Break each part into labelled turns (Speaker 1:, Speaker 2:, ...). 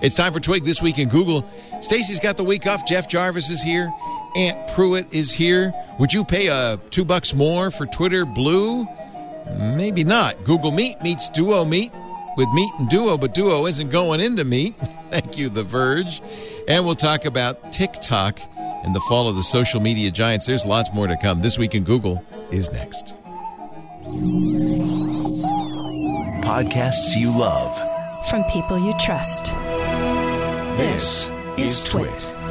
Speaker 1: It's time for Twig This Week in Google. Stacy's got the week off. Jeff Jarvis is here. Aunt Pruitt is here. Would you pay $2 more for Twitter Blue? Maybe not. Google Meet meets Duo Meet with Meet and Duo, but Duo isn't going into Meet. Thank you, The Verge. And we'll talk about TikTok and the fall of the social media giants. There's lots more to come. This Week in Google is next.
Speaker 2: Podcasts you love.
Speaker 3: From people you trust.
Speaker 2: This is Twig.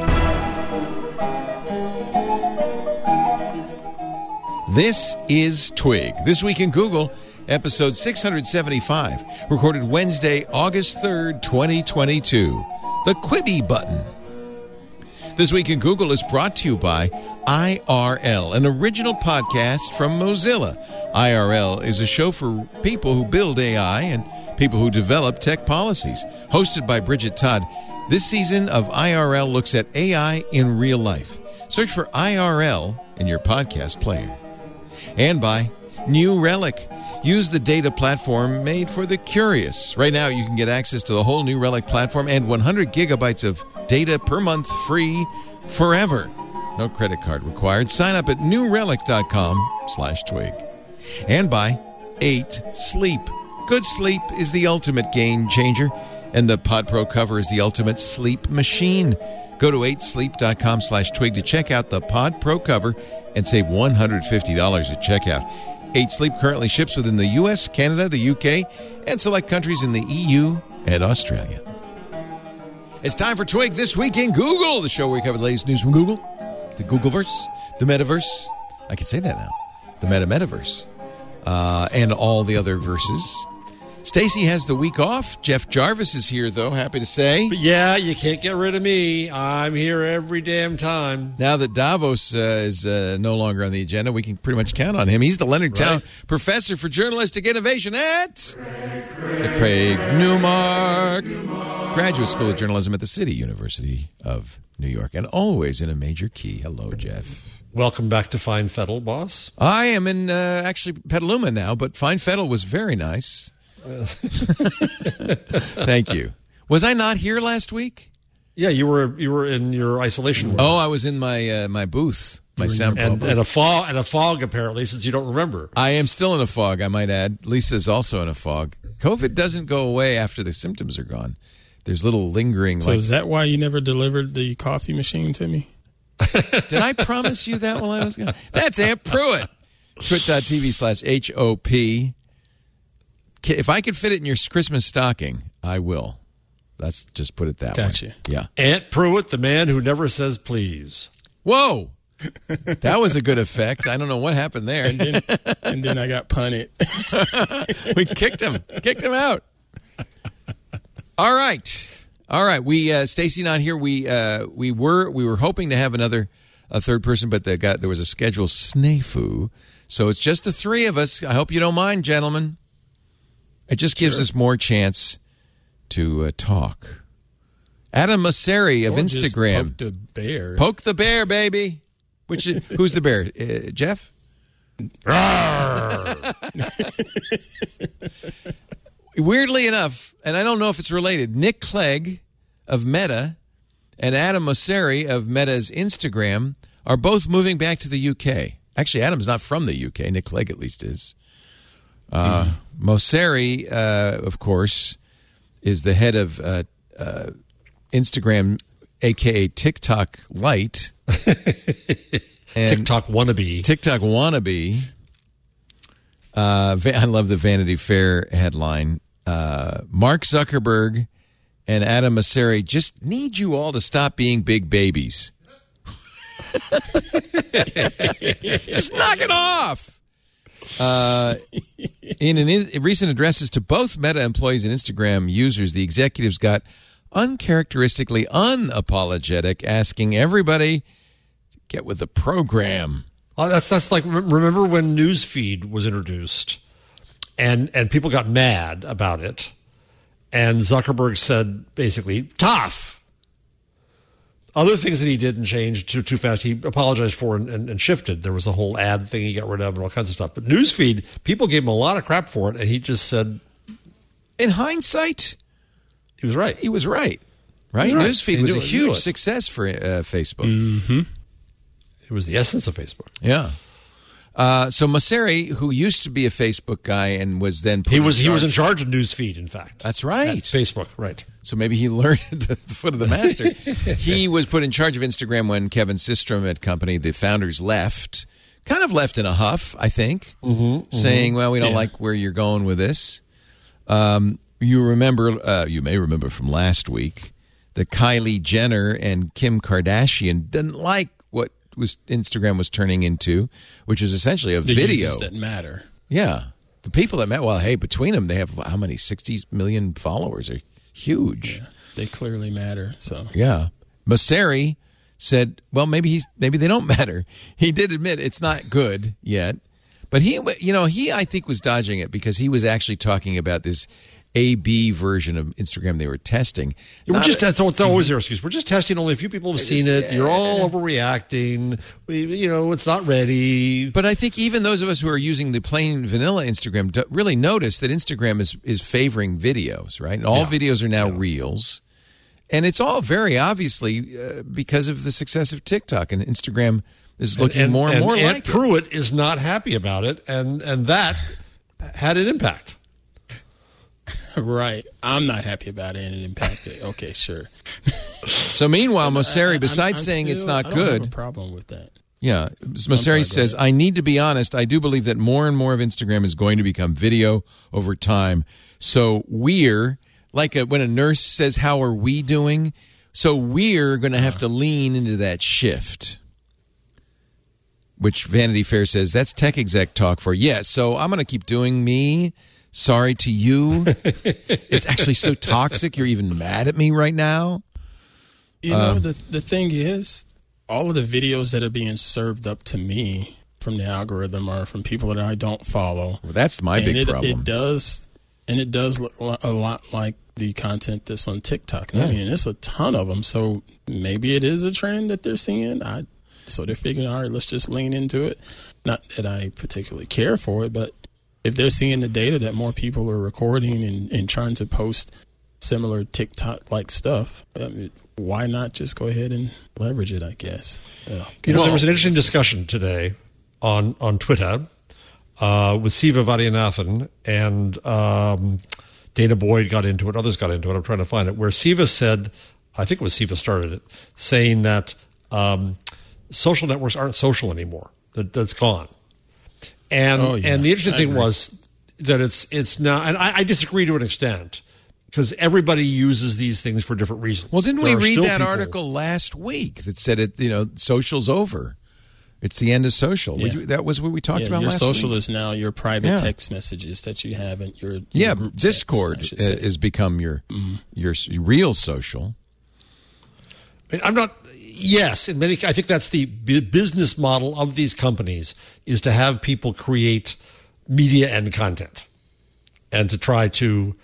Speaker 1: This is Twig. This Week in Google, episode 675, recorded Wednesday, August 3rd, 2022. The Quibi button. This Week in Google is brought to you by IRL, an original podcast from Mozilla. IRL is a show for people who build AI and people who develop tech policies. Hosted by Bridget Todd, this season of IRL looks at AI in real life. Search for IRL in your podcast player. And by New Relic. Use the data platform made for the curious. Right now, you can get access to the whole New Relic platform and 100 gigabytes of data per month free forever. No credit card required. Sign up at newrelic.com/twig. And by 8 Sleep. Good sleep is the ultimate game changer, and the Pod Pro cover is the ultimate sleep machine. Go to 8sleep.com/twig to check out the Pod Pro cover and save $150 at checkout. 8 Sleep currently ships within the U.S., Canada, the U.K., and select countries in the EU and Australia. It's time for Twig This Week in Google, the show where we cover the latest news from Google, the Googleverse, the Metaverse. I can say that now. The Metaverse. And all the other verses. Stacy has the week off. Jeff Jarvis is here, though, happy to say.
Speaker 4: But yeah, you can't get rid of me. I'm here every damn time.
Speaker 1: Now that Davos is no longer on the agenda, we can pretty much count on him. He's the Leonard Town Professor for Journalistic Innovation at the Craig Newmark Graduate School of Journalism at the City University of New York, and always in a major key. Hello, Jeff.
Speaker 4: Welcome back to Fine Fettle, boss.
Speaker 1: I am in, actually, Petaluma now, but Fine Fettle was very nice. Thank you. Was I not here last week?
Speaker 4: Yeah, you were in your isolation room.
Speaker 1: Oh, I was in my my booth, my sound
Speaker 4: and a fog apparently, since you don't remember.
Speaker 1: I am still in a fog, I might add. Lisa's also in a fog. COVID doesn't go away after the symptoms are gone. There's little lingering.
Speaker 5: So is that why you never delivered the coffee machine to me?
Speaker 1: Did I promise you that while I was gone? That's Aunt Pruitt. Twit.tv/HOP. If I could fit it in your Christmas stocking, I will. Let's just put it that way.
Speaker 5: Gotcha.
Speaker 1: Yeah.
Speaker 4: Aunt Pruitt, the man who never says please.
Speaker 1: Whoa. That was a good effect. I don't know what happened there.
Speaker 5: And then I got punted.
Speaker 1: We kicked him out. All right. We Stacy not here. We were hoping to have a third person, but there was a schedule snafu. So it's just the three of us. I hope you don't mind, gentlemen. It just gives us more chance to talk. Adam Mosseri of Instagram.
Speaker 5: Poke the bear.
Speaker 1: Poke the bear, baby. Who's the bear? Jeff? Weirdly enough, and I don't know if it's related, Nick Clegg of Meta and Adam Mosseri of Meta's Instagram are both moving back to the UK. Actually, Adam's not from the UK. Nick Clegg at least is. Mosseri, of course, is the head of Instagram, a.k.a. TikTok Lite.
Speaker 4: TikTok wannabe.
Speaker 1: TikTok wannabe. I love the Vanity Fair headline. Mark Zuckerberg and Adam Mosseri just need you all to stop being big babies. Just knock it off. In recent addresses to both Meta employees and Instagram users, the executives got uncharacteristically unapologetic, asking everybody to get with the program.
Speaker 4: That's like, remember when Newsfeed was introduced and people got mad about it, and Zuckerberg said basically, tough. Other things that he did and changed too fast, he apologized for and shifted. There was a whole ad thing he got rid of and all kinds of stuff. But Newsfeed, people gave him a lot of crap for it, and he just said...
Speaker 1: In hindsight...
Speaker 4: He was right.
Speaker 1: He was right. right?
Speaker 4: Right.
Speaker 1: Newsfeed
Speaker 4: They
Speaker 1: was
Speaker 4: knew
Speaker 1: a
Speaker 4: it,
Speaker 1: huge
Speaker 4: knew it.
Speaker 1: success for Facebook.
Speaker 5: Mm-hmm.
Speaker 4: It was the essence of Facebook.
Speaker 1: Yeah. So Mosseri, who used to be a Facebook guy and was then put
Speaker 4: He was
Speaker 1: in
Speaker 4: in charge of Newsfeed, in fact.
Speaker 1: That's right.
Speaker 4: At Facebook, right.
Speaker 1: So maybe he learned at the foot of the master. He was put in charge of Instagram when Kevin Systrom at company, the founders, left. Kind of left in a huff, I think, saying, well, we don't like where you're going with this. You may remember from last week that Kylie Jenner and Kim Kardashian didn't like what Instagram was turning into, which was essentially a
Speaker 5: The
Speaker 1: video.
Speaker 5: users that matter.
Speaker 1: Yeah. The people that met, well, hey, between them, they have how many? 60 million followers. Are huge.
Speaker 5: Yeah, they clearly matter. So
Speaker 1: Yeah. Mosseri said, well, maybe they don't matter. He did admit it's not good yet. But he, I think was dodging it because he was actually talking about this A/B version of Instagram they were testing.
Speaker 4: That's always their excuse. We're just testing. Only a few people have seen it. You're all overreacting. It's not ready.
Speaker 1: But I think even those of us who are using the plain vanilla Instagram really notice that Instagram is favoring videos, right? And all videos are now reels. And it's all very obviously because of the success of TikTok. And Instagram is looking more and more like it.
Speaker 4: Pruitt is not happy about it, and that had an impact.
Speaker 5: right, I'm not happy about it, and it impacted. Okay, sure.
Speaker 1: So meanwhile, Mosseri, besides
Speaker 5: I'm
Speaker 1: saying it's
Speaker 5: still-
Speaker 1: not
Speaker 5: I don't have
Speaker 1: good,
Speaker 5: a problem with that.
Speaker 1: yeah, Mosseri says, I need to be honest. I do believe that more and more of Instagram is going to become video over time. So we're, like when a nurse says, how are we doing? So we're going to have to lean into that shift. Which Vanity Fair says, that's tech exec talk for, yes, so I'm going to keep doing me. Sorry to you. It's actually so toxic. You're even mad at me right now.
Speaker 5: You know, the thing is, all of the videos that are being served up to me from the algorithm are from people that I don't follow.
Speaker 1: Well, that's my big problem.
Speaker 5: It does look a lot like the content that's on TikTok.
Speaker 1: Yeah.
Speaker 5: I mean, it's a ton of them. So maybe it is a trend that they're seeing. So they're figuring, all right, let's just lean into it. Not that I particularly care for it, but if they're seeing the data that more people are recording and trying to post similar TikTok-like stuff, I mean, why not just go ahead and leverage it, I guess?
Speaker 4: There was an interesting discussion today on Twitter with Siva Vaidyanathan and Dana Boyd got into it, others got into it. I'm trying to find it, where Siva said, I think it was Siva started it, saying that social networks aren't social anymore. That's gone. And the interesting thing was that it's now, and I disagree to an extent, because everybody uses these things for different reasons.
Speaker 1: Well, didn't we
Speaker 4: There are
Speaker 1: read
Speaker 4: still
Speaker 1: that
Speaker 4: people-
Speaker 1: article last week that said social's over? It's the end of social.
Speaker 5: Yeah.
Speaker 1: That was what we talked about
Speaker 5: your
Speaker 1: last
Speaker 5: social
Speaker 1: week.
Speaker 5: is now your private text messages that you have in your group
Speaker 1: Discord
Speaker 5: text, I should say.
Speaker 1: has become your real social.
Speaker 4: I mean, I'm not. Yes, in many. I think that's the business model of these companies is to have people create media and content, and to try to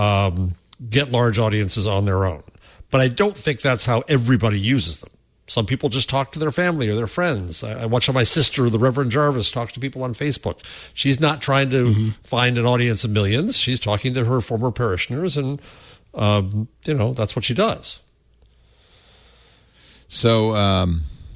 Speaker 4: get large audiences on their own. But I don't think that's how everybody uses them. Some people just talk to their family or their friends. I watch how my sister, the Reverend Jarvis, talks to people on Facebook. She's not trying to find an audience of millions. She's talking to her former parishioners, and that's what she does.
Speaker 1: So, of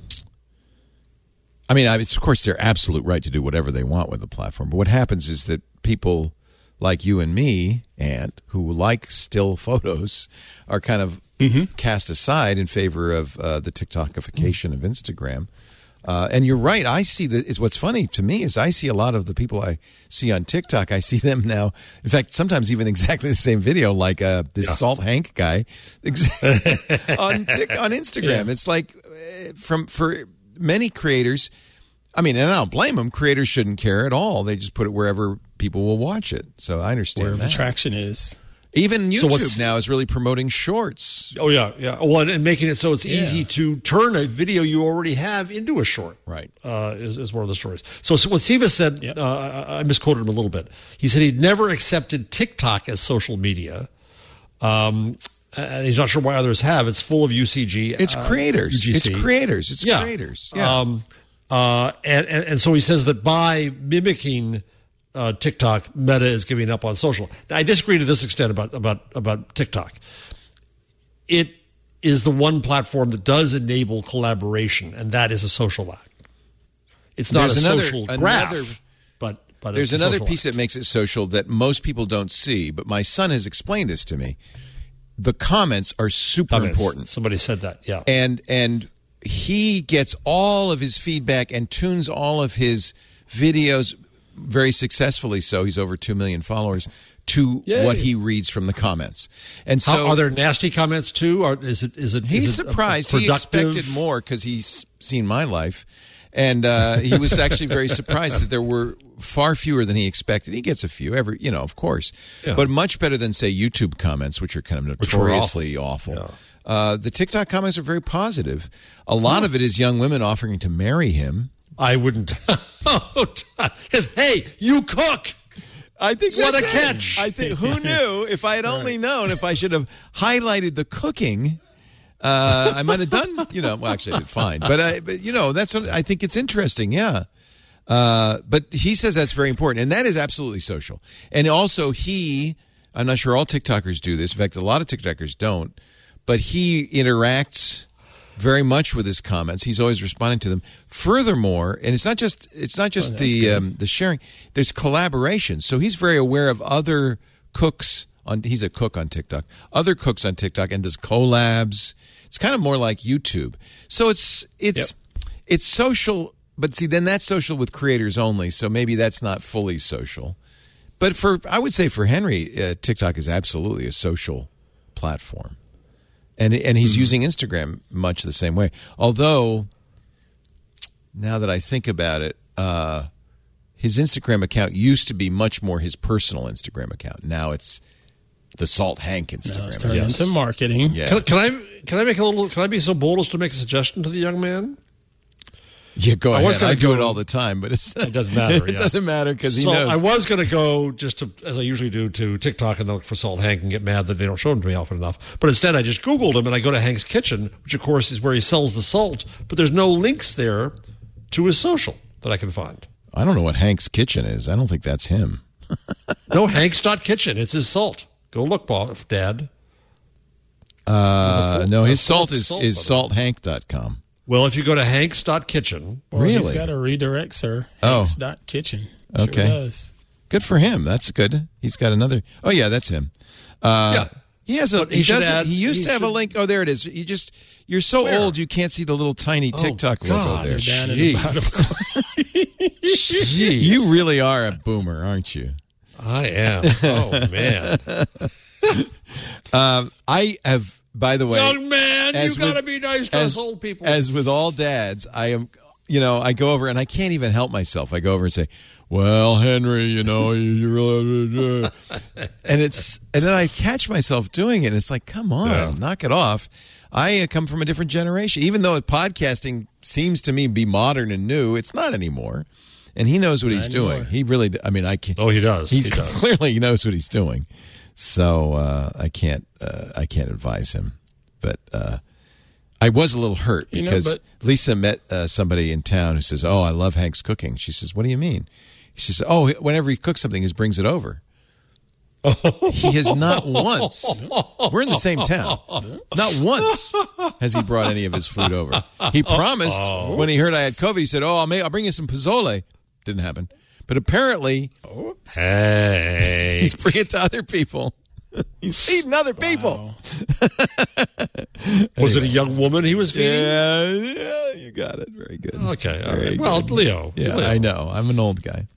Speaker 1: course, their absolute right to do whatever they want with the platform. But what happens is that people like you and me, who like still photos, are kind of cast aside in favor of the TikTokification of Instagram. And you're right. I see that. Is what's funny to me is I see a lot of the people I see on TikTok. I see them now. In fact, sometimes even exactly the same video, like this Salt Hank guy on Instagram. Yeah. It's like for many creators. I mean, and I don't blame them. Creators shouldn't care at all. They just put it wherever people will watch it. So I understand
Speaker 5: where
Speaker 1: that.
Speaker 5: the traction is.
Speaker 1: Even YouTube now is really promoting shorts.
Speaker 4: Oh, yeah. Well, and making it so it's easy to turn a video you already have into a short.
Speaker 1: Right.
Speaker 4: Is one of the stories. So what Siva said, I misquoted him a little bit. He said he'd never accepted TikTok as social media. And he's not sure why others have. It's full of UCG.
Speaker 1: It's creators.
Speaker 4: UGC.
Speaker 1: It's creators. It's creators. Yeah.
Speaker 4: And so he says that by mimicking TikTok, Meta is giving up on social. Now, I disagree to this extent about TikTok. It is the one platform that does enable collaboration, and that is a social act. It's not
Speaker 1: There's
Speaker 4: a
Speaker 1: another-
Speaker 4: social
Speaker 1: another-
Speaker 4: graph, but
Speaker 1: There's
Speaker 4: it's a
Speaker 1: another
Speaker 4: social
Speaker 1: piece
Speaker 4: act.
Speaker 1: that makes it social that most people don't see, but my son has explained this to me. The comments are super
Speaker 4: Comments.
Speaker 1: important.
Speaker 4: Somebody said that, yeah.
Speaker 1: And he gets all of his feedback and tunes all of his videos very successfully. So he's over 2 million followers to
Speaker 4: Yay.
Speaker 1: what he reads from the comments. And so
Speaker 4: are there nasty comments too? Or is it?
Speaker 1: he's
Speaker 4: is it
Speaker 1: surprised. He
Speaker 4: productive?
Speaker 1: expected more because he's seen my life. And he was actually very surprised that there were far fewer than he expected. He gets a few, of course.
Speaker 4: Yeah.
Speaker 1: But much better than, say, YouTube comments, which are kind of
Speaker 4: Which were
Speaker 1: notoriously awful. The TikTok comments are very positive. A lot of it is young women offering to marry him.
Speaker 4: I wouldn't. Because, hey, you cook.
Speaker 1: I think
Speaker 4: What
Speaker 1: that's
Speaker 4: a
Speaker 1: it.
Speaker 4: catch.
Speaker 1: I think, who knew? If I had only known, if I should have highlighted the cooking, I might have done, well, actually I did fine. But that's what I think it's interesting. Yeah. But he says that's very important. And that is absolutely social. And also I'm not sure all TikTokers do this. In fact, a lot of TikTokers don't. But he interacts very much with his comments. He's always responding to them. Furthermore, and it's not just the sharing. There's collaboration. So he's very aware of other cooks he's a cook on TikTok. Other cooks on TikTok and does collabs. It's kind of more like YouTube. So it's social, but see, then that's social with creators only. So maybe that's not fully social. But I would say for Henry, TikTok is absolutely a social platform. And he's using Instagram much the same way. Although, now that I think about it, his Instagram account used to be much more his personal Instagram account. Now it's the Salt Hank Instagram.
Speaker 5: Now it's turned into marketing.
Speaker 1: Yeah.
Speaker 4: Can I be so bold as to make a suggestion to the young man?
Speaker 1: Yeah, go
Speaker 4: I was
Speaker 1: ahead.
Speaker 4: gonna
Speaker 1: I do it
Speaker 4: go-
Speaker 1: all the time, but it
Speaker 4: doesn't matter,
Speaker 1: It
Speaker 4: yeah.
Speaker 1: doesn't matter because he
Speaker 4: So
Speaker 1: knows.
Speaker 4: I was going to go just to, as I usually do, to TikTok and look for Salt Hank and get mad that they don't show him to me often enough. But instead, I just Googled him and I go to Hank's Kitchen, which of course is where he sells the salt. But there's no links there to his social that I can find.
Speaker 1: I don't know what Hank's Kitchen is. I don't think that's him.
Speaker 4: No, Hank's.kitchen. It's his salt. Go look, Dad.
Speaker 1: No, his salt is
Speaker 4: salt, by the way.
Speaker 1: salthank.com.
Speaker 4: Well, if you go to Hanks.kitchen,
Speaker 5: Well,
Speaker 1: Really?
Speaker 5: He's got a redirect, sir.
Speaker 1: Oh.
Speaker 5: Hanks.kitchen.
Speaker 1: Okay.
Speaker 5: Sure does.
Speaker 1: Good for him. That's good. He's got another. Oh yeah, that's him.
Speaker 4: yeah.
Speaker 1: He has a.
Speaker 4: But
Speaker 1: He
Speaker 4: he should
Speaker 1: doesn't.
Speaker 4: add-
Speaker 1: He used
Speaker 4: he
Speaker 1: to have a
Speaker 4: should-
Speaker 1: link. Oh, there it is. You're so
Speaker 4: Where?
Speaker 1: old you can't see the little tiny TikTok logo
Speaker 4: God,
Speaker 1: there.
Speaker 5: You're down at the
Speaker 4: Jeez.
Speaker 5: bottom.
Speaker 4: Jeez.
Speaker 1: You really are a boomer, aren't you?
Speaker 4: I am. Oh, man.
Speaker 1: I have. By the way,
Speaker 4: Young man, you
Speaker 1: as
Speaker 4: got to
Speaker 1: with-
Speaker 4: be nice to us old people.
Speaker 1: As with all dads, I am. I go over and I can't even help myself. I go over and say, "Well, Henry, you really," and then I catch myself doing it. And it's like, come on, knock it off. I come from a different generation. Even though podcasting seems to me be modern and new, it's not anymore. And he knows what he's
Speaker 5: anymore.
Speaker 1: doing. He really. I mean, I can't.
Speaker 4: Oh, he does.
Speaker 1: He
Speaker 4: He does.
Speaker 1: clearly knows what he's doing. So I can't advise him. But I was a little hurt because Lisa met somebody in town who says, "Oh, I love Hank's cooking." She says, "What do you mean?" She says, "Oh, whenever he cooks something, he brings it over." He has not once. We're in the same town. Not once has he brought any of his food over. He promised when he heard I had COVID. He said, "Oh, I'll bring you some pozole." Didn't happen. But apparently,
Speaker 4: Hey.
Speaker 1: he's bringing it to other people. He's feeding other people.
Speaker 4: Was it a young woman he was feeding?
Speaker 1: Yeah, you got it. Very good.
Speaker 4: Okay. All
Speaker 1: Very
Speaker 4: right. Well,
Speaker 1: good.
Speaker 4: Leo.
Speaker 1: Yeah,
Speaker 4: Leo.
Speaker 1: I know. I'm an old guy.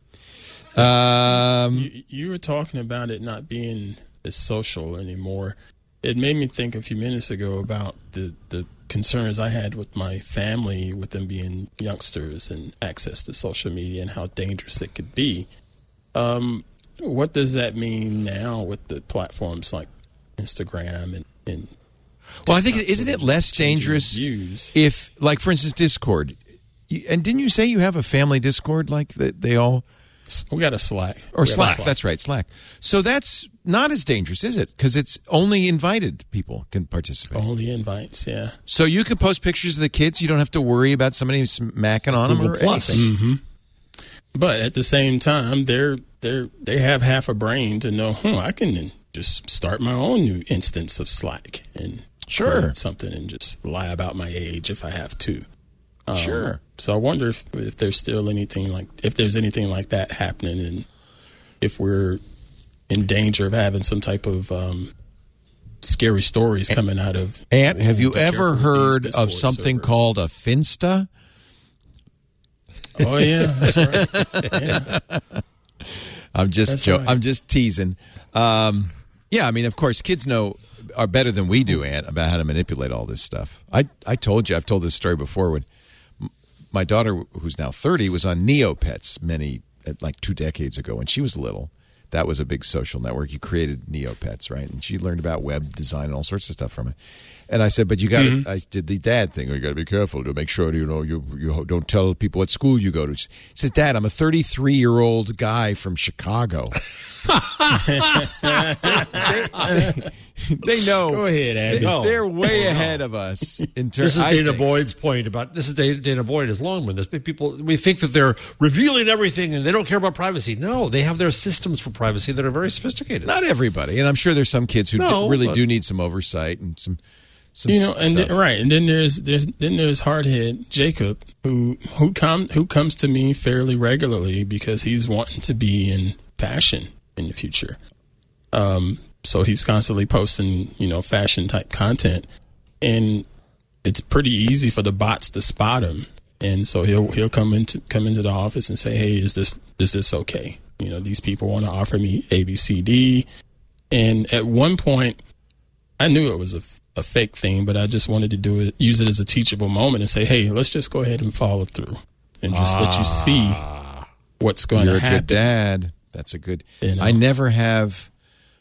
Speaker 5: You were talking about it not being as social anymore. It made me think a few minutes ago about the concerns I had with my family, with them being youngsters and access to social media and how dangerous it could be. What does that mean now with the platforms like Instagram and
Speaker 1: Well, I think,
Speaker 5: TikTok,
Speaker 1: isn't
Speaker 5: sort
Speaker 1: it
Speaker 5: of
Speaker 1: less
Speaker 5: changing
Speaker 1: dangerous
Speaker 5: views?
Speaker 1: if, like, for instance, Discord? And didn't you say you have a family Discord like that they all...
Speaker 5: We got a Slack.
Speaker 1: Or
Speaker 5: We have a
Speaker 1: Slack, that's right, Slack. So that's not as dangerous, is it? Because it's only invited people can participate.
Speaker 5: Only invites, yeah.
Speaker 1: So you can post pictures of the kids. You don't have to worry about somebody smacking on them
Speaker 4: Google
Speaker 1: or
Speaker 4: Plus.
Speaker 1: anything.
Speaker 5: But at the same time, they have half a brain to know, I can just start my own new instance of Slack and
Speaker 1: Sure.
Speaker 5: something and just lie about my age if I have to.
Speaker 1: Sure.
Speaker 5: So I wonder if there's still anything if there's anything like that happening, and if we're in danger of having some type of scary stories coming out of.
Speaker 1: Ant, have you ever heard of something
Speaker 5: servers.
Speaker 1: called a Finsta?
Speaker 5: Oh yeah, that's right. Yeah.
Speaker 1: I'm just
Speaker 5: That's right.
Speaker 1: I'm just teasing. Yeah, I mean, of course, kids are better than we do, Ant, about how to manipulate all this stuff. I've told this story before when my daughter, who's now 30, was on Neopets like 2 decades ago when she was little. That was a big social network. You created Neopets, right? And she learned about web design and all sorts of stuff from it. And I said, but you got to, I did the dad thing. You got to be careful to make sure, you don't tell people what school you go to. She says, Dad, I'm a 33-year-old guy from Chicago. They know.
Speaker 5: Go ahead, Abby.
Speaker 1: They're way ahead of us in terms.
Speaker 4: This is Dana Boyd's point about this is Dana Boyd as Longman. There's people we think that they're revealing everything and they don't care about privacy. No, they have their systems for privacy that are very sophisticated.
Speaker 1: Not everybody, and I'm sure there's some kids who do need some oversight and some
Speaker 5: and
Speaker 1: stuff.
Speaker 5: and then there's hardhead Jacob who comes to me fairly regularly because he's wanting to be in fashion in the future. So he's constantly posting, fashion type content, and it's pretty easy for the bots to spot him. And so he'll come into the office and say, "Hey, is this okay? These people want to offer me ABCD." And at one point, I knew it was a fake thing, but I just wanted to use it as a teachable moment and say, "Hey, let's just go ahead and follow through and just let you see what's going to happen."
Speaker 1: You're a good dad. That's a good. I never have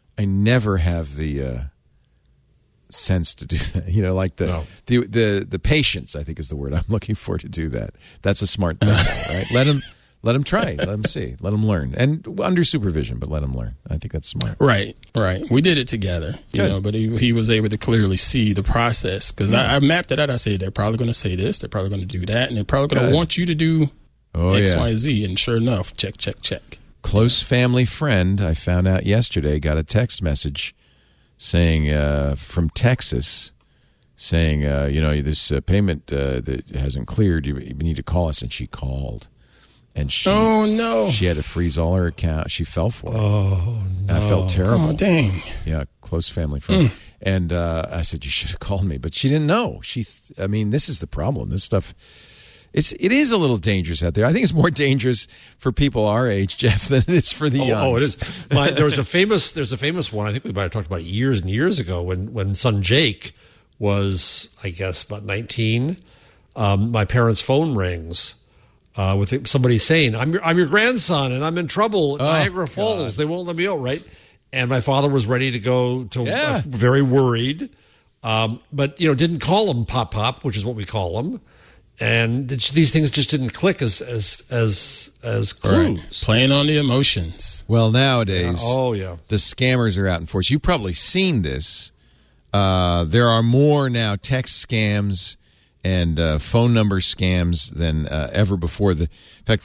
Speaker 1: the sense to do that. Like the patience, I think, is the word I'm looking for to do that. That's a smart thing, right? Let him try. Let him see. Let him learn, and under supervision, but let him learn. I think that's smart.
Speaker 5: Right. We did it together, but he was able to clearly see the process because I mapped it out. I said they're probably going to say this, they're probably going to do that, and they're probably going to want you to do X, Y, Z. And sure enough, check.
Speaker 1: Close family friend, I found out yesterday, got a text message saying from Texas saying, this payment that hasn't cleared, you need to call us. And she called. And she had to freeze all her account. She fell for it.
Speaker 4: Oh, no.
Speaker 1: I felt terrible.
Speaker 5: Oh, dang.
Speaker 1: Yeah, close family friend. And I said, you should have called me. But she didn't know. This is the problem. This stuff... It is a little dangerous out there. I think it's more dangerous for people our age, Jeff, than it is for the young.
Speaker 4: Oh, it is. There's a famous one. I think we might have talked about it years and years ago when son Jake was, I guess, about 19. My parents' phone rings with somebody saying, "I'm your grandson, and I'm in trouble at Niagara Falls. They won't let me out." Right, and my father was ready to go to very worried, but didn't call him Pop, which is what we call him. And these things just didn't click as clues.
Speaker 5: Right. Playing on the emotions.
Speaker 1: Well, nowadays,
Speaker 4: the
Speaker 1: scammers are out in force. You've probably seen this. There are more now text scams and phone number scams than ever before. In fact,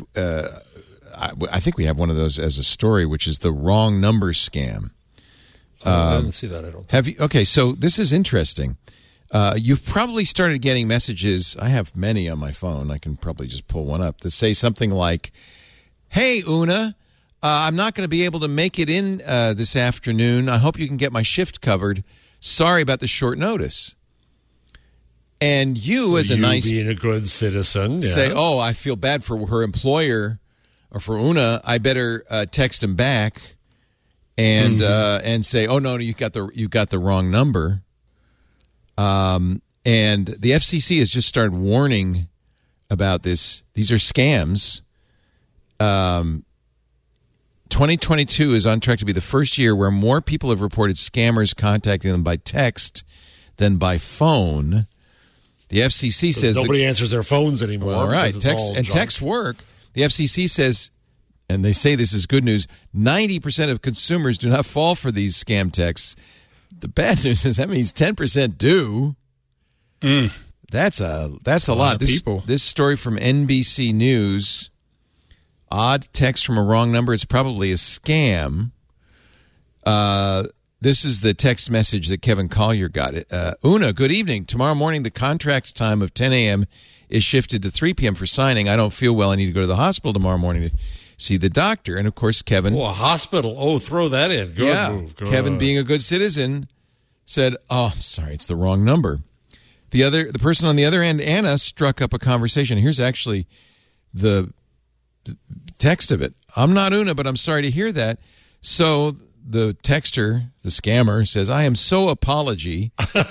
Speaker 1: I think we have one of those as a story, which is the wrong number scam.
Speaker 4: I didn't see that. I don't.
Speaker 1: Have you? Okay, so this is interesting. You've probably started getting messages. I have many on my phone. I can probably just pull one up that say something like, "Hey, Una, I'm not going to be able to make it in this afternoon. I hope you can get my shift covered. Sorry about the short notice." And being
Speaker 4: a good citizen,
Speaker 1: say, "Oh, I feel bad for her employer or for Una. I better text him back and say, oh no, you got the wrong number." And the FCC has just started warning about this. These are scams. 2022 is on track to be the first year where more people have reported scammers contacting them by text than by phone. The FCC says
Speaker 4: nobody answers their phones anymore.
Speaker 1: All right, text work. The FCC says, and they say this is good news, 90% of consumers do not fall for these scam texts. The bad news is that means 10% do. That's a lot. This story from NBC News. Odd text from a wrong number. It's probably a scam. The This is the text message that Kevin Collier got. Una, good evening. Tomorrow morning, the contract time of 10 a.m. is shifted to 3 p.m. for signing. I don't feel well. I need to go to the hospital tomorrow morning to see the doctor. And, of course, Kevin...
Speaker 4: Oh, a hospital. Oh, throw that in. Good move. Good.
Speaker 1: Kevin, being a good citizen, said, I'm sorry, it's the wrong number. The person on the other end, Anna, struck up a conversation. Here's actually the text of it. I'm not Una, but I'm sorry to hear that. So... the texter, the scammer, says, I am so apology.
Speaker 4: Should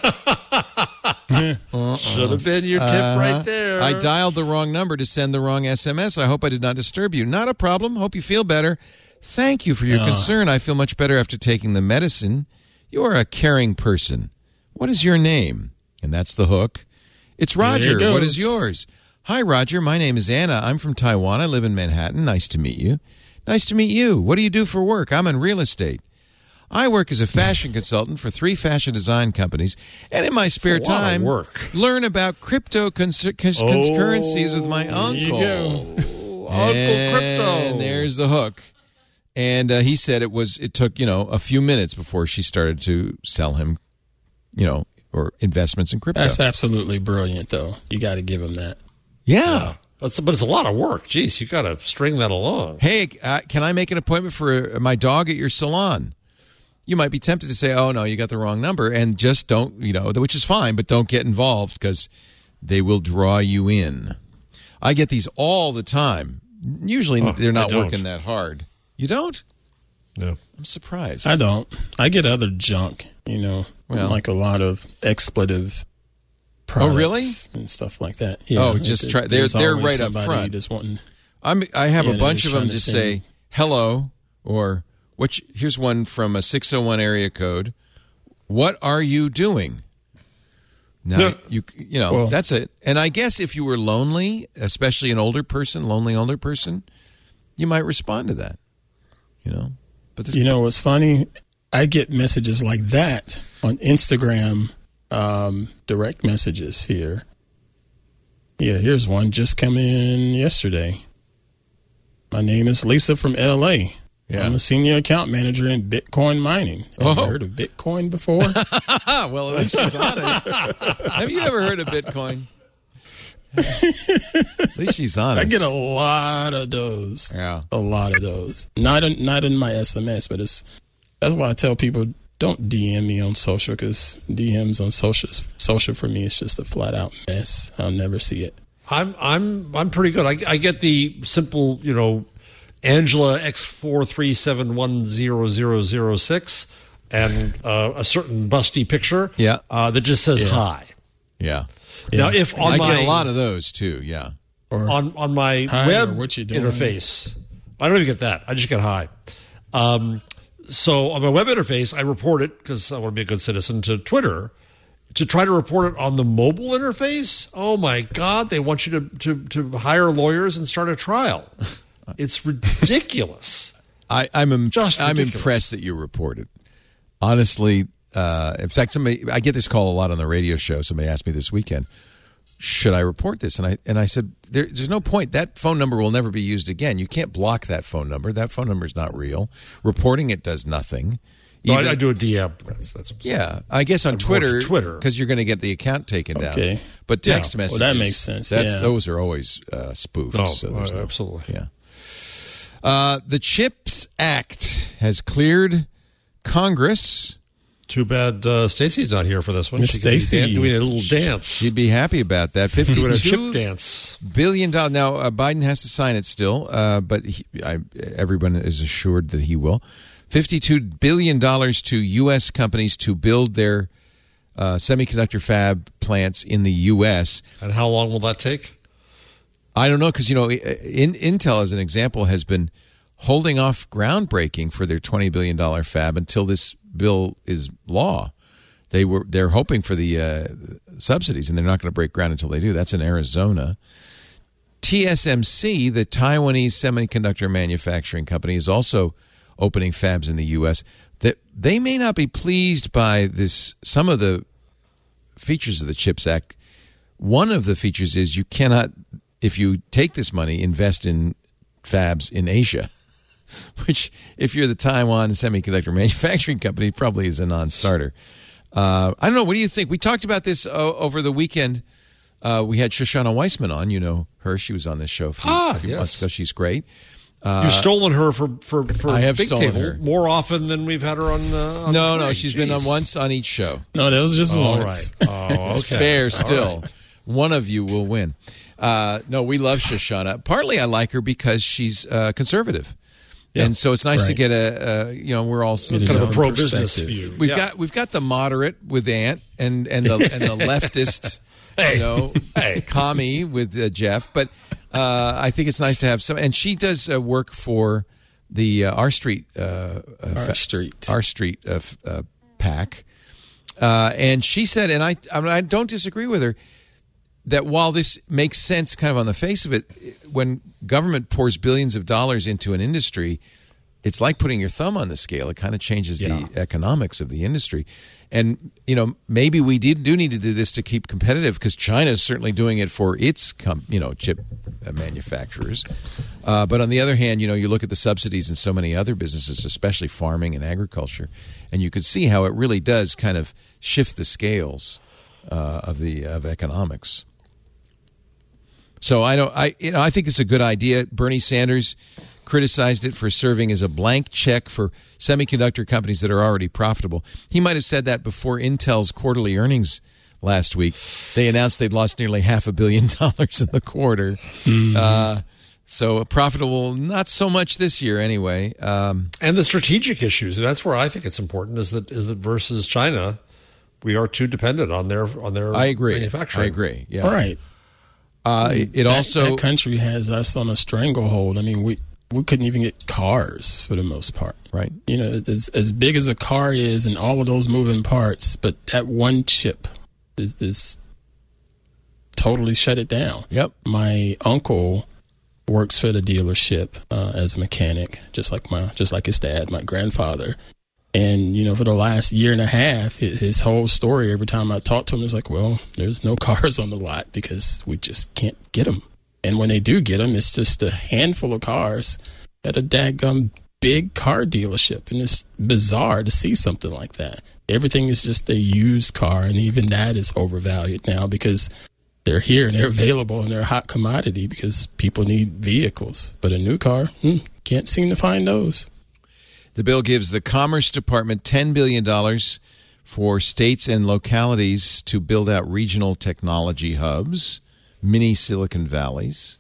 Speaker 4: have been your tip right there.
Speaker 1: I dialed the wrong number to send the wrong SMS. I hope I did not disturb you. Not a problem. Hope you feel better. Thank you for your concern. I feel much better after taking the medicine. You are a caring person. What is your name? And that's the hook. It's Roger. What is yours? Hi, Roger. My name is Anna. I'm from Taiwan. I live in Manhattan. Nice to meet you. Nice to meet you. What do you do for work? I'm in real estate. I work as a fashion consultant for 3 fashion design companies, and in my spare time, learn about cryptocurrencies with my uncle.
Speaker 4: There you go. Uncle Crypto.
Speaker 1: And there's the hook. And he said it took, a few minutes before she started to sell him, or investments in crypto.
Speaker 5: That's absolutely brilliant, though. You got to give him that.
Speaker 1: Yeah.
Speaker 4: But it's a lot of work. Jeez, you got to string that along.
Speaker 1: Hey, can I make an appointment for my dog at your salon? You might be tempted to say, oh, no, you got the wrong number, and just don't, which is fine, but don't get involved because they will draw you in. I get these all the time. Usually they're not working that hard. You don't?
Speaker 4: No.
Speaker 1: I'm surprised.
Speaker 5: I don't. I get other junk, like a lot of expletive products.
Speaker 1: Oh, really?
Speaker 5: And stuff like that. Yeah,
Speaker 1: just try. They're right up front.
Speaker 5: Just wanting,
Speaker 1: I have a bunch of them just say hello, or here's one from a 601 area code. What are you doing? Now that's it. And I guess if you were lonely, especially an older person, you might respond to that. But
Speaker 5: what's funny? I get messages like that on Instagram. Direct messages here. Yeah, here's one just come in yesterday. My name is Lisa from LA. Yeah. I'm a senior account manager in Bitcoin mining. Have you heard of Bitcoin before?
Speaker 1: Well, at least she's honest. Have you ever heard of Bitcoin? At least she's honest.
Speaker 5: I get a lot of those.
Speaker 1: Yeah.
Speaker 5: A lot of those. Not in my SMS, but that's why I tell people, don't DM me on social, because DMs on social for me is just a flat out mess. I'll never see it.
Speaker 4: I'm pretty good. I get the simple, Angela X437100006 and a certain busty picture.
Speaker 1: Yeah.
Speaker 4: That just says hi.
Speaker 1: Yeah.
Speaker 4: Now, if on
Speaker 1: I get a lot of those too. Yeah.
Speaker 4: Or on my web interface, I don't even get that. I just get hi. So on my web interface, I report it because I want to be a good citizen to Twitter. To try to report it on the mobile interface, oh my God, they want you to hire lawyers and start a trial. It's ridiculous.
Speaker 1: I'm impressed that you report it. Honestly, in fact, I get this call a lot on the radio show. Somebody asked me this weekend, should I report this? And I said, there's no point. That phone number will never be used again. You can't block that phone number. That phone number is not real. Reporting it does nothing.
Speaker 4: I do a DM. That's
Speaker 1: yeah, I guess on Twitter, because you're going to get the account taken down. But text messages,
Speaker 5: that makes sense.
Speaker 1: Those are always spoofed.
Speaker 4: Oh,
Speaker 1: so
Speaker 4: absolutely.
Speaker 1: Yeah. The CHIPS Act has cleared Congress.
Speaker 4: Too bad Stacey's not here for this one.
Speaker 5: Stacey
Speaker 4: doing a little dance.
Speaker 1: She'd be happy about that.
Speaker 4: $52 dance.
Speaker 1: Billion. Now Biden has to sign it still, but everyone is assured that he will. $52 billion to U.S. companies to build their semiconductor fab plants in the U.S.
Speaker 4: And how long will that take?
Speaker 1: I don't know, because Intel, as an example, has been holding off groundbreaking for their $20 billion fab until this bill is law. They're hoping for the subsidies, and they're not going to break ground until they do. That's in Arizona. TSMC, the Taiwanese semiconductor manufacturing company, is also opening fabs in the U.S. That they may not be pleased by some of the features of the CHIPS Act. One of the features is you cannot, if you take this money, invest in fabs in Asia. which, if you're the Taiwan Semiconductor Manufacturing Company, probably is a non-starter. I don't know. What do you think? We talked about this over the weekend. We had Shoshana Weissman on. You know her. She was on this show a few months ago. She's great.
Speaker 4: You've stolen her for
Speaker 1: I have
Speaker 4: Big
Speaker 1: stolen
Speaker 4: Table
Speaker 1: her
Speaker 4: more often than we've had her on.
Speaker 1: No, she's been on once on each show.
Speaker 5: No, that was just
Speaker 4: All
Speaker 5: once.
Speaker 4: right. Oh,
Speaker 1: It's
Speaker 4: okay.
Speaker 1: fair still.
Speaker 4: Right.
Speaker 1: One of you will win. No, we love Shoshana. Partly I like her because she's conservative.
Speaker 4: Yeah.
Speaker 1: And so it's nice to
Speaker 5: Right.
Speaker 1: get we're all
Speaker 5: Get a
Speaker 4: Kind of a
Speaker 5: different
Speaker 4: pro-business
Speaker 5: perspective.
Speaker 4: view.
Speaker 1: we've got the moderate with Ant and the leftist, commie with Jeff. But I think it's nice to have some. And she does work for the R Street PAC. And she said, and I don't disagree with her, that while this makes sense kind of on the face of it, when government pours billions of dollars into an industry, it's like putting your thumb on the scale. It kind of changes the economics of the industry. And, maybe we do need to do this to keep competitive, because China is certainly doing it for its chip manufacturers. But on the other hand, you look at the subsidies in so many other businesses, especially farming and agriculture, and you can see how it really does kind of shift the scales of economics. So I think it's a good idea. Bernie Sanders criticized it for serving as a blank check for semiconductor companies that are already profitable. He might have said that before Intel's quarterly earnings last week. They announced they'd lost nearly $500 million in the quarter. So profitable, not so much this year anyway.
Speaker 4: And the strategic issues. That's where I think it's important. Is that versus China, we are too dependent on their
Speaker 1: I agree.
Speaker 4: manufacturing.
Speaker 1: I agree. Yeah.
Speaker 5: Right. That country has us on a stranglehold. I mean, we couldn't even get cars for the most part.
Speaker 1: Right.
Speaker 5: It's as big as a car is and all of those moving parts, but that one chip is totally shut it down.
Speaker 1: Yep.
Speaker 5: My uncle works for the dealership as a mechanic, just like his dad, my grandfather. And, for the last year and a half, his whole story, every time I talk to him, is like, well, there's no cars on the lot because we just can't get them. And when they do get them, it's just a handful of cars at a daggum big car dealership. And it's bizarre to see something like that. Everything is just a used car, and even that is overvalued now because they're here and they're available and they're a hot commodity because people need vehicles. But a new car, can't seem to find those.
Speaker 1: The bill gives the Commerce Department $10 billion for states and localities to build out regional technology hubs, mini Silicon Valleys.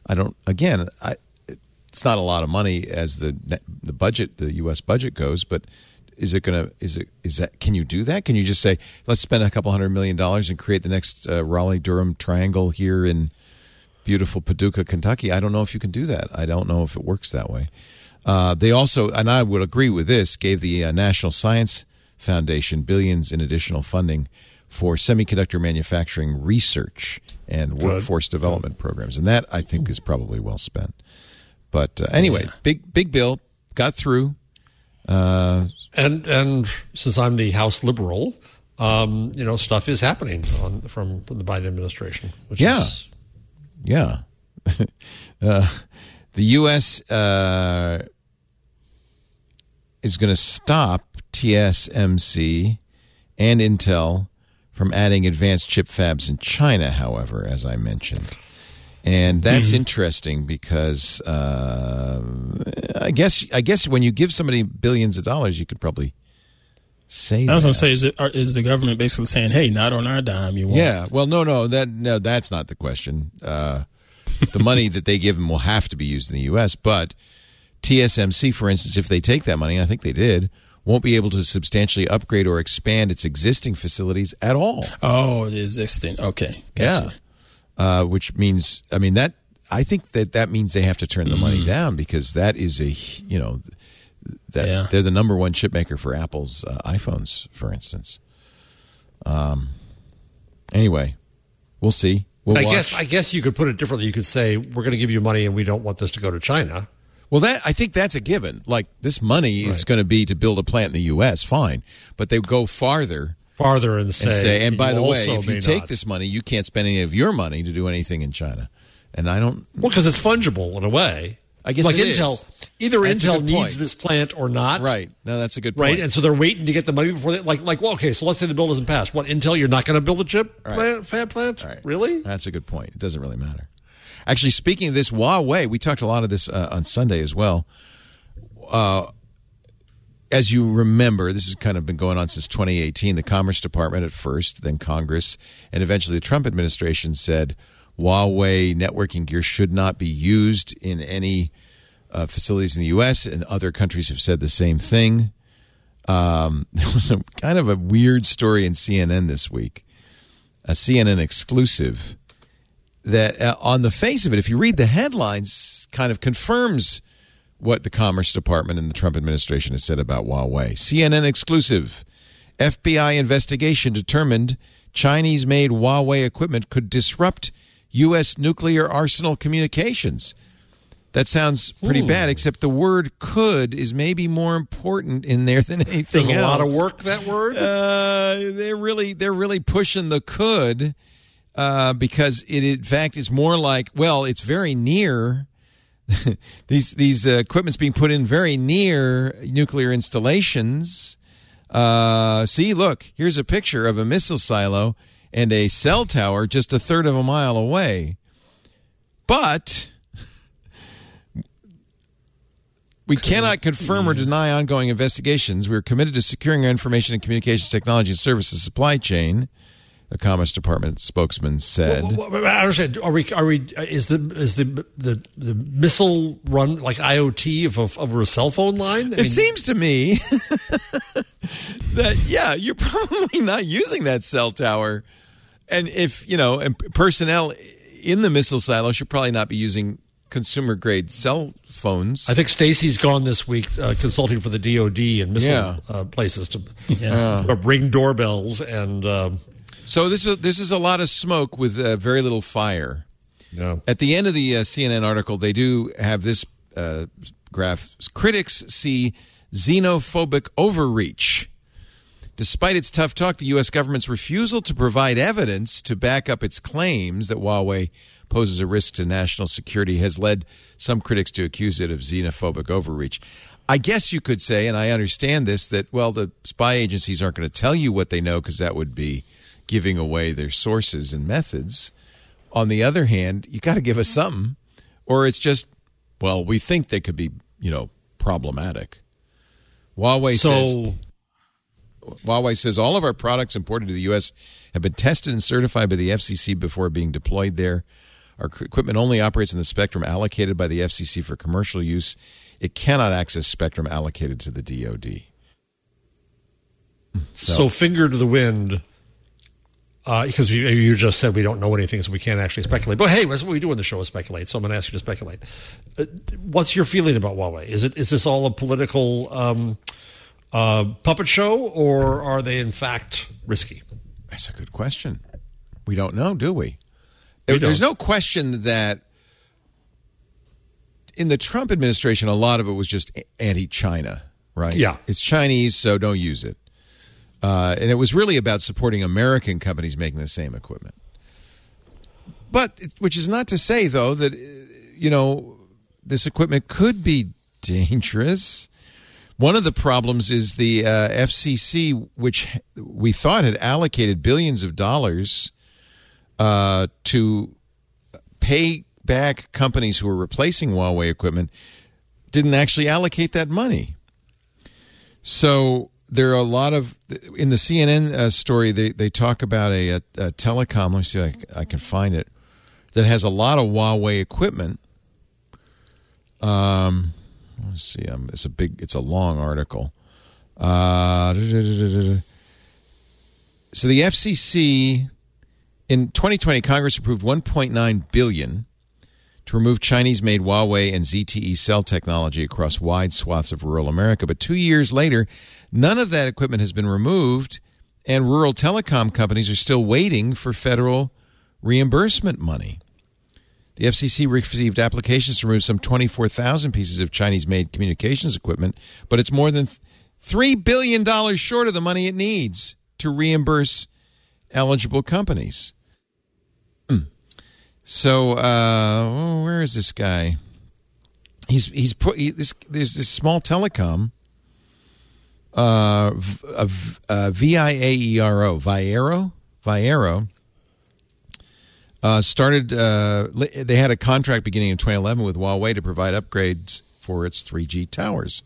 Speaker 1: It's not a lot of money as the budget, the U.S. budget goes, but can you do that? Can you just say, let's spend a couple $100 million and create the next Raleigh-Durham triangle here in beautiful Paducah, Kentucky? I don't know if you can do that. I don't know if it works that way. They also, and I would agree with this, gave the National Science Foundation billions in additional funding for semiconductor manufacturing research and workforce development programs. And that, I think, is probably well spent. But anyway, big bill, got through.
Speaker 4: And since I'm the House liberal, stuff is happening from the Biden administration. Which is...
Speaker 1: Yeah. The U.S. is going to stop TSMC and Intel from adding advanced chip fabs in China, however, as I mentioned. And that's interesting because I guess when you give somebody billions of dollars, you could probably say that.
Speaker 5: I was going to say, is the government basically saying, hey, not on our dime, you won't?
Speaker 1: Yeah, well, no, that's not the question. The money that they give them will have to be used in the U.S., but TSMC, for instance, if they take that money, and I think they did, won't be able to substantially upgrade or expand its existing facilities at all.
Speaker 5: Oh, the existing. Okay. Gotcha.
Speaker 1: Yeah. Which means, I think that means they have to turn the money down because that is they're the number one chip maker for Apple's iPhones, for instance. Anyway, we'll see.
Speaker 4: I guess you could put it differently. You could say, we're going to give you money and we don't want this to go to China.
Speaker 1: Well, I think that's a given. Like, this money is going to be to build a plant in the U.S., fine. But they go farther
Speaker 4: and say,
Speaker 1: and by the way, if you take this money, you can't spend any of your money to do anything in China. And I don't...
Speaker 4: Well, because it's fungible in a way.
Speaker 1: I guess
Speaker 4: like
Speaker 1: it
Speaker 4: Intel,
Speaker 1: is.
Speaker 4: either
Speaker 1: That's a
Speaker 4: Intel
Speaker 1: good
Speaker 4: needs
Speaker 1: point.
Speaker 4: this plant or not.
Speaker 1: Right. No, that's a good point.
Speaker 4: Right, and so they're waiting to get the money before they well, okay. So let's say the bill doesn't pass. What, Intel? You're not going to build a chip fab plant?
Speaker 1: Right.
Speaker 4: Really?
Speaker 1: That's a good point. It doesn't really matter. Actually, speaking of this, Huawei, we talked a lot of this on Sunday as well. As you remember, this has kind of been going on since 2018. The Commerce Department at first, then Congress, and eventually the Trump administration said Huawei networking gear should not be used in any facilities in the U.S., and other countries have said the same thing. There was a kind of a weird story in CNN this week, a CNN exclusive, that on the face of it, if you read the headlines, kind of confirms what the Commerce Department and the Trump administration has said about Huawei. CNN exclusive. FBI investigation determined Chinese-made Huawei equipment could disrupt U.S. nuclear arsenal communications. That sounds pretty bad, except the word "could" is maybe more important in there than anything
Speaker 4: There's
Speaker 1: else.
Speaker 4: a lot of work, that word?
Speaker 1: They're really pushing the "could" because it, in fact, is more like, well, it's very near. These equipment's being put in very near nuclear installations. See, look, here's a picture of a missile silo and a cell tower just a third of a mile away. But we cannot confirm or deny ongoing investigations. We are committed to securing our information and communications technology and services supply chain, the Commerce Department spokesman said.
Speaker 4: I understand. Is the missile run like IoT over a cell phone line?
Speaker 1: It seems to me that, yeah, you're probably not using that cell tower. And if, and personnel in the missile silo should probably not be using consumer-grade cell phones.
Speaker 4: I think Stacy's gone this week consulting for the DOD and missile places to ring doorbells and...
Speaker 1: So this is a lot of smoke with very little fire.
Speaker 4: Yeah.
Speaker 1: At the end of the CNN article, they do have this graph. Critics see xenophobic overreach. Despite its tough talk, the U.S. government's refusal to provide evidence to back up its claims that Huawei poses a risk to national security has led some critics to accuse it of xenophobic overreach. I guess you could say, and I understand this, that, well, the spy agencies aren't going to tell you what they know because that would be giving away their sources and methods. On the other hand, you got to give us something, or it's just, well, we think they could be, problematic. Huawei says all of our products imported to the U.S. have been tested and certified by the FCC before being deployed there. Our equipment only operates in the spectrum allocated by the FCC for commercial use. It cannot access spectrum allocated to the DoD.
Speaker 4: So finger to the wind. Because you just said we don't know anything, so we can't actually speculate. But hey, that's what we do on the show is speculate. So I'm going to ask you to speculate. What's your feeling about Huawei? Is this all a political puppet show, or are they in fact risky?
Speaker 1: That's a good question. We don't know, do we? There's no question that in the Trump administration, a lot of it was just anti-China, right?
Speaker 4: Yeah.
Speaker 1: It's Chinese, so don't use it. And it was really about supporting American companies making the same equipment. But, which is not to say, though, that, this equipment could be dangerous. One of the problems is the FCC, which we thought had allocated billions of dollars to pay back companies who were replacing Huawei equipment, didn't actually allocate that money. So there are a lot of, in the CNN story, they talk about a telecom, let me see if I can find it, that has a lot of Huawei equipment. Let's see, it's a long article. So the FCC, in 2020, Congress approved $1.9 billion to remove Chinese-made Huawei and ZTE cell technology across wide swaths of rural America. But 2 years later, none of that equipment has been removed, and rural telecom companies are still waiting for federal reimbursement money. The FCC received applications to remove some 24,000 pieces of Chinese-made communications equipment, but it's more than $3 billion short of the money it needs to reimburse eligible companies. So, where is this guy? there's this small telecom, Viaero, started. They had a contract beginning in 2011 with Huawei to provide upgrades for its 3G towers.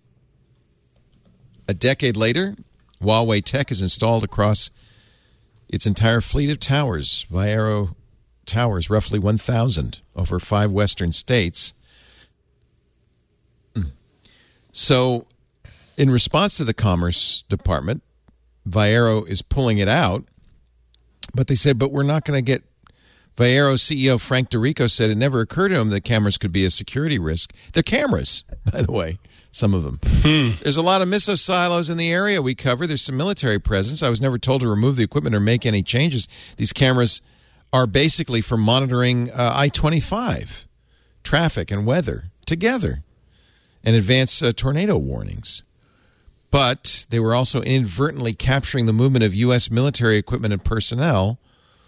Speaker 1: A decade later, Huawei tech is installed across its entire fleet of towers. Viaero towers, roughly 1,000 over 5 western states. So, in response to the Commerce Department, Viaero is pulling it out, but they said, but we're not going to get... Viaero CEO Frank DeRico said it never occurred to him that cameras could be a security risk. They're cameras, by the way, some of them. There's a lot of missile silos in the area we cover. There's some military presence. I was never told to remove the equipment or make any changes. These cameras are basically for monitoring I-25 traffic and weather together and advance tornado warnings. But they were also inadvertently capturing the movement of U.S. military equipment and personnel.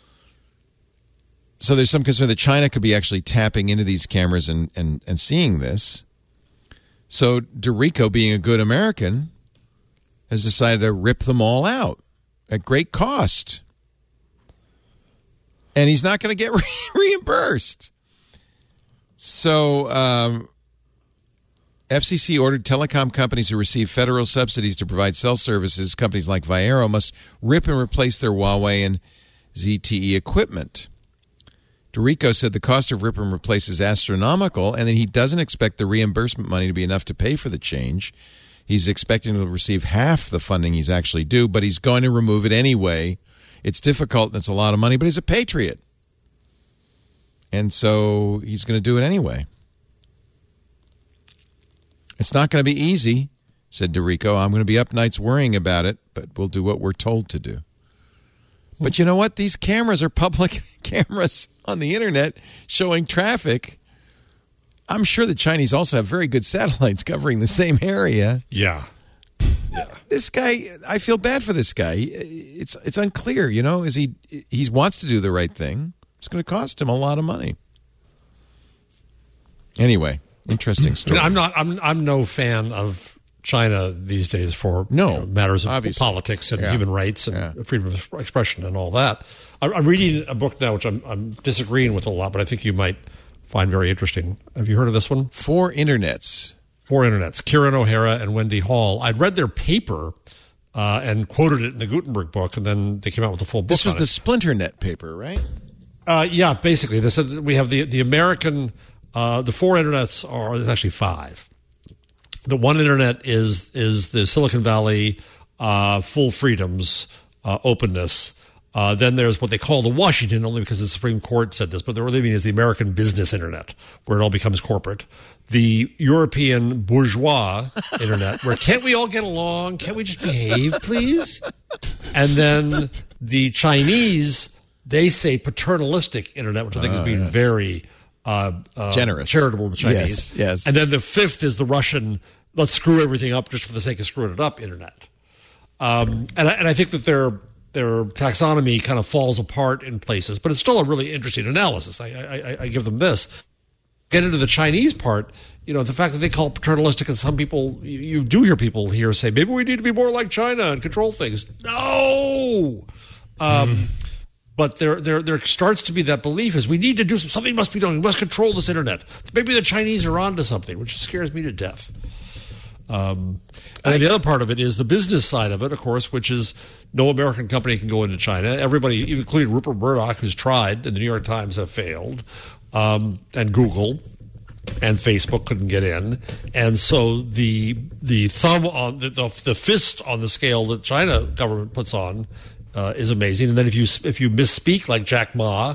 Speaker 1: So there's some concern that China could be actually tapping into these cameras and seeing this. So DeRico, being a good American, has decided to rip them all out at great cost. And he's not going to get reimbursed. So FCC ordered telecom companies who receive federal subsidies to provide cell services. Companies like Viaero must rip and replace their Huawei and ZTE equipment. DeRico said the cost of rip and replace is astronomical, and that he doesn't expect the reimbursement money to be enough to pay for the change. He's expecting to receive half the funding he's actually due, but he's going to remove it anyway. It's difficult and it's a lot of money, but he's a patriot. And so he's going to do it anyway. It's not going to be easy, said DeRico. I'm going to be up nights worrying about it, but we'll do what we're told to do. But you know what? These cameras are public cameras on the internet showing traffic. I'm sure the Chinese also have very good satellites covering the same area.
Speaker 4: Yeah.
Speaker 1: This guy, I feel bad for this guy. It's unclear, you know. He wants to do the right thing. It's going to cost him a lot of money. Anyway, interesting story.
Speaker 4: I'm no fan of China these days for matters of politics and human rights and freedom of expression and all that. I'm reading a book now which I'm disagreeing with a lot, but I think you might find very interesting. Have you heard of this one?
Speaker 1: Four Internets.
Speaker 4: Kieran O'Hara and Wendy Hall. I'd read their paper and quoted it in the Gutenberg book, and then they came out with a full book.
Speaker 1: This was the Splinternet paper, right?
Speaker 4: Yeah, basically. They said that we have the American, the four Internets there's actually five. The one internet is the Silicon Valley, full freedoms, openness. Then there's what they call the Washington, only because the Supreme Court said this, but the really mean is the American business internet, where it all becomes corporate. The European bourgeois internet, where can't we all get along? Can't we just behave, please? And then the Chinese, they say paternalistic internet, which I think is being very
Speaker 1: generous,
Speaker 4: charitable to the Chinese.
Speaker 1: Yes.
Speaker 4: And then the fifth is the Russian, let's screw everything up just for the sake of screwing it up internet. And I think that their taxonomy kind of falls apart in places, but it's still a really interesting analysis. I give them this. Get into the Chinese part, the fact that they call it paternalistic, and some people, you do hear people here say, maybe we need to be more like China and control things. No! But there starts to be that belief is we need to do something must be done. We must control this internet. Maybe the Chinese are onto something, which scares me to death. And the other part of it is the business side of it, of course, which is no American company can go into China. Everybody, including Rupert Murdoch, who's tried, and the New York Times have failed, and Google and Facebook couldn't get in. And so the thumb on the fist on the scale that China government puts on is amazing. And then if you misspeak like Jack Ma,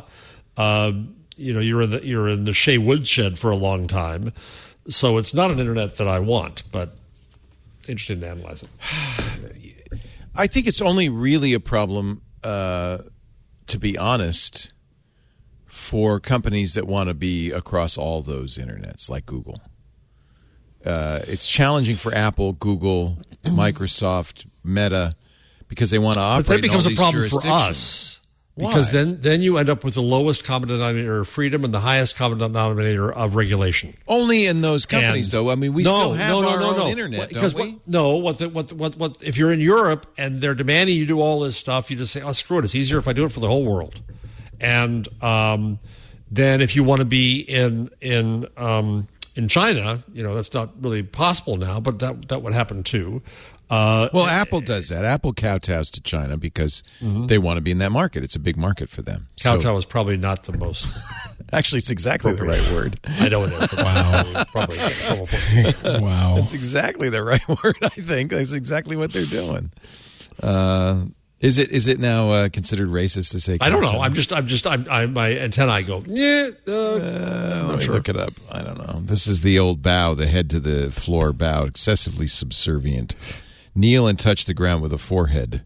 Speaker 4: you're in the Shea Woodshed for a long time. So it's not an internet that I want, but interesting to analyze it.
Speaker 1: I think it's only really a problem, to be honest, for companies that want to be across all those internets, like Google. It's challenging for Apple, Google, Microsoft, Meta, because they want to operate.
Speaker 4: But that becomes
Speaker 1: in all
Speaker 4: a problem
Speaker 1: these
Speaker 4: for us. Because
Speaker 1: Why?
Speaker 4: then you end up with the lowest common denominator of freedom and the highest common denominator of regulation.
Speaker 1: Only in those companies, though. I mean, we still have our own internet,
Speaker 4: because
Speaker 1: don't we?
Speaker 4: what if you're in Europe and they're demanding you do all this stuff, you just say, "Oh, screw it! It's easier if I do it for the whole world." And then if you want to be in China, that's not really possible now, but that would happen too.
Speaker 1: Well, Apple does that. Apple kowtows to China because they want to be in that market. It's a big market for them.
Speaker 4: Kowtow is probably not the most.
Speaker 1: Actually, it's exactly the right word.
Speaker 4: I know it is. But
Speaker 5: Wow.
Speaker 4: Probably.
Speaker 5: Wow.
Speaker 1: It's exactly the right word, I think. That's exactly what they're doing. Is it now considered racist to say kowtow?
Speaker 4: I don't know. I'm my antennae go, yeah.
Speaker 1: Let me look it up. I don't know. This is the old bow, the head to the floor bow, excessively subservient. Kneel and touch the ground with a forehead.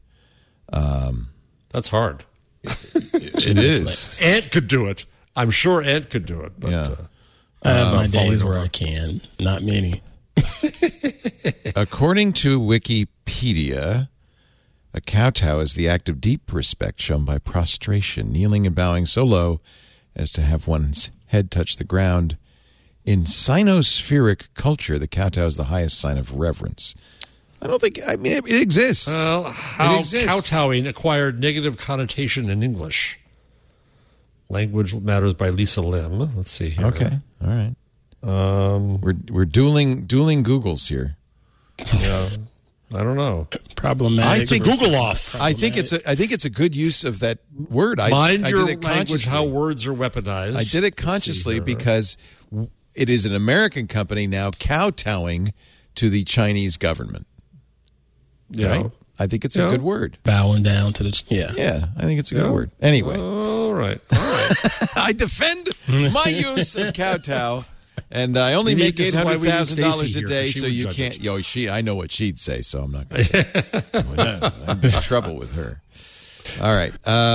Speaker 4: That's hard.
Speaker 1: It is.
Speaker 4: Ant could do it. I'm sure Ant could do it. But,
Speaker 1: Yeah.
Speaker 5: I have my days where I can. Not many.
Speaker 1: According to Wikipedia, a kowtow is the act of deep respect shown by prostration, kneeling and bowing so low as to have one's head touch the ground. In Sinospheric culture, the kowtow is the highest sign of reverence. It exists.
Speaker 4: Well, how
Speaker 1: It exists.
Speaker 4: kowtowing acquired negative connotation in English. Language Matters by Lisa Lim. Let's see here.
Speaker 1: Okay. All right. We're dueling Googles here.
Speaker 4: Yeah. I don't know.
Speaker 5: Problematic.
Speaker 1: I think
Speaker 4: Google off.
Speaker 1: I think it's a good use of that word.
Speaker 4: Mind
Speaker 1: I
Speaker 4: your
Speaker 1: did it
Speaker 4: language,
Speaker 1: consciously.
Speaker 4: how words are weaponized.
Speaker 1: I did it consciously because it is an American company now kowtowing to the Chinese government.
Speaker 4: Yeah.
Speaker 1: Right? I think it's a good word.
Speaker 5: Bowing down to the... Yeah.
Speaker 1: Yeah, I think it's a good word. Anyway,
Speaker 4: All right.
Speaker 1: I defend my use of kowtow, and I only make
Speaker 4: This is why we need
Speaker 1: $800,000
Speaker 4: Stacey
Speaker 1: a
Speaker 4: here,
Speaker 1: day,
Speaker 4: 'cause she
Speaker 1: so
Speaker 4: would
Speaker 1: you
Speaker 4: judge
Speaker 1: can't.
Speaker 4: it.
Speaker 1: I know what she'd say, so I'm not going to say it. I'm in trouble with her. All right.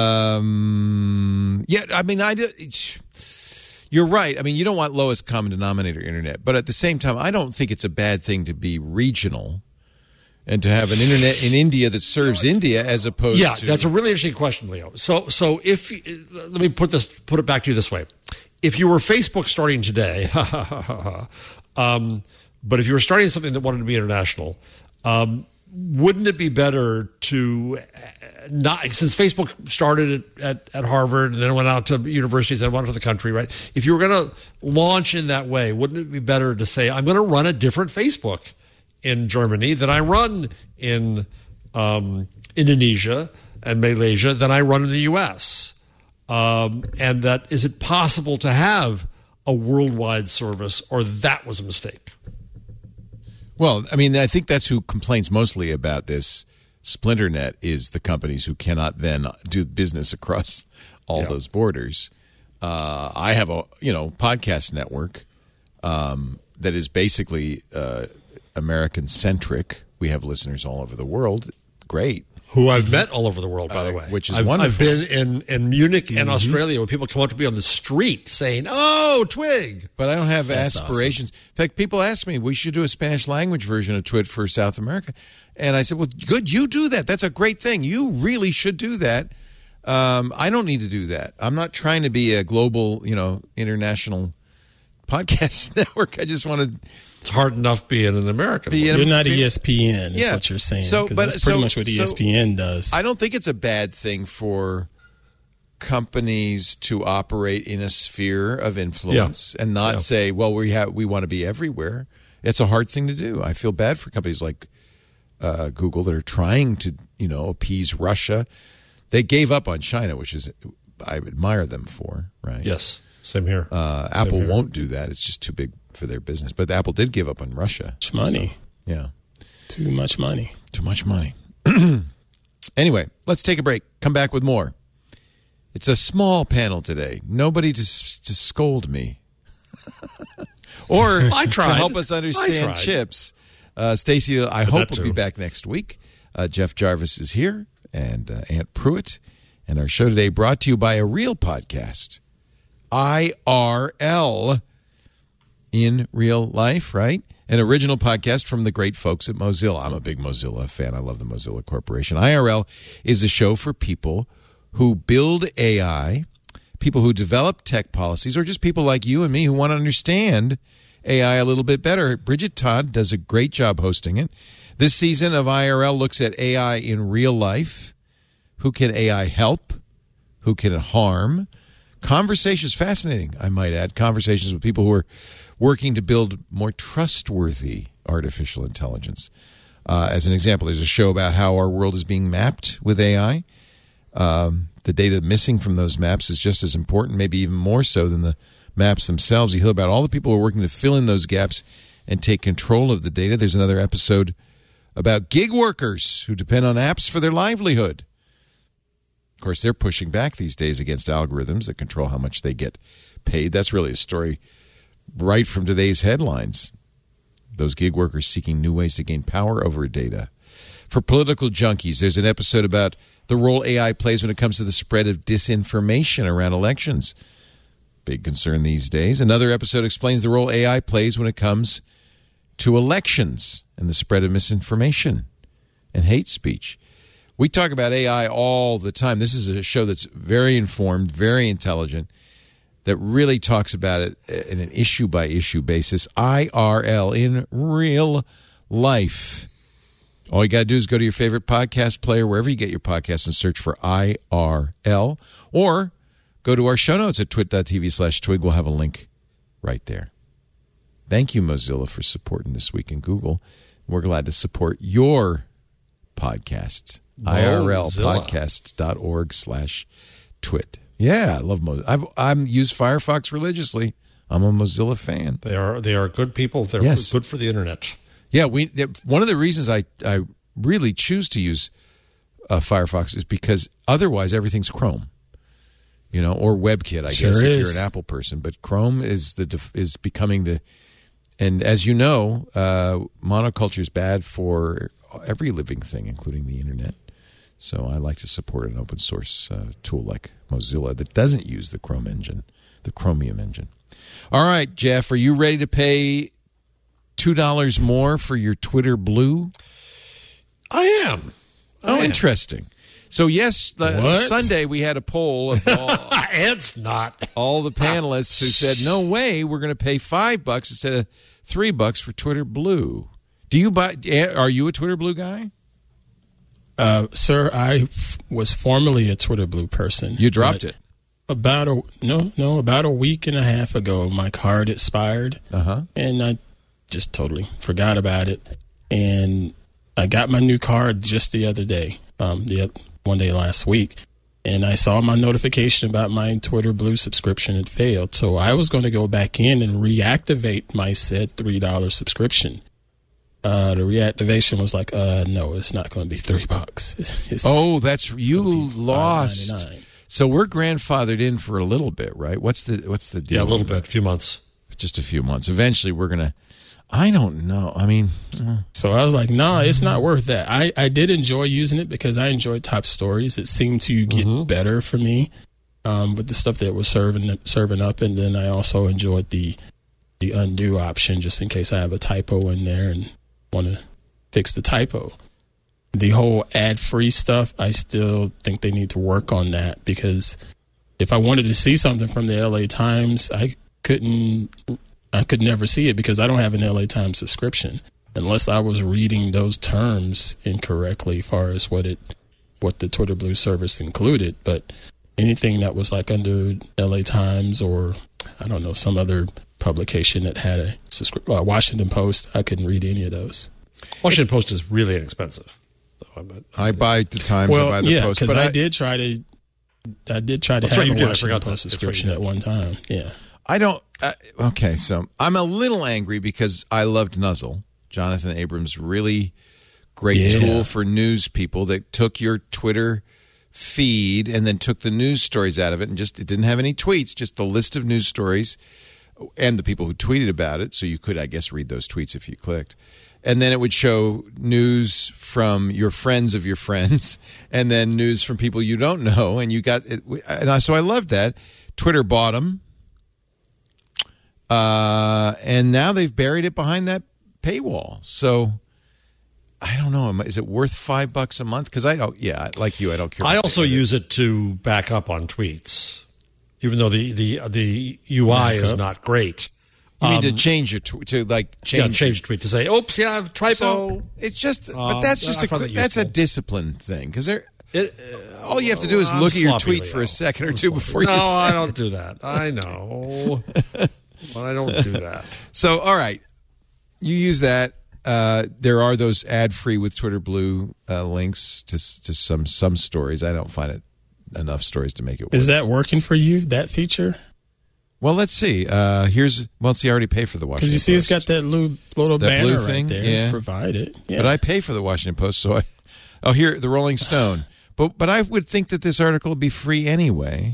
Speaker 1: You're right. I mean, you don't want lowest common denominator internet, but at the same time, I don't think it's a bad thing to be regional and to have an internet in India that serves India as opposed to...
Speaker 4: Yeah, that's a really interesting question, Leo. So if let me put it back to you this way: if you were Facebook starting today, but if you were starting something that wanted to be international, wouldn't it be better to not, since Facebook started at Harvard and then went out to universities and went out to the country, right? If you were going to launch in that way, wouldn't it be better to say, I'm going to run a different Facebook in Germany than I run in Indonesia and Malaysia than I run in the U.S.? And that, is it possible to have a worldwide service, or that was a mistake?
Speaker 1: Well, I mean, I think that's who complains mostly about this Splinternet is the companies who cannot then do business across all those borders. I have a podcast network that is basically American centric. We have listeners all over the world. Great.
Speaker 4: Who I've met all over the world, by the way.
Speaker 1: Which is
Speaker 4: I've
Speaker 1: wonderful.
Speaker 4: I've been in Munich and Australia where people come up to me on the street saying, "Oh, Twig."
Speaker 1: But I don't have aspirations. In fact, people ask me, we should do a Spanish language version of Twit for South America. And I said, well, good, you do that. That's a great thing. You really should do that. I don't need to do that. I'm not trying to be a global, international podcast network. I just want to...
Speaker 4: It's hard enough being an American.
Speaker 5: You're not ESPN, is
Speaker 1: Yeah.
Speaker 5: what you're saying.
Speaker 1: So,
Speaker 5: 'cause
Speaker 1: but-
Speaker 5: that's pretty
Speaker 1: so-
Speaker 5: much what
Speaker 1: so
Speaker 5: ESPN does.
Speaker 1: I don't think it's a bad thing for companies to operate in a sphere of influence and not say, well, we want to be everywhere. It's a hard thing to do. I feel bad for companies like Google that are trying to, appease Russia. They gave up on China, which is I admire them for, right?
Speaker 4: Yes, same here.
Speaker 1: Apple won't do that. It's just too big for their business. But Apple did give up on Russia.
Speaker 5: Too much money.
Speaker 1: Yeah.
Speaker 5: Too much money.
Speaker 1: Too much money. Anyway, let's take a break. Come back with more. It's a small panel today. Nobody to scold me. Or
Speaker 4: I tried.
Speaker 1: to help us understand chips. Stacey, I hope will be back next week. Jeff Jarvis is here, and Aunt Pruitt. And our show today brought to you by a real podcast. IRL. In real life, right? An original podcast from the great folks at Mozilla. I'm a big Mozilla fan. I love the Mozilla Corporation. IRL is a show for people who build AI, people who develop tech policies, or just people like you and me who want to understand AI a little bit better. Bridget Todd does a great job hosting it. This season of IRL looks at AI in real life. Who can AI help? Who can it harm? Conversations, fascinating, I might add. Conversations with people who are working to build more trustworthy artificial intelligence. As an example, there's a show about how our world is being mapped with AI. The data missing from those maps is just as important, maybe even more so than the maps themselves. You hear about all the people who are working to fill in those gaps and take control of the data. There's another episode about gig workers who depend on apps for their livelihood. Of course, they're pushing back these days against algorithms that control how much they get paid. That's really a story right from today's headlines. Those gig workers seeking new ways to gain power over data. For political junkies, there's an episode about the role AI plays when it comes to the spread of disinformation around elections. Big concern these days. Another episode explains the role AI plays when it comes to elections and the spread of misinformation and hate speech. We talk about AI all the time. This is a show that's very informed, very intelligent, that really talks about it in an issue-by-issue basis. IRL, in real life. All you got to do is go to your favorite podcast player, wherever you get your podcasts, and search for IRL. Or go to our show notes at twit.tv/twig. We'll have a link right there. Thank you, Mozilla, for supporting This Week in Google. We're glad to support your podcast. IRLpodcast.org/twit. Yeah, I love Mozilla. I've used Firefox religiously. I'm a Mozilla fan.
Speaker 4: They are good people. They're good for the internet.
Speaker 1: Yeah, one of the reasons I really choose to use Firefox is because otherwise everything's Chrome, or WebKit. I guess if you're an Apple person, but Chrome is becoming the. And as you know, monoculture is bad for every living thing, including the internet. So I like to support an open source tool like Mozilla that doesn't use the Chrome engine, the Chromium engine. All right, Jeff, are you ready to pay $2 more for your Twitter Blue?
Speaker 4: I am.
Speaker 1: Interesting. So yes, Sunday we had a poll of
Speaker 4: it's not
Speaker 1: all the panelists who said, "No way, we're going to pay $5 instead of $3 for Twitter Blue." Do you buy? Are you a Twitter Blue guy?
Speaker 5: Sir, I was formerly a Twitter Blue person.
Speaker 1: You dropped it
Speaker 5: about a week and a half ago. My card expired, and I just totally forgot about it. And I got my new card just the other day, one day last week, and I saw my notification about my Twitter Blue subscription had failed. So I was going to go back in and reactivate my said $3 subscription. The reactivation was like, no, it's not going to be $3.
Speaker 1: That's you lost. So we're grandfathered in for a little bit, right? What's the deal?
Speaker 4: Yeah, a little bit, a few months.
Speaker 1: Just a few months. Eventually, we're gonna. I don't know. I mean,
Speaker 5: so I was like, no, it's not worth that. I did enjoy using it because I enjoyed top stories. It seemed to get better for me with the stuff that was serving up, and then I also enjoyed the undo option just in case I have a typo in there and want to fix the typo. The whole ad-free stuff, I still think they need to work on that, because if I wanted to see something from the LA Times, I could never see it because I don't have an LA Times subscription unless I was reading those terms incorrectly as far as what the Twitter Blue service included. But anything that was like under LA Times or I don't know, some other publication that had a Washington Post, I couldn't read any of those.
Speaker 4: Washington Post is really inexpensive.
Speaker 1: I buy the Times, I buy the Post.
Speaker 5: Because I did try to have a Washington Post subscription at one time. Yeah.
Speaker 1: I don't. Okay, so I'm a little angry because I loved Nuzzle, Jonathan Abrams' really great tool for news people that took your Twitter feed and then took the news stories out of it and it didn't have any tweets, just the list of news stories and the people who tweeted about it. So you could, I guess, read those tweets if you clicked. And then it would show news from your friends of your friends and then news from people you don't know. And you got it. So I loved that. Twitter bought them. And now they've buried it behind that paywall. So I don't know. Is it worth $5 a month? Because I don't. Yeah, like you, I don't care.
Speaker 4: I also use it to back up on tweets, even though the UI is not great.
Speaker 1: You mean to change your change
Speaker 4: tweet to say, "Oops, yeah, I have typo."
Speaker 1: So it's just, but that's just that's a discipline thing because all you have to do is look at your tweet for a second or two before you.
Speaker 4: No, I don't do that. I know, but I don't do that.
Speaker 1: So, all right, you use that. There are those ad-free with Twitter Blue links to some stories. I don't find it enough stories to make it work.
Speaker 5: Is that working for you? That feature?
Speaker 1: Well, let's see. See, I already pay for the Washington Post.
Speaker 5: Because you see, it's got that little banner
Speaker 1: blue thing
Speaker 5: right there.
Speaker 1: Yeah.
Speaker 5: It's provided. Yeah.
Speaker 1: But I pay for the Washington Post, so here, the Rolling Stone. But I would think that this article would be free anyway.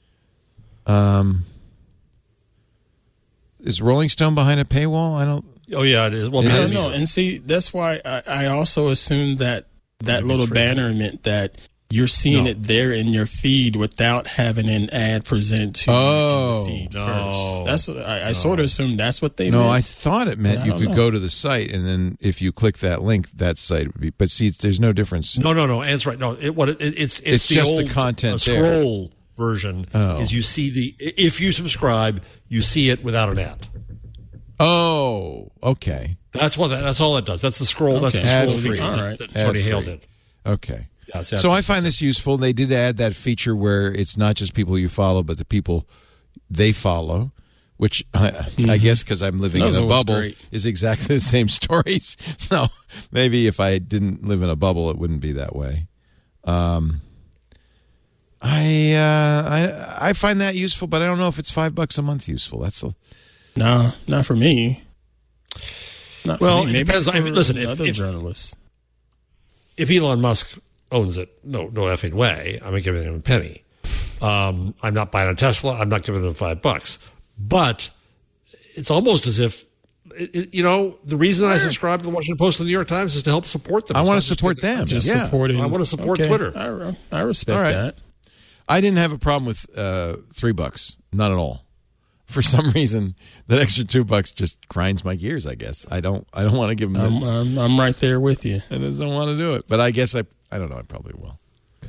Speaker 1: Is Rolling Stone behind a paywall? I don't.
Speaker 4: Oh yeah, it is. Well,
Speaker 5: I don't know. And see, that's why I also assumed that little banner meant that you're seeing it there in your feed without having an ad presented to you in the feed first. That's what I sort of assumed that's what they meant.
Speaker 1: No, I thought it meant you could go to the site, and then if you click that link, that site would be. But see, there's no difference.
Speaker 4: No. That's right. No, it's
Speaker 1: the
Speaker 4: just
Speaker 1: old, the content
Speaker 4: scroll version. Is you see if you subscribe, you see it without an ad.
Speaker 1: Oh, okay.
Speaker 4: That's all it does. That's the scroll.
Speaker 5: Okay.
Speaker 4: That's the
Speaker 1: Ad-free.
Speaker 4: scroll.
Speaker 5: All right.
Speaker 4: That's what Hale did.
Speaker 1: Okay.
Speaker 4: Yeah,
Speaker 1: so I find this useful. They did add that feature where it's not just people you follow, but the people they follow, which I guess because I'm living in a bubble is exactly the same stories. So maybe if I didn't live in a bubble, it wouldn't be that way. I find that useful, but I don't know if it's $5 a month useful.
Speaker 5: No, not for me. Not for me.
Speaker 4: It
Speaker 5: Maybe
Speaker 4: depends. Listen,
Speaker 5: other journalists.
Speaker 4: If Elon Musk owns it, no effing way. I'm not giving him a penny. I'm not buying a Tesla. I'm not giving him $5. But it's almost as if, the reason I subscribe to the Washington Post and the New York Times is to help support them.
Speaker 1: I want to support them.
Speaker 5: Supporting.
Speaker 4: I want to support Twitter.
Speaker 5: I respect that.
Speaker 1: I didn't have a problem with $3. Not at all. For some reason, that extra $2 just grinds my gears. I guess I don't want to give them.
Speaker 5: I'm right there with you.
Speaker 1: I just don't want to do it. But I guess I don't know. I probably will.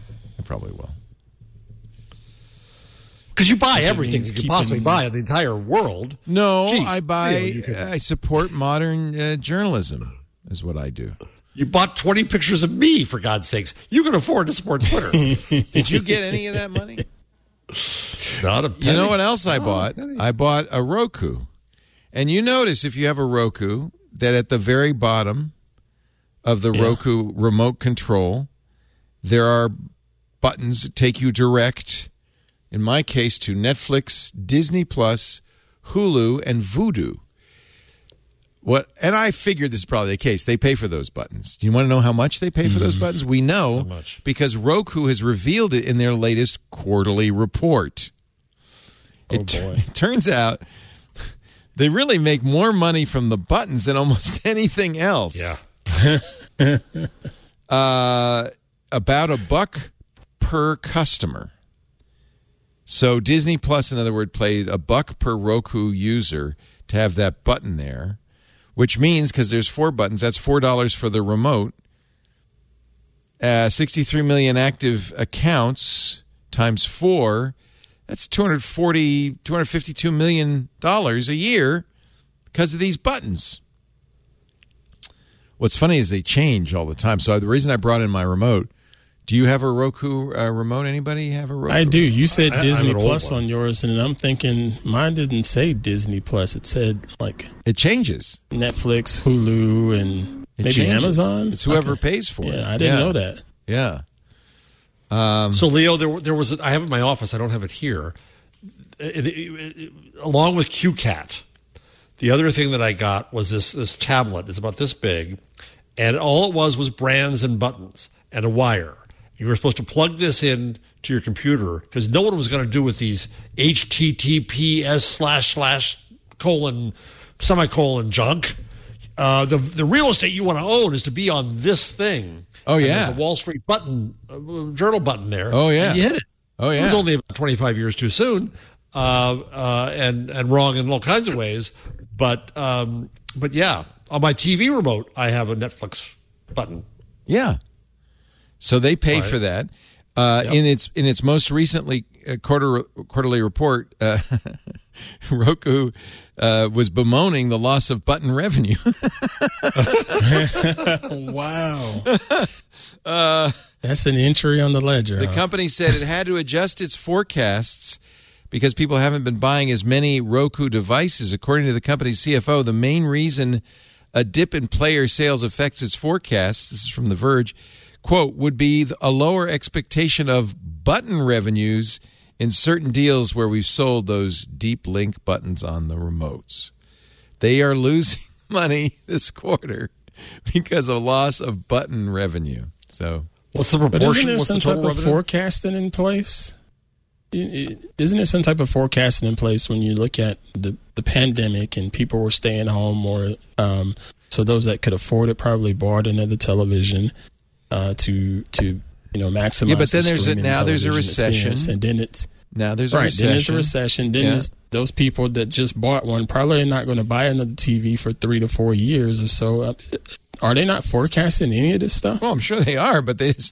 Speaker 4: Because you buy everything you can possibly buy in the entire world.
Speaker 1: No, I support modern journalism. Is what I do.
Speaker 4: You bought 20 pictures of me, for God's sakes. You can afford to support Twitter.
Speaker 1: Did you get any of that money?
Speaker 4: Not a penny.
Speaker 1: You know what else I bought? I bought a Roku. And you notice if you have a Roku that at the very bottom of the Roku remote control, there are buttons that take you direct, in my case, to Netflix, Disney Plus, Hulu, and Vudu. And I figured this is probably the case. They pay for those buttons. Do you want to know how much they pay for those buttons? We know because Roku has revealed it in their latest quarterly report. It turns out they really make more money from the buttons than almost anything else.
Speaker 4: Yeah.
Speaker 1: About $1 per customer. So Disney Plus, in other words, pays $1 per Roku user to have that button there. Which means, because there's 4 buttons, that's $4 for the remote. 63 million active accounts times 4, that's $252 million a year because of these buttons. What's funny is they change all the time. So the reason I brought in my remote, do you have a Roku remote? Anybody have a Roku?
Speaker 5: I do. You said Disney Plus on yours, and I'm thinking mine didn't say Disney Plus. It said
Speaker 1: it changes.
Speaker 5: Netflix, Hulu, and maybe Amazon.
Speaker 1: It's whoever pays for it.
Speaker 5: I didn't know that.
Speaker 1: Yeah.
Speaker 4: So Leo, there was I have it in my office. I don't have it here. Along with QCat, the other thing that I got was this tablet. It's about this big, and all it was brands and buttons and a wire. You were supposed to plug this in to your computer because no one was going to do with these HTTPS //:/semicolon junk. The real estate you want to own is to be on this thing.
Speaker 1: Oh, yeah.
Speaker 4: And there's a Wall Street button, journal button there.
Speaker 1: Oh, yeah.
Speaker 4: And you hit it.
Speaker 1: Oh, yeah.
Speaker 4: It was only about 25 years too soon and wrong in all kinds of ways. But yeah, on my TV remote, I have a Netflix button.
Speaker 1: Yeah. So they pay
Speaker 4: Right.
Speaker 1: for that. In its most recently quarterly report, Roku was bemoaning the loss of button revenue.
Speaker 5: Wow. That's an entry on the ledger.
Speaker 1: The company said it had to adjust its forecasts because people haven't been buying as many Roku devices. According to the company's CFO, the main reason a dip in player sales affects its forecasts, this is from The Verge, quote, would be a lower expectation of button revenues in certain deals where we've sold those deep link buttons on the remotes. They are losing money this quarter because of loss of button revenue. So,
Speaker 4: What's the
Speaker 5: But
Speaker 4: proportion?
Speaker 5: isn't there
Speaker 4: What's the
Speaker 5: some
Speaker 4: total
Speaker 5: type of
Speaker 4: revenue?
Speaker 5: forecasting in place? Isn't there some type of forecasting in place when you look at the pandemic and people were staying home, or so those that could afford it probably bought another television to maximize.
Speaker 1: Yeah, but then
Speaker 5: the
Speaker 1: there's
Speaker 5: streaming
Speaker 1: there's a
Speaker 5: television
Speaker 1: recession.
Speaker 5: experience. And then it's
Speaker 1: now there's a
Speaker 5: right.
Speaker 1: recession.
Speaker 5: Then there's a recession. Then there's those people that just bought one probably are not going to buy another TV for 3 to 4 years or so. Are they not forecasting any of this stuff?
Speaker 1: Well, I'm sure they are, but they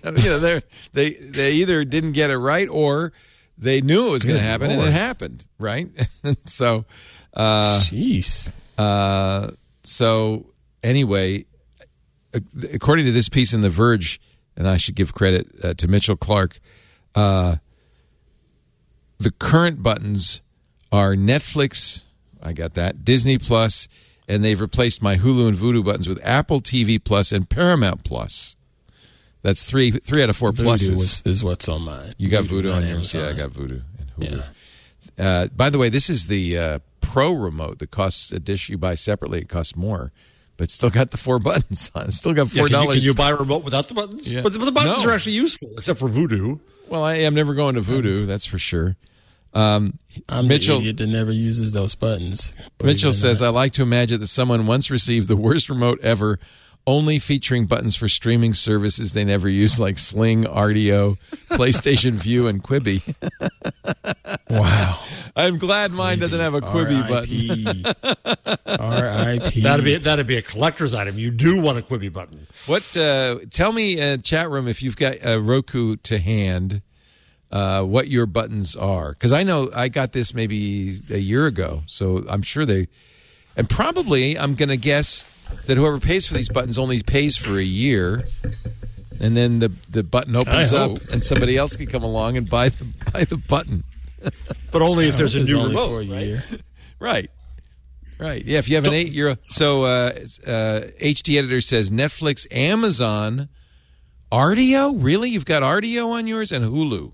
Speaker 1: either didn't get it right or they knew it was going to happen and it happened, right? So,
Speaker 5: Jeez.
Speaker 1: so anyway, according to this piece in The Verge, and I should give credit to Mitchell Clark, the current buttons are Netflix, I got that, Disney Plus, and they've replaced my Hulu and Vudu buttons with Apple TV Plus and Paramount Plus. That's three out of 4 pluses.
Speaker 5: Vudu is what's on mine.
Speaker 1: You got Vudu on yours?
Speaker 5: Amazon.
Speaker 1: Yeah, I got Vudu and Hulu. By the way, this is the Pro remote that costs a dish you buy separately. It costs more, but it's still got the 4 buttons on it. It's still got $4.
Speaker 4: Can you buy a remote without the buttons?
Speaker 1: Yeah.
Speaker 4: But the buttons
Speaker 1: No.
Speaker 4: are actually useful, except for Voodoo.
Speaker 1: Well, I am never going to Vudu, that's for sure.
Speaker 5: I'm
Speaker 1: Mitchell-
Speaker 5: the idiot that never uses those buttons.
Speaker 1: Mitchell says, I like to imagine that someone once received the worst remote ever, only featuring buttons for streaming services they never use, like Sling, RDO, PlayStation View, and Quibi.
Speaker 5: Wow.
Speaker 1: I'm glad mine doesn't have a Quibi button.
Speaker 5: R.I.P.
Speaker 4: That'd be a collector's item. You do want a Quibi button.
Speaker 1: What? Tell me, chat room, if you've got a Roku to hand, what your buttons are, because I know I got this maybe a year ago, so I'm sure and probably I'm going to guess that whoever pays for these buttons only pays for a year, and then the button opens
Speaker 5: I
Speaker 1: up,
Speaker 5: hope.
Speaker 1: and somebody else can come along and buy the button.
Speaker 4: But only if there's a
Speaker 5: It's
Speaker 4: new
Speaker 5: only
Speaker 4: remote.
Speaker 5: for a year.
Speaker 1: Right. Yeah, if you have an 8-year... So, HD Editor says Netflix, Amazon, RDO? Really? You've got RDO on yours? And Hulu.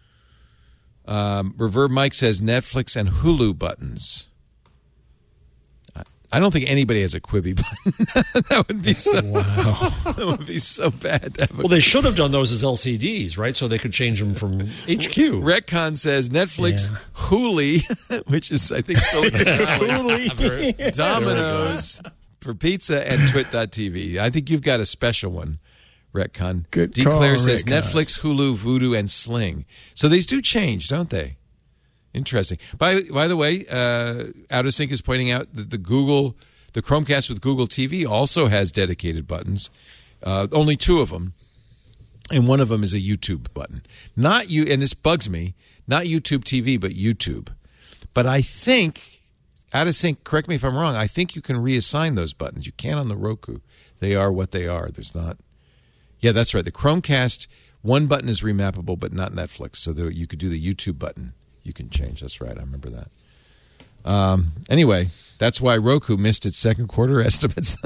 Speaker 1: Reverb Mike says Netflix and Hulu buttons. I don't think anybody has a Quibi button. That would be so...
Speaker 5: Wow.
Speaker 1: That would be so bad to have a
Speaker 4: Well, they should have done those as LCDs, right? So they could change them from HQ.
Speaker 1: Retcon says Netflix,
Speaker 5: Yeah.
Speaker 1: Huli, which is, I think, still Huli, Domino's for pizza, and Twit.tv. I think you've got a special one, Retcon.
Speaker 5: Good
Speaker 1: D.
Speaker 5: call,
Speaker 1: Claire says
Speaker 5: Retcon.
Speaker 1: Netflix, Hulu, Vudu, and Sling. So these do change, don't they? Interesting. By the way, Out of Sync is pointing out that the Chromecast with Google TV also has dedicated buttons. Only 2 of them. And one of them is a YouTube button. Not you, and this bugs me, not YouTube TV, but YouTube. But I think, Out of Sync, correct me if I'm wrong, I think you can reassign those buttons. You can on the Roku. They are what they are. There's not... Yeah, that's right. The Chromecast, one button is remappable, but not Netflix. So you could do the YouTube button. You can change. That's right. I remember that. Anyway, that's why Roku missed its second quarter estimates.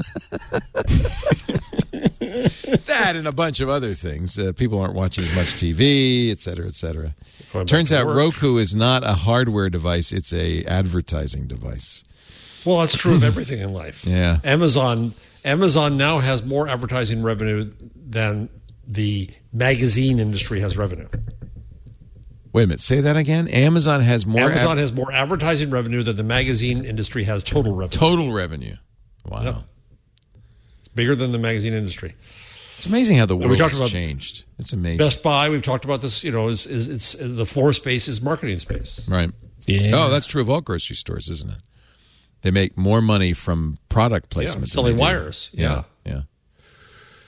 Speaker 1: That and a bunch of other things. People aren't watching as much TV, et cetera, et cetera. Turns out Roku is not a hardware device. It's a advertising device.
Speaker 4: Well, that's true of everything in life.
Speaker 1: Yeah.
Speaker 4: Amazon now has more advertising revenue than the magazine industry has revenue.
Speaker 1: Wait a minute. Say that again. Amazon has more.
Speaker 4: Amazon has more advertising revenue than the magazine industry has total revenue.
Speaker 1: total revenue. Wow.
Speaker 4: Yep. It's bigger than the magazine industry.
Speaker 1: It's amazing how the world
Speaker 4: talked
Speaker 1: has
Speaker 4: about
Speaker 1: changed. It's amazing.
Speaker 4: Best Buy, we've talked about this. Is it's the floor space is marketing space.
Speaker 1: Right.
Speaker 5: Yeah.
Speaker 1: Oh, that's true of all grocery stores, isn't it? They make more money from product placement. than
Speaker 4: selling
Speaker 1: they do.
Speaker 4: wires. Yeah.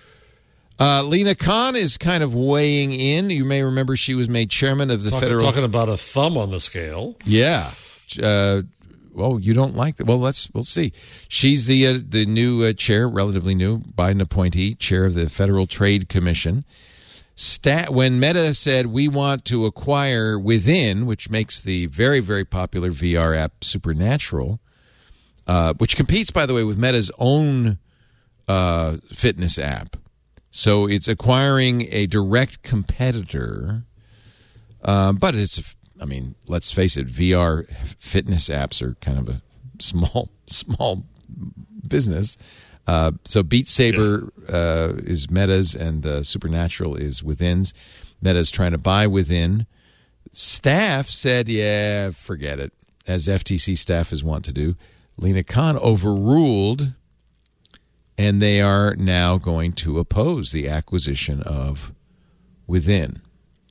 Speaker 1: Lena Khan is kind of weighing in. You may remember she was made chairman of the federal.
Speaker 4: Talking about a thumb on the scale.
Speaker 1: Yeah. Oh, you don't like that? Well, we'll see. She's the new chair, relatively new, Biden appointee, chair of the Federal Trade Commission. When Meta said we want to acquire Within, which makes the very, very popular VR app Supernatural, which competes, by the way, with Meta's own fitness app. So it's acquiring a direct competitor, but let's face it, VR fitness apps are kind of a small business. So Beat Saber is Meta's and Supernatural is Within's. Meta's trying to buy Within. Staff said, yeah, forget it, as FTC staff is wont to do. Lena Khan overruled, and they are now going to oppose the acquisition of Within.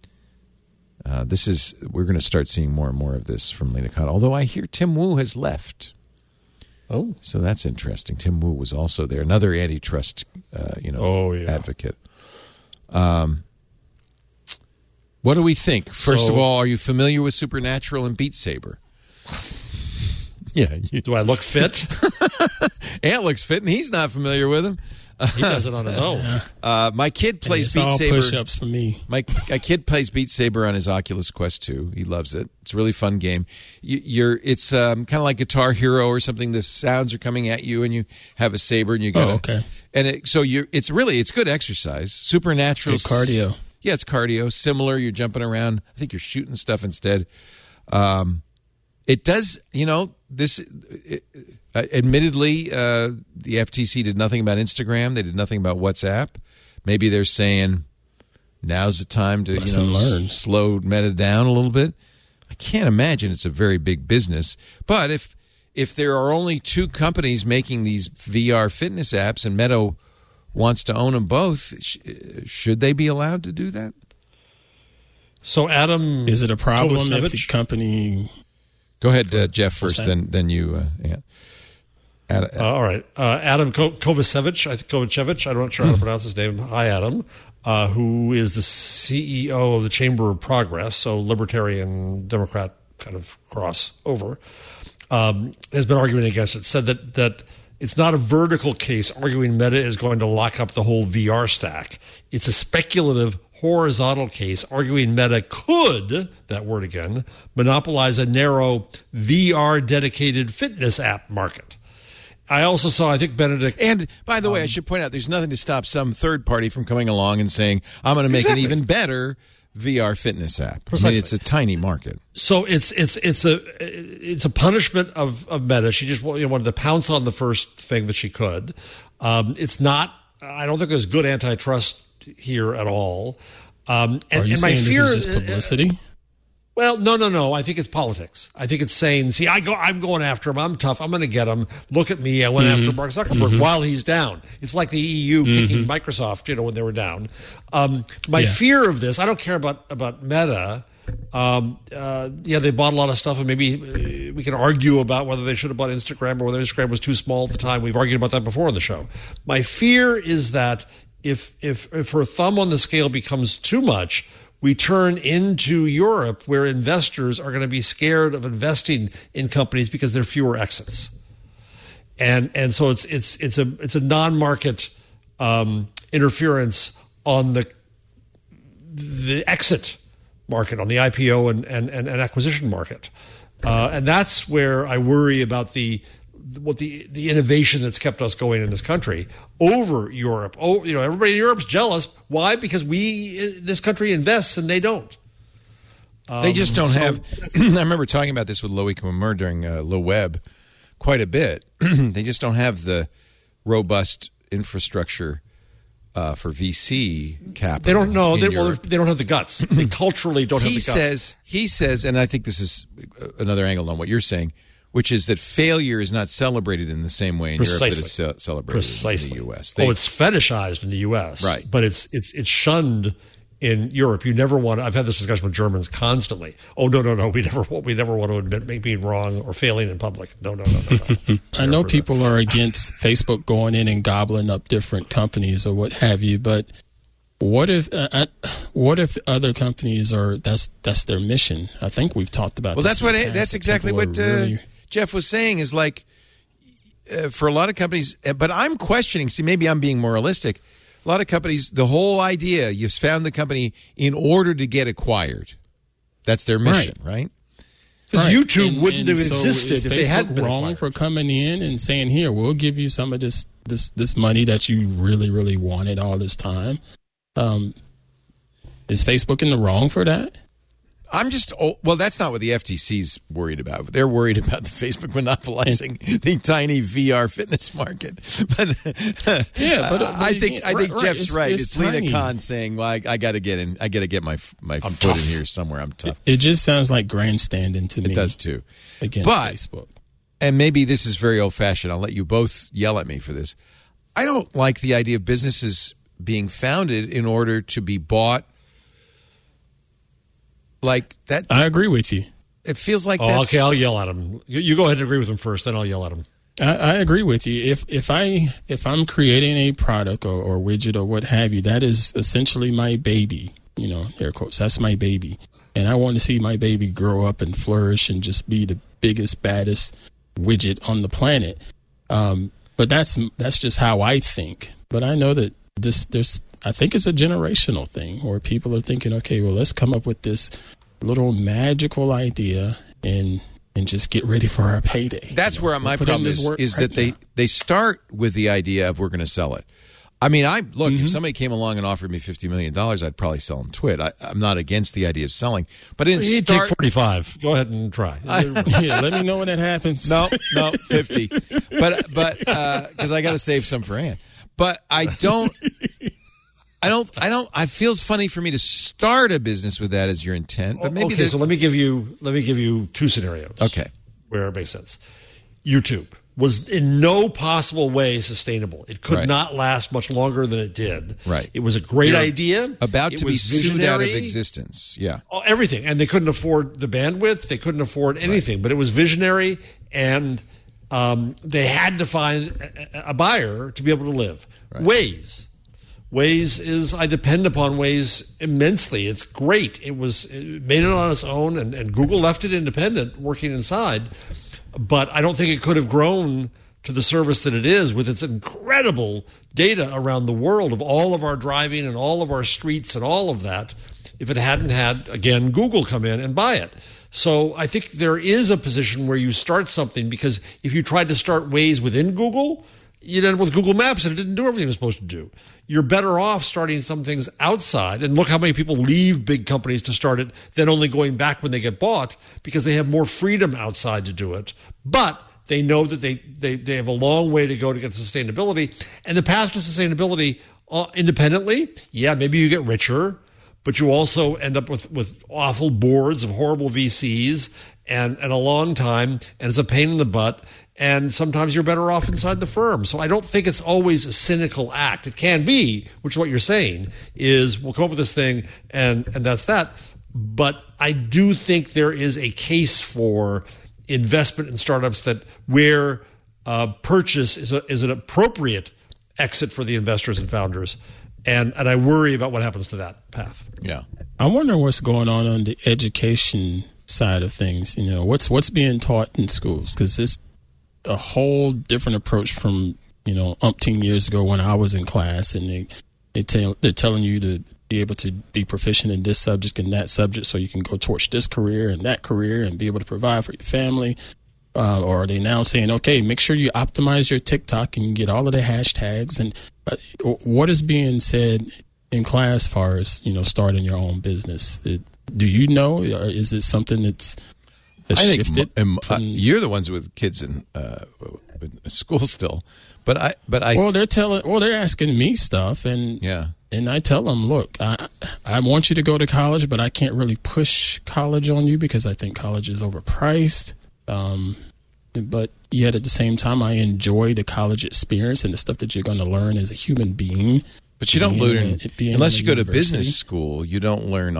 Speaker 1: We're going to start seeing more and more of this from Lena Khan, although I hear Tim Wu has left.
Speaker 4: Oh,
Speaker 1: so that's interesting. Tim Wu was also there, another antitrust, advocate. What do we think? First of all, are you familiar with Supernatural and Beat Saber? Yeah.
Speaker 4: Do I look fit?
Speaker 1: Ant looks fit, and he's not familiar with him.
Speaker 4: He does it on his own.
Speaker 1: My kid plays
Speaker 5: Beat
Speaker 1: Saber.
Speaker 5: Push-ups for me.
Speaker 1: My kid plays Beat Saber on his Oculus Quest 2. He loves it. It's a really fun game. It's kind of like Guitar Hero or something. The sounds are coming at you, and you have a saber, and you go.
Speaker 5: Oh, okay.
Speaker 1: And it's good exercise. Supernatural
Speaker 5: cardio.
Speaker 1: Yeah, it's cardio. Similar. You're jumping around. I think you're shooting stuff instead. It does. Admittedly, the FTC did nothing about Instagram. They did nothing about WhatsApp. Maybe they're saying now's the time to slow Meta down a little bit. I can't imagine it's a very big business. But if there are only two companies making these VR fitness apps and Meta wants to own them both, should they be allowed to do that?
Speaker 4: So, Adam,
Speaker 5: is it a problem if the company?
Speaker 1: Go ahead, Jeff, first, then you.
Speaker 4: All right. Adam Kovacevic, I'm not sure how to pronounce his name. Hi, Adam, who is the CEO of the Chamber of Progress, so libertarian Democrat kind of crossover, has been arguing against it, said that it's not a vertical case, arguing Meta is going to lock up the whole VR stack. It's a speculative horizontal case, arguing Meta could, that word again, monopolize a narrow VR-dedicated fitness app market. I also saw, I think, Benedict...
Speaker 1: And, by the way, I should point out, there's nothing to stop some third party from coming along and saying, I'm going to make an even better VR fitness app. Precisely. I mean, it's a tiny market.
Speaker 4: So it's a punishment of Meta. She just wanted to pounce on the first thing that she could. It's not... I don't think there's good antitrust here at all.
Speaker 5: Are you saying this is just publicity?
Speaker 4: Well, no. I think it's politics. I think it's saying, see, I'm going after him. I'm tough. I'm going to get him. Look at me. I went after Mark Zuckerberg while he's down. It's like the EU kicking Microsoft, when they were down. My fear of this, I don't care about Meta. They bought a lot of stuff, and maybe we can argue about whether they should have bought Instagram or whether Instagram was too small at the time. We've argued about that before on the show. My fear is that if her thumb on the scale becomes too much, we turn into Europe, where investors are going to be scared of investing in companies because there are fewer exits, and so it's a non-market interference on the exit market, on the IPO and acquisition market, and that's where I worry about the innovation that's kept us going in this country over Europe. Oh, everybody in Europe's jealous. Why? Because this country invests and they don't.
Speaker 1: They just don't have. I remember talking about this with Loic Mamur during Low Web quite a bit. They just don't have the robust infrastructure for VC capital.
Speaker 4: They don't know. They don't have the guts. They culturally don't have the guts.
Speaker 1: He says, and I think this is another angle on what you're saying, which is that failure is not celebrated in the same way in Europe that it's celebrated in the U.S.
Speaker 4: It's fetishized in the U.S.,
Speaker 1: right?
Speaker 4: But it's shunned in Europe. You never want. I've had this discussion with Germans constantly. Oh no, we never want to admit being wrong or failing in public. No.
Speaker 5: I know people are against Facebook going in and gobbling up different companies or what have you, but what if other companies that's their mission? I think we've talked about.
Speaker 1: Well,
Speaker 5: this
Speaker 1: that's exactly what Jeff was saying. Is like for a lot of companies, but I'm questioning. See, maybe I'm being moralistic. A lot of companies, the whole idea, you've found the company in order to get acquired. That's their mission, right?
Speaker 4: Right. YouTube wouldn't have existed if they hadn't been
Speaker 5: wrong
Speaker 4: acquired.
Speaker 5: For coming in and saying, "Here, we'll give you some of this money that you really, really wanted all this time." Is Facebook in the wrong for that?
Speaker 1: Well, that's not what the FTC's worried about. They're worried about the Facebook monopolizing the tiny VR fitness market. But I think Jeff's right. It's Lena Khan saying, "Well, I got to get in. I got to get my foot in here somewhere. I'm tough."
Speaker 5: It just sounds like grandstanding to me.
Speaker 1: It does too.
Speaker 5: Against Facebook.
Speaker 1: And maybe this is very old-fashioned. I'll let you both yell at me for this. I don't like the idea of businesses being founded in order to be bought. Like that,
Speaker 5: I agree with you.
Speaker 1: It feels like that's...
Speaker 4: Okay, I'll yell at him. You go ahead and agree with him first, then I'll yell at him.
Speaker 5: I agree with you. If I'm creating a product or widget or what have you, that is essentially my baby. Air quotes. That's my baby, and I want to see my baby grow up and flourish and just be the biggest, baddest widget on the planet. But that's just how I think. But I know that I think it's a generational thing where people are thinking, okay, well, let's come up with this little magical idea and just get ready for our payday.
Speaker 1: That's where my problem is that they start with the idea of we're going to sell it. I mean, if somebody came along and offered me $50 million, I'd probably sell them Twit. I'm not against the idea of selling, but
Speaker 4: take 45. Go ahead and try.
Speaker 5: Let me know when that happens.
Speaker 1: No, 50. But because I got to save some for Ann. But it feels funny for me to start a business with that as your intent. But maybe
Speaker 4: so let me give you two scenarios.
Speaker 1: Okay.
Speaker 4: Where it makes sense. YouTube was in no possible way sustainable. It could not last much longer than it did.
Speaker 1: Right.
Speaker 4: It was a great idea.
Speaker 1: About to be sued out of existence. Yeah.
Speaker 4: Everything. And they couldn't afford the bandwidth. They couldn't afford anything. Right. But it was visionary, and they had to find a buyer to be able to live. Right. Waze I depend upon Waze immensely. It's great. It made it on its own, and Google left it independent, working inside. But I don't think it could have grown to the service that it is with its incredible data around the world of all of our driving and all of our streets and all of that if it hadn't had, again, Google come in and buy it. So I think there is a position where you start something, because if you tried to start Waze within Google, you'd end up with Google Maps and it didn't do everything it was supposed to do. You're better off starting some things outside. And look how many people leave big companies to start it than only going back when they get bought, because they have more freedom outside to do it. But they know that they have a long way to go to get to sustainability. And the path to sustainability independently, maybe you get richer, but you also end up with awful boards of horrible VCs and a long time, and it's a pain in the butt. And sometimes you're better off inside the firm. So I don't think it's always a cynical act. It can be, which is what you're saying, is we'll come up with this thing and that's that. But I do think there is a case for investment in startups where purchase is an appropriate exit for the investors and founders. And I worry about what happens to that path.
Speaker 1: Yeah.
Speaker 5: I wonder what's going on the education side of things. What's being taught in schools, because it's a whole different approach from umpteen years ago when I was in class, and they're telling you to be able to be proficient in this subject and that subject so you can go towards this career and that career and be able to provide for your family. Or are they now saying, okay, make sure you optimize your TikTok and you get all of the hashtags? And what is being said in class as far as starting your own business? Do you know, or is it something that's
Speaker 1: I think you're the ones with kids in school still, but I
Speaker 5: they're asking me stuff, and I tell them, look, I want you to go to college, but I can't really push college on you because I think college is overpriced. But yet at the same time, I enjoy the college experience and the stuff that you're going to learn as a human being.
Speaker 1: But you don't learn unless you go to business school. You don't learn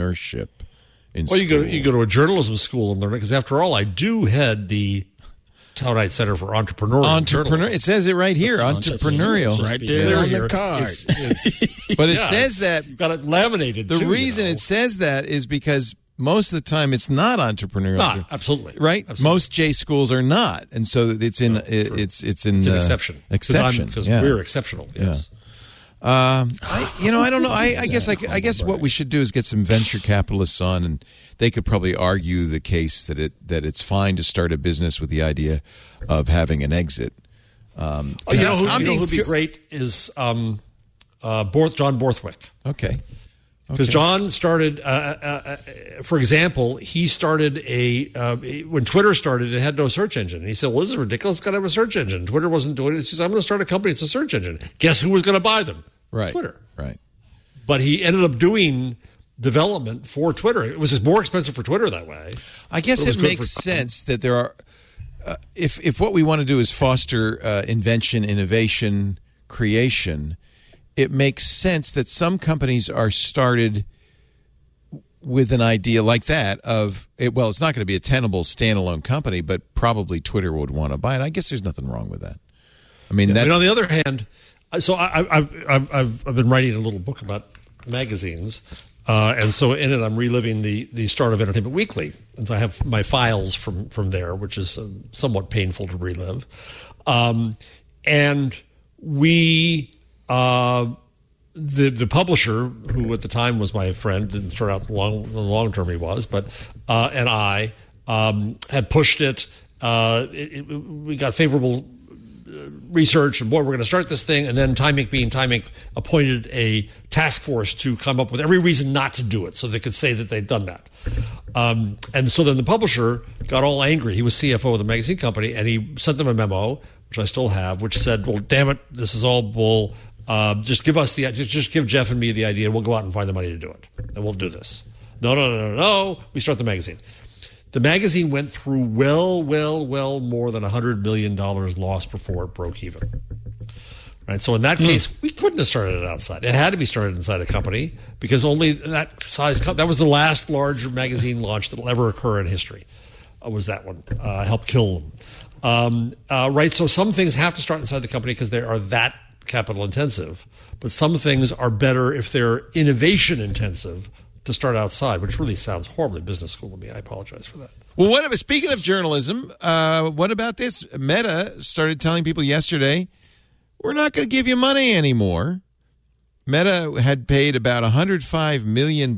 Speaker 1: entrepreneurship.
Speaker 4: You go to a journalism school and learn it, because after all, I do head the Townite Center for Entrepreneurial Journalism.
Speaker 1: It says it right here, entrepreneurial.
Speaker 5: Right there on
Speaker 4: Here.
Speaker 5: the card.
Speaker 1: But it says that
Speaker 4: You've got it laminated.
Speaker 1: the
Speaker 4: too,
Speaker 1: reason it says that is because most of the time it's not entrepreneurial.
Speaker 4: Not absolutely
Speaker 1: Right?
Speaker 4: Absolutely.
Speaker 1: Most J schools are not, and so it's in it's in
Speaker 4: It's an exception.
Speaker 1: Exception
Speaker 4: Because
Speaker 1: yeah.
Speaker 4: we're exceptional. Yes.
Speaker 1: I don't know. I guess what we should do is get some venture capitalists on, and they could probably argue the case that it's fine to start a business with the idea of having an exit.
Speaker 4: Who'd be great is John Borthwick.
Speaker 1: Okay.
Speaker 4: Because John started, for example, he started when Twitter started, it had no search engine. And he said, well, this is ridiculous. It's got to have a search engine. Twitter wasn't doing it. He says, I'm going to start a company. It's a search engine. Guess who was going to buy them?
Speaker 1: Right.
Speaker 4: Twitter.
Speaker 1: Right.
Speaker 4: But he ended up doing development for Twitter. It was just more expensive for Twitter that way.
Speaker 1: I guess
Speaker 4: But it was
Speaker 1: it
Speaker 4: good
Speaker 1: makes
Speaker 4: for-
Speaker 1: sense that there are, if what we want to do is foster invention, innovation, creation, it makes sense that some companies are started with an idea like that of, well, it's not going to be a tenable standalone company, but probably Twitter would want to buy it. I guess there's nothing wrong with that. I mean, that's...
Speaker 4: And on the other hand, so I've been writing a little book about magazines, and so in it I'm reliving the start of Entertainment Weekly, and so I have my files from there, which is somewhat painful to relive. And we, the publisher, who at the time was my friend, didn't start out the long term he was, but and I had pushed it. We got favorable research, and boy, we're going to start this thing. And then Time Inc. appointed a task force to come up with every reason not to do it, so they could say that they'd done that. And so then the publisher got all angry. He was CFO of the magazine company, and he sent them a memo, which I still have, which said, "Well, damn it, this is all bull. Just give Jeff and me the idea. We'll go out and find the money to do it, and we'll do this." No. We start the magazine. The magazine went through well more than $100 million loss before it broke even. Right. So in that case, we couldn't have started it outside. It had to be started inside a company, because only that size. That was the last large magazine launch that will ever occur in history. Was that one? Helped kill them. Right. So some things have to start inside the company because they are that capital intensive, but some things are better if they're innovation intensive to start outside, which really sounds horribly business school to me. I apologize for that.
Speaker 1: Well, speaking of journalism, what about this? Meta started telling people yesterday, we're not going to give you money anymore. Meta had paid about $105 million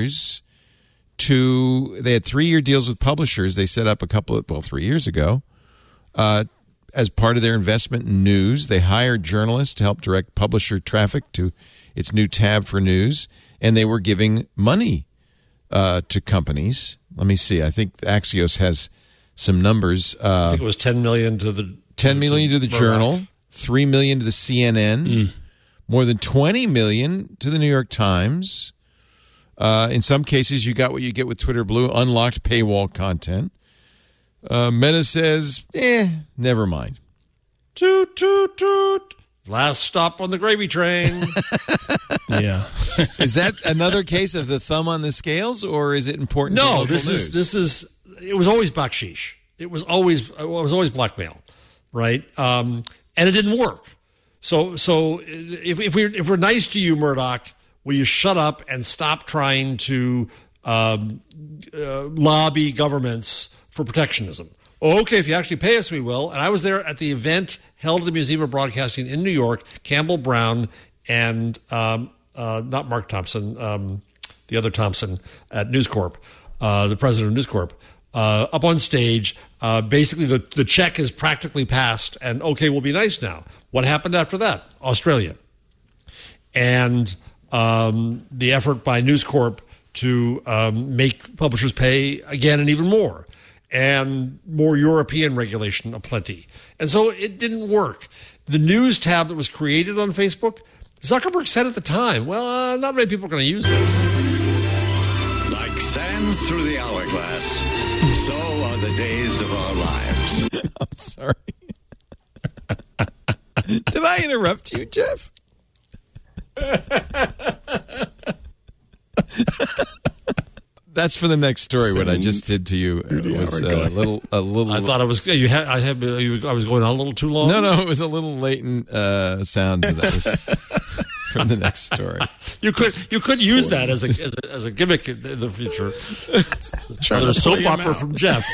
Speaker 1: they had 3-year deals with publishers. They set up 3 years ago. As part of their investment in news, they hired journalists to help direct publisher traffic to its new tab for news, and they were giving money to companies. Let me see. I think Axios has some numbers.
Speaker 4: I think it was $10 million to the
Speaker 1: $10 million to the Journal, $3 million to the CNN, more than $20 million to the New York Times. In some cases, you got what you get with Twitter Blue, unlocked paywall content. Meta says, never mind.
Speaker 4: Toot, toot, toot. Last stop on the gravy train.
Speaker 5: Yeah.
Speaker 1: Is that another case of the thumb on the scales, or is it important?
Speaker 4: No,
Speaker 1: to local
Speaker 4: this
Speaker 1: news?
Speaker 4: it was always baksheesh. It was always blackmail, right? And it didn't work. So if we're nice to you, Murdoch, will you shut up and stop trying to lobby governments for protectionism? Okay, if you actually pay us, we will. And I was there at the event held at the Museum of Broadcasting in New York. Campbell Brown and not Mark Thompson, the other Thompson at News Corp, the president of News Corp, up on stage. Basically, the check is practically passed, and okay, we'll be nice now. What happened after that? Australia. And the effort by News Corp to make publishers pay again and even more, and more European regulation aplenty. And so it didn't work. The news tab that was created on Facebook, Zuckerberg said at the time, well, not many people are going to use this.
Speaker 6: Like sand through the hourglass, so are the days of our lives.
Speaker 1: I'm sorry. Did I interrupt you, Jeff? That's for the next story. What I just did to you was a little.
Speaker 4: I thought I was going on a little too long.
Speaker 1: No, it was a little latent sound that was from the next story.
Speaker 4: You could use that as a gimmick in the future. Another soap opera from Jeff.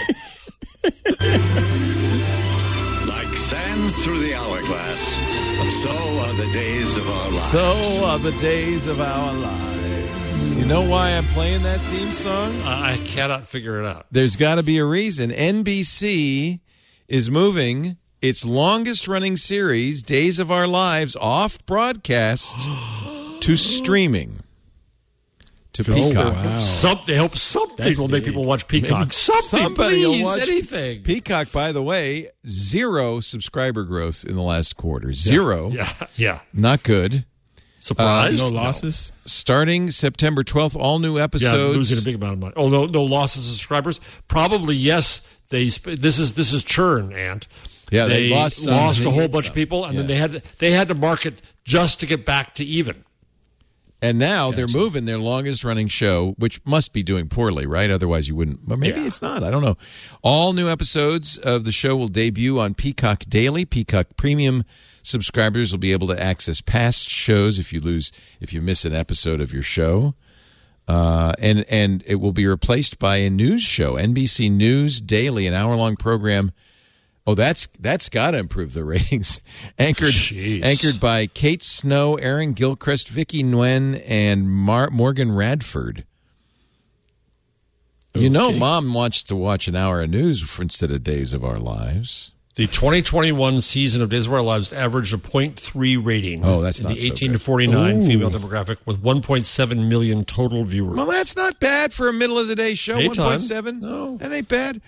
Speaker 6: Like sand through the hourglass, so are the days of our lives.
Speaker 1: So are the days of our lives. You know why I'm playing that theme song?
Speaker 4: I cannot figure it out.
Speaker 1: There's got to be a reason. NBC is moving its longest-running series, Days of Our Lives, off broadcast to streaming. To Peacock.
Speaker 5: Wow.
Speaker 4: They hope something will make people watch Peacock.
Speaker 1: Somebody will
Speaker 4: please,
Speaker 1: watch
Speaker 4: anything.
Speaker 1: Peacock, by the way, 0 subscriber growth in the last quarter. 0.
Speaker 4: Yeah.
Speaker 1: Not good.
Speaker 4: Surprise?
Speaker 5: No losses?
Speaker 1: Starting September 12th, all new episodes.
Speaker 4: Yeah, losing a big amount of money. Oh, no losses of subscribers? Probably, yes. This is churn, Ant.
Speaker 1: Yeah, they lost some,
Speaker 4: a whole bunch of people, and then they had to market just to get back to even.
Speaker 1: And now they're moving their longest-running show, which must be doing poorly, right? Otherwise, you wouldn't. But maybe it's not. I don't know. All new episodes of the show will debut on Peacock Daily. Peacock Premium subscribers will be able to access past shows if you miss an episode of your show. And it will be replaced by a news show, NBC News Daily, an hour-long program. Oh, that's got to improve the ratings. Anchored by Kate Snow, Aaron Gilchrist, Vicky Nguyen, and Morgan Radford. Okay. You know, Mom wants to watch an hour of news instead of Days of Our Lives.
Speaker 4: The 2021 season of Days of Our Lives averaged a 0.3 rating.
Speaker 1: Oh, that's
Speaker 4: in
Speaker 1: not
Speaker 4: the
Speaker 1: so
Speaker 4: 18
Speaker 1: good.
Speaker 4: to 49 female demographic with 1.7 million total viewers.
Speaker 1: Well, that's not bad for a middle-of-the-day show.
Speaker 4: Daytime.
Speaker 1: 1.7?
Speaker 4: No.
Speaker 1: That ain't bad.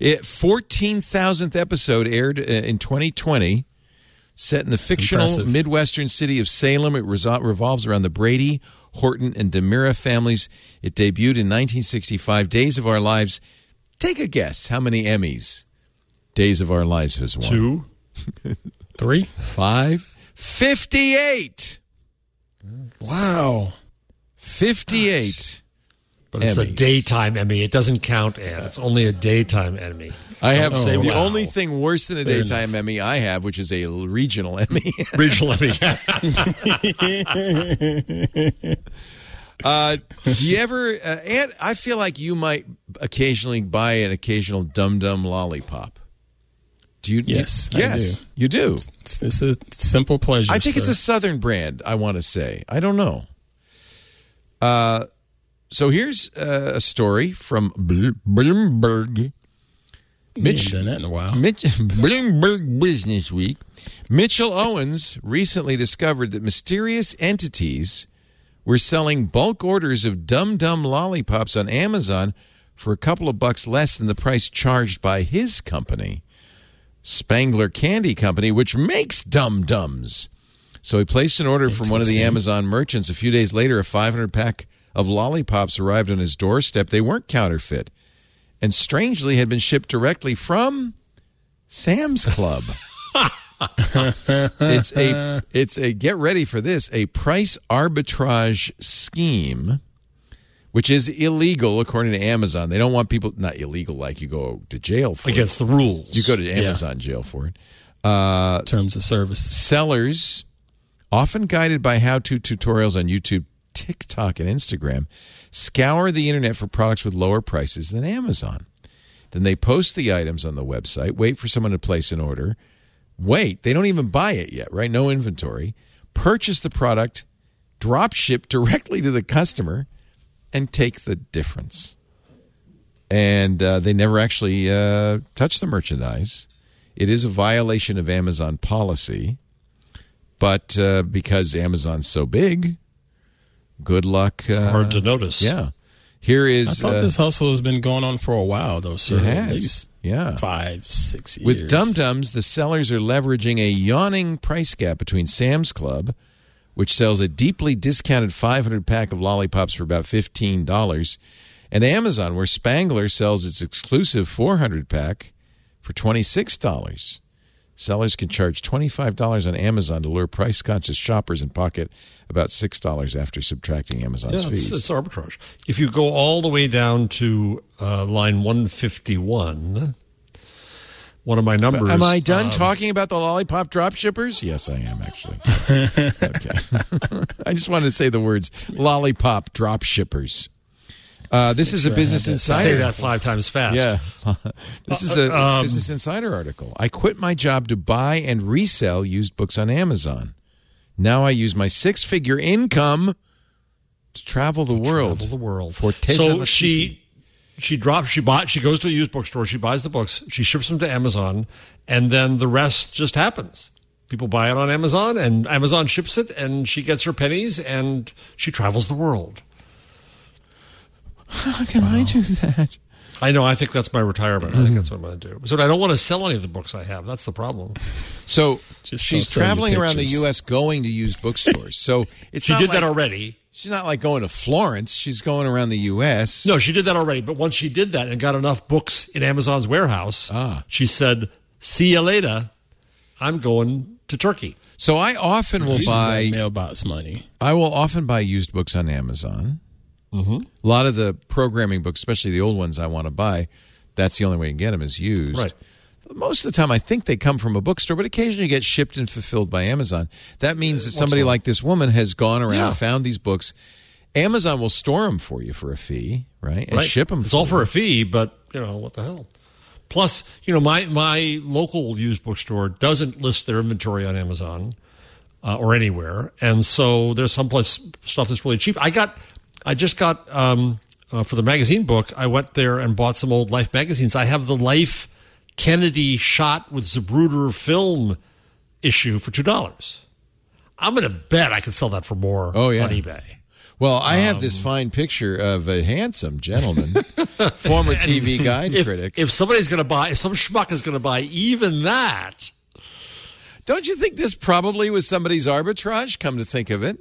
Speaker 1: 14,000th episode aired in 2020, set in the fictional
Speaker 5: impressive.
Speaker 1: Midwestern city of Salem. It revolves around the Brady, Horton, and DeMira families. It debuted in 1965. Days of Our Lives. Take a guess how many Emmys Days of Our Lives has won.
Speaker 4: 2,
Speaker 5: 3,
Speaker 1: 5, 58.
Speaker 5: Wow.
Speaker 1: 58.
Speaker 4: but it's a
Speaker 1: Emmys.
Speaker 4: daytime Emmy. It doesn't count, and it's only a daytime Emmy.
Speaker 1: I have
Speaker 5: Oh,
Speaker 1: the
Speaker 5: wow.
Speaker 1: only thing worse than a
Speaker 5: Fair
Speaker 1: daytime Emmy I have, which is a regional Emmy.
Speaker 4: Regional Emmy.
Speaker 1: Do you ever, Aunt, I feel like you might occasionally buy an occasional Dum Dum lollipop. Do you?
Speaker 5: Yes, I
Speaker 1: yes,
Speaker 5: do.
Speaker 1: you do.
Speaker 5: It's a simple pleasure.
Speaker 1: I think it's
Speaker 5: sir.
Speaker 1: a Southern brand, I want to say. I don't know. So here's a story from Bloomberg.
Speaker 5: We ain't done that in a while.
Speaker 1: Bloomberg Business Week. Mitchell Owens recently discovered that mysterious entities were selling bulk orders of Dum Dum lollipops on Amazon for a couple of bucks less than the price charged by his company, Spangler Candy Company, which makes Dum Dums. So he placed an order from one of the Amazon merchants. A few days later, a 500-pack of lollipops arrived on his doorstep. They weren't counterfeit, and strangely had been shipped directly from Sam's Club. It's a get ready for this, a price arbitrage scheme, which is illegal according to Amazon. They don't want people, not illegal like you go to jail for
Speaker 4: Against the rules.
Speaker 1: it. You go to Amazon jail for it.
Speaker 5: Terms of service.
Speaker 1: Sellers, often guided by how-to tutorials on YouTube, TikTok, and Instagram, scour the internet for products with lower prices than Amazon. Then they post the items on the website, wait for someone to place an order. Wait, they don't even buy it yet, right? No inventory. Purchase the product, drop ship directly to the customer, and take the difference. And they never actually touch the merchandise. It is a violation of Amazon policy, but because Amazon's so big, good luck.
Speaker 4: Hard to notice.
Speaker 1: Yeah. Here
Speaker 5: I
Speaker 1: is...
Speaker 5: thought this hustle has been going on for a while, though, sir.
Speaker 1: It
Speaker 5: At
Speaker 1: has.
Speaker 5: least
Speaker 1: Yeah.
Speaker 5: 5-6 years.
Speaker 1: With Dum Dums, the sellers are leveraging a yawning price gap between Sam's Club, which sells a deeply discounted 500-pack of lollipops for about $15, and Amazon, where Spangler sells its exclusive 400-pack for $26. Sellers can charge $25 on Amazon to lure price-conscious shoppers and pocket about $6 after subtracting Amazon's fees.
Speaker 4: It's arbitrage. If you go all the way down to line 151, one of my numbers...
Speaker 1: Am I done talking about the lollipop drop shippers? Yes, I am, actually. Okay. I just wanted to say the words lollipop drop shippers. This is a Business Insider.
Speaker 4: Say that 5 times fast.
Speaker 1: Yeah. This is a Business Insider article. I quit my job to buy and resell used books on Amazon. Now I use my 6-figure income to travel the world. For
Speaker 4: so she goes to a used bookstore, she buys the books, she ships them to Amazon, and then the rest just happens. People buy it on Amazon, and Amazon ships it, and she gets her pennies, and she travels the world.
Speaker 1: How can I do that?
Speaker 4: I know. I think that's my retirement. I think that's what I'm going to do. So I don't want to sell any of the books I have. That's the problem.
Speaker 1: So she's traveling around the U.S. going to used bookstores. So
Speaker 4: she did that already.
Speaker 1: She's not like going to Florence. She's going around the U.S.
Speaker 4: No, she did that already. But once she did that and got enough books in Amazon's warehouse, she said, "See you later. I'm going to Turkey."
Speaker 1: So I often will buy
Speaker 5: mailbox money.
Speaker 1: I will often buy used books on Amazon. Mm-hmm. A lot of the programming books, especially the old ones I want to buy, that's the only way you can get them is used.
Speaker 4: Right.
Speaker 1: Most of the time, I think they come from a bookstore, but occasionally you get shipped and fulfilled by Amazon. That means that somebody like this woman has gone around, found these books. Amazon will store them for you for a fee, right? And ship them.
Speaker 4: It's all for a fee, but, what the hell? Plus, my local used bookstore doesn't list their inventory on Amazon or anywhere. And so there's someplace stuff that's really cheap. I just got, for the magazine book, I went there and bought some old Life magazines. I have the Life Kennedy shot with Zapruder film issue for $2. I'm going to bet I could sell that for more on eBay.
Speaker 1: Well, I have this fine picture of a handsome gentleman, former TV guide critic.
Speaker 4: If somebody's going to buy, if some schmuck is going to buy even that.
Speaker 1: Don't you think this probably was somebody's arbitrage, come to think of it?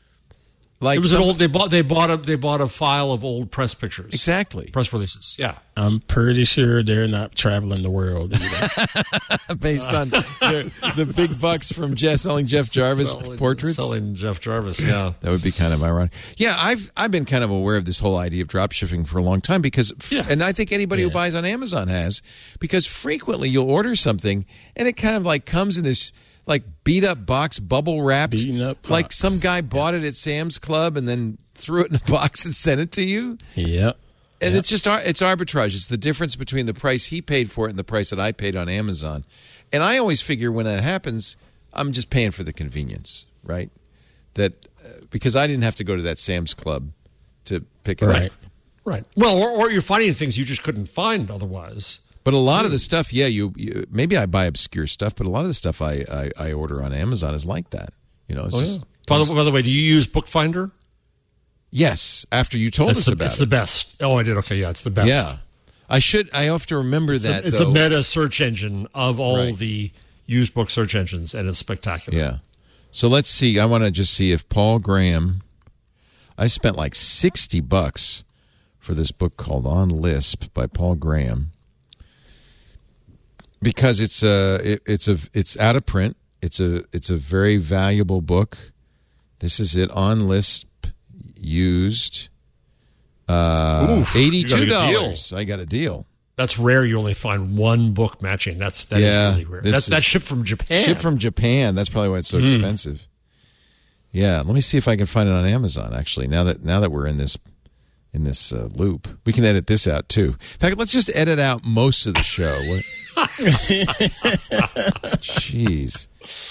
Speaker 1: Like
Speaker 4: it was an old. They bought a file of old press pictures.
Speaker 1: Exactly,
Speaker 4: press releases. Yeah,
Speaker 5: I'm pretty sure they're not traveling the world either.
Speaker 1: Based on the big bucks from selling Jeff Jarvis portraits.
Speaker 4: Selling Jeff Jarvis. Yeah,
Speaker 1: that would be kind of ironic. Yeah, I've been kind of aware of this whole idea of drop shipping for a long time and I think anybody who buys on Amazon has, because frequently you'll order something and it kind of like comes in this like beat up box, bubble wrapped, like some guy bought it at Sam's Club and then threw it in a box and sent it to you.
Speaker 5: Yep.
Speaker 1: And it's arbitrage. It's the difference between the price he paid for it and the price that I paid on Amazon. And I always figure when that happens, I'm just paying for the convenience, right? That because I didn't have to go to that Sam's Club to pick it up.
Speaker 4: Right. Well, or you're finding things you just couldn't find otherwise.
Speaker 1: But a lot of the stuff, you maybe I buy obscure stuff, but a lot of the stuff I order on Amazon is like that.
Speaker 4: By the way, do you use Bookfinder?
Speaker 1: Yes. After you told us about it,
Speaker 4: it's the best. Oh, I did. Okay, yeah, it's the best.
Speaker 1: Yeah, I have to remember that.
Speaker 4: It's a meta search engine of all the used book search engines, and it's spectacular.
Speaker 1: Yeah. So let's see. I want to just see if Paul Graham. I spent like $60 for this book called On Lisp by Paul Graham. Because it's out of print. It's a very valuable book. This is it on Lisp used. $82. I got a deal.
Speaker 4: That's rare. You only find one book matching. That is really rare. That's shipped from Japan.
Speaker 1: Shipped from Japan. That's probably why it's so expensive. Yeah, let me see if I can find it on Amazon. Actually, now that we're in this loop, we can edit this out too. In fact, let's just edit out most of the show. Jeez.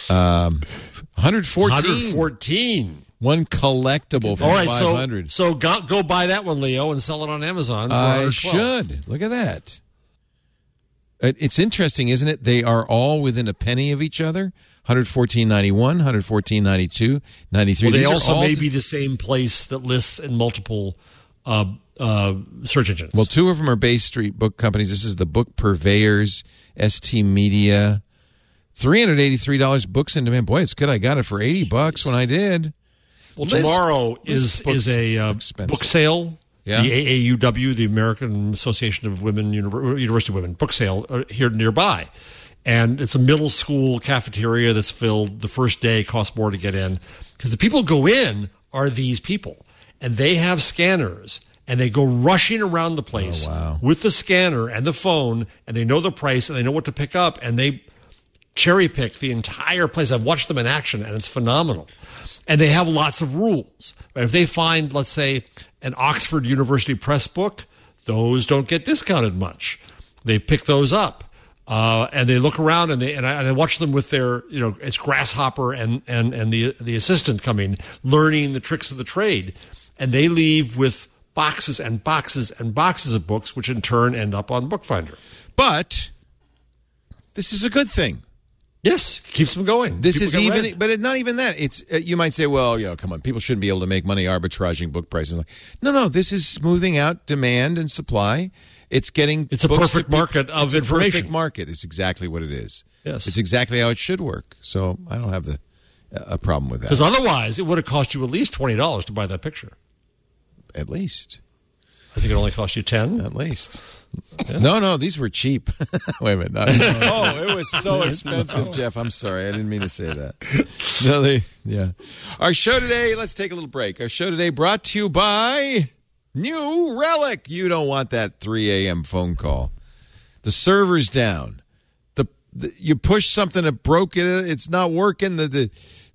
Speaker 1: 114. One collectible for 500.
Speaker 4: So go buy that one, Leo, and sell it on Amazon.
Speaker 1: I should. Look at that. It's interesting, isn't it? They are all within a penny of each other. 114.91, 114.92, 93.
Speaker 4: Well, they also may be the same place that lists in multiple search engines.
Speaker 1: Well, two of them are Bay Street book companies. This is the Book Purveyors, ST Media. $383 books in demand. Boy, it's good. I got it for $80 when I did.
Speaker 4: Well, tomorrow is a book sale. Yeah. The AAUW, the American Association of Women, University Women book sale here nearby. and it's a middle school cafeteria that's filled. The first day costs more to get in because the people who go in are these people, and they have scanners, and they go rushing around the place with the scanner and the phone, and they know the price, and they know what to pick up, and they cherry pick the entire place. I've watched them in action, and it's phenomenal. And they have lots of rules. If they find, let's say, an Oxford University Press book, those don't get discounted much. They pick those up, and they look around, and I watch them with their, it's Grasshopper and the assistant coming, learning the tricks of the trade, and they leave with boxes and boxes and boxes of books, which in turn end up on Bookfinder.
Speaker 1: But this is a good thing.
Speaker 4: Yes, keeps them going.
Speaker 1: This is even, but it's not even that. It's you might say, well, come on, people shouldn't be able to make money arbitraging book prices. No, this is smoothing out demand and supply. It's a
Speaker 4: perfect market of information.
Speaker 1: Perfect market. It's exactly what it is.
Speaker 4: Yes,
Speaker 1: it's exactly how it should work. So I don't have a problem with that.
Speaker 4: Because otherwise, it would have cost you at least $20 to buy that picture.
Speaker 1: At least.
Speaker 4: I think it only cost you $10.
Speaker 1: At least. Yeah. No, these were cheap. Wait a minute. It was so expensive, Jeff. I'm sorry. I didn't mean to say that. Our show today, let's take a little break. Our show today brought to you by New Relic. You don't want that 3 a.m. phone call. The server's down. You push something that broke it. It's not working. The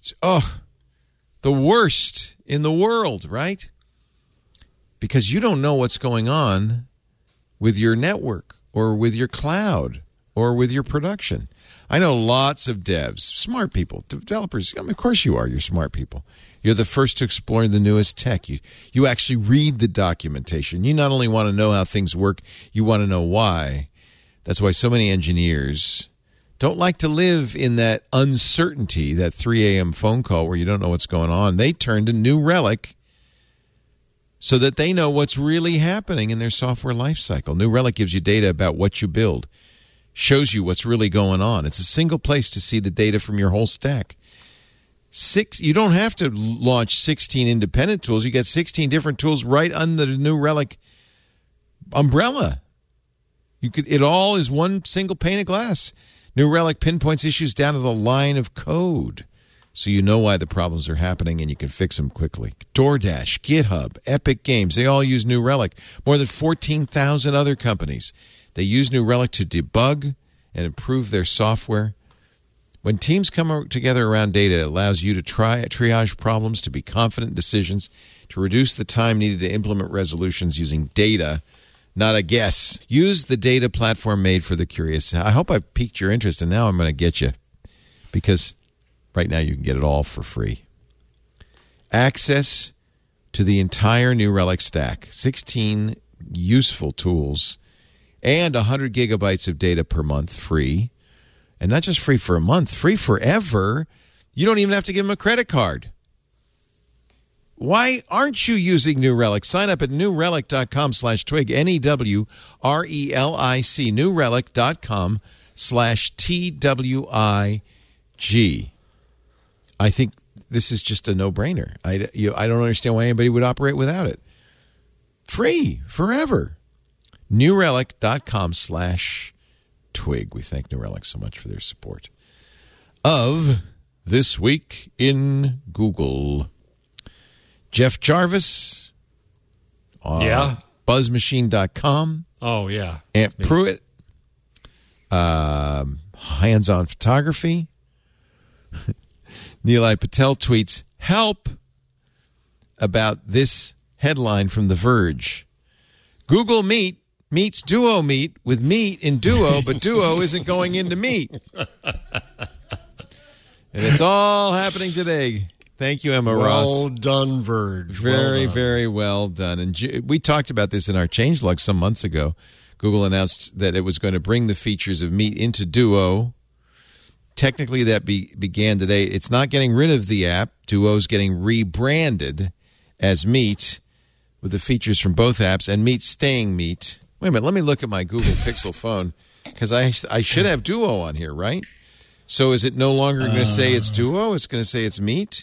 Speaker 1: worst in the world, right? Because you don't know what's going on with your network or with your cloud or with your production. I know lots of devs, smart people, developers. Of course you are. You're smart people. You're the first to explore the newest tech. You actually read the documentation. You not only want to know how things work, you want to know why. That's why so many engineers don't like to live in that uncertainty, that 3 a.m. phone call where you don't know what's going on. They turn to New Relic so that they know what's really happening in their software lifecycle. New Relic gives you data about what you build, shows you what's really going on. It's a single place to see the data from your whole stack. You don't have to launch 16 independent tools. You got 16 different tools right under the New Relic umbrella. It all is one single pane of glass. New Relic pinpoints issues down to the line of code, so you know why the problems are happening and you can fix them quickly. DoorDash, GitHub, Epic Games, they all use New Relic. More than 14,000 other companies. They use New Relic to debug and improve their software. When teams come together around data, it allows you to triage problems, to be confident in decisions, to reduce the time needed to implement resolutions using data, not a guess. Use the data platform made for the curious. I hope I piqued your interest, and now I'm going to get you, because right now you can get it all for free. Access to the entire New Relic stack, 16 useful tools, and 100 gigabytes of data per month free. And not just free for a month, free forever. You don't even have to give them a credit card. Why aren't you using New Relic? Sign up at newrelic.com/twig, NEWRELIC, newrelic.com/TWIG. I think this is just a no-brainer. I don't understand why anybody would operate without it. Free, forever. newrelic.com/twig. We thank New Relic so much for their support of This Week in Google. Jeff Jarvis, BuzzMachine.com.
Speaker 4: Oh, yeah.
Speaker 1: Aunt Pruitt, Hands-On Photography. Nilay Patel tweets, help, about this headline from The Verge. Google Meet meets Duo Meet with Meet in Duo, but Duo isn't going into Meet. And it's all happening today. Thank you, Emma Roth.
Speaker 4: Well done, Verge.
Speaker 1: Very, very well done. And we talked about this in our changelog some months ago. Google announced that it was going to bring the features of Meet into Duo. Technically, that began today. It's not getting rid of the app. Duo's getting rebranded as Meet with the features from both apps, and Meet staying Meet. Wait a minute. Let me look at my Google Pixel phone, because I should have Duo on here, right? So is it no longer going to say it's Duo? It's going to say it's Meet?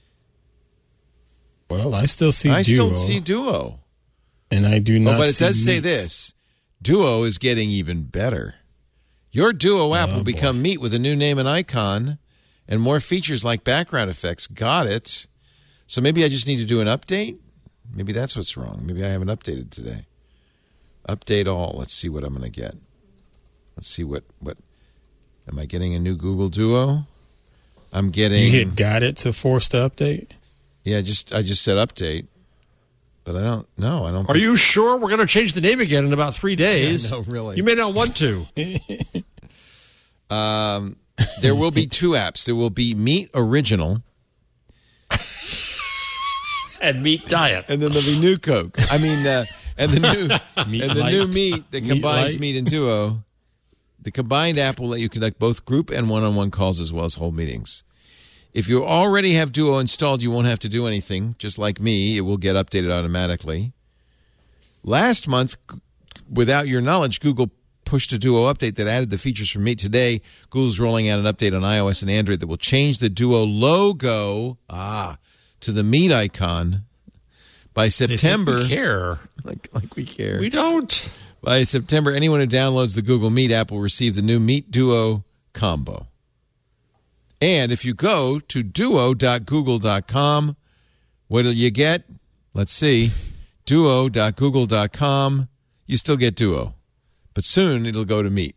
Speaker 5: Well, I still see Duo.
Speaker 1: I still see Duo.
Speaker 5: And I do not
Speaker 1: but it does say
Speaker 5: Meet.
Speaker 1: this. Duo is getting even better. Your Duo app will become Meet with a new name and icon and more features like background effects. Got it. So maybe I just need to do an update? Maybe that's what's wrong. Maybe I haven't updated today. Update all. Let's see what I'm going to get. Let's see what am I getting a new Google Duo? I'm getting.
Speaker 5: You hit got it to force the update?
Speaker 1: Yeah, I just said update. But I don't know. I don't.
Speaker 4: Are you sure we're going to change the name again in about 3 days?
Speaker 1: No, really.
Speaker 4: You may not want to.
Speaker 1: There will be 2 apps. There will be Meet Original
Speaker 4: and Meet Diet.
Speaker 1: and then there'll be New Coke. I mean, and the new Meet that combines Meet and Duo. The combined app will let you conduct both group and one-on-one calls as well as whole meetings. If you already have Duo installed, you won't have to do anything. Just like me, it will get updated automatically. Last month, without your knowledge, Google pushed a Duo update that added the features from Meet. Today, Google's rolling out an update on iOS and Android that will change the Duo logo to the Meet icon by September.
Speaker 4: We care.
Speaker 1: Like we care.
Speaker 4: We don't.
Speaker 1: By September, anyone who downloads the Google Meet app will receive the new Meet Duo combo. And if you go to duo.google.com, what will you get? Let's see. Duo.google.com. You still get Duo. But soon it'll go to Meet.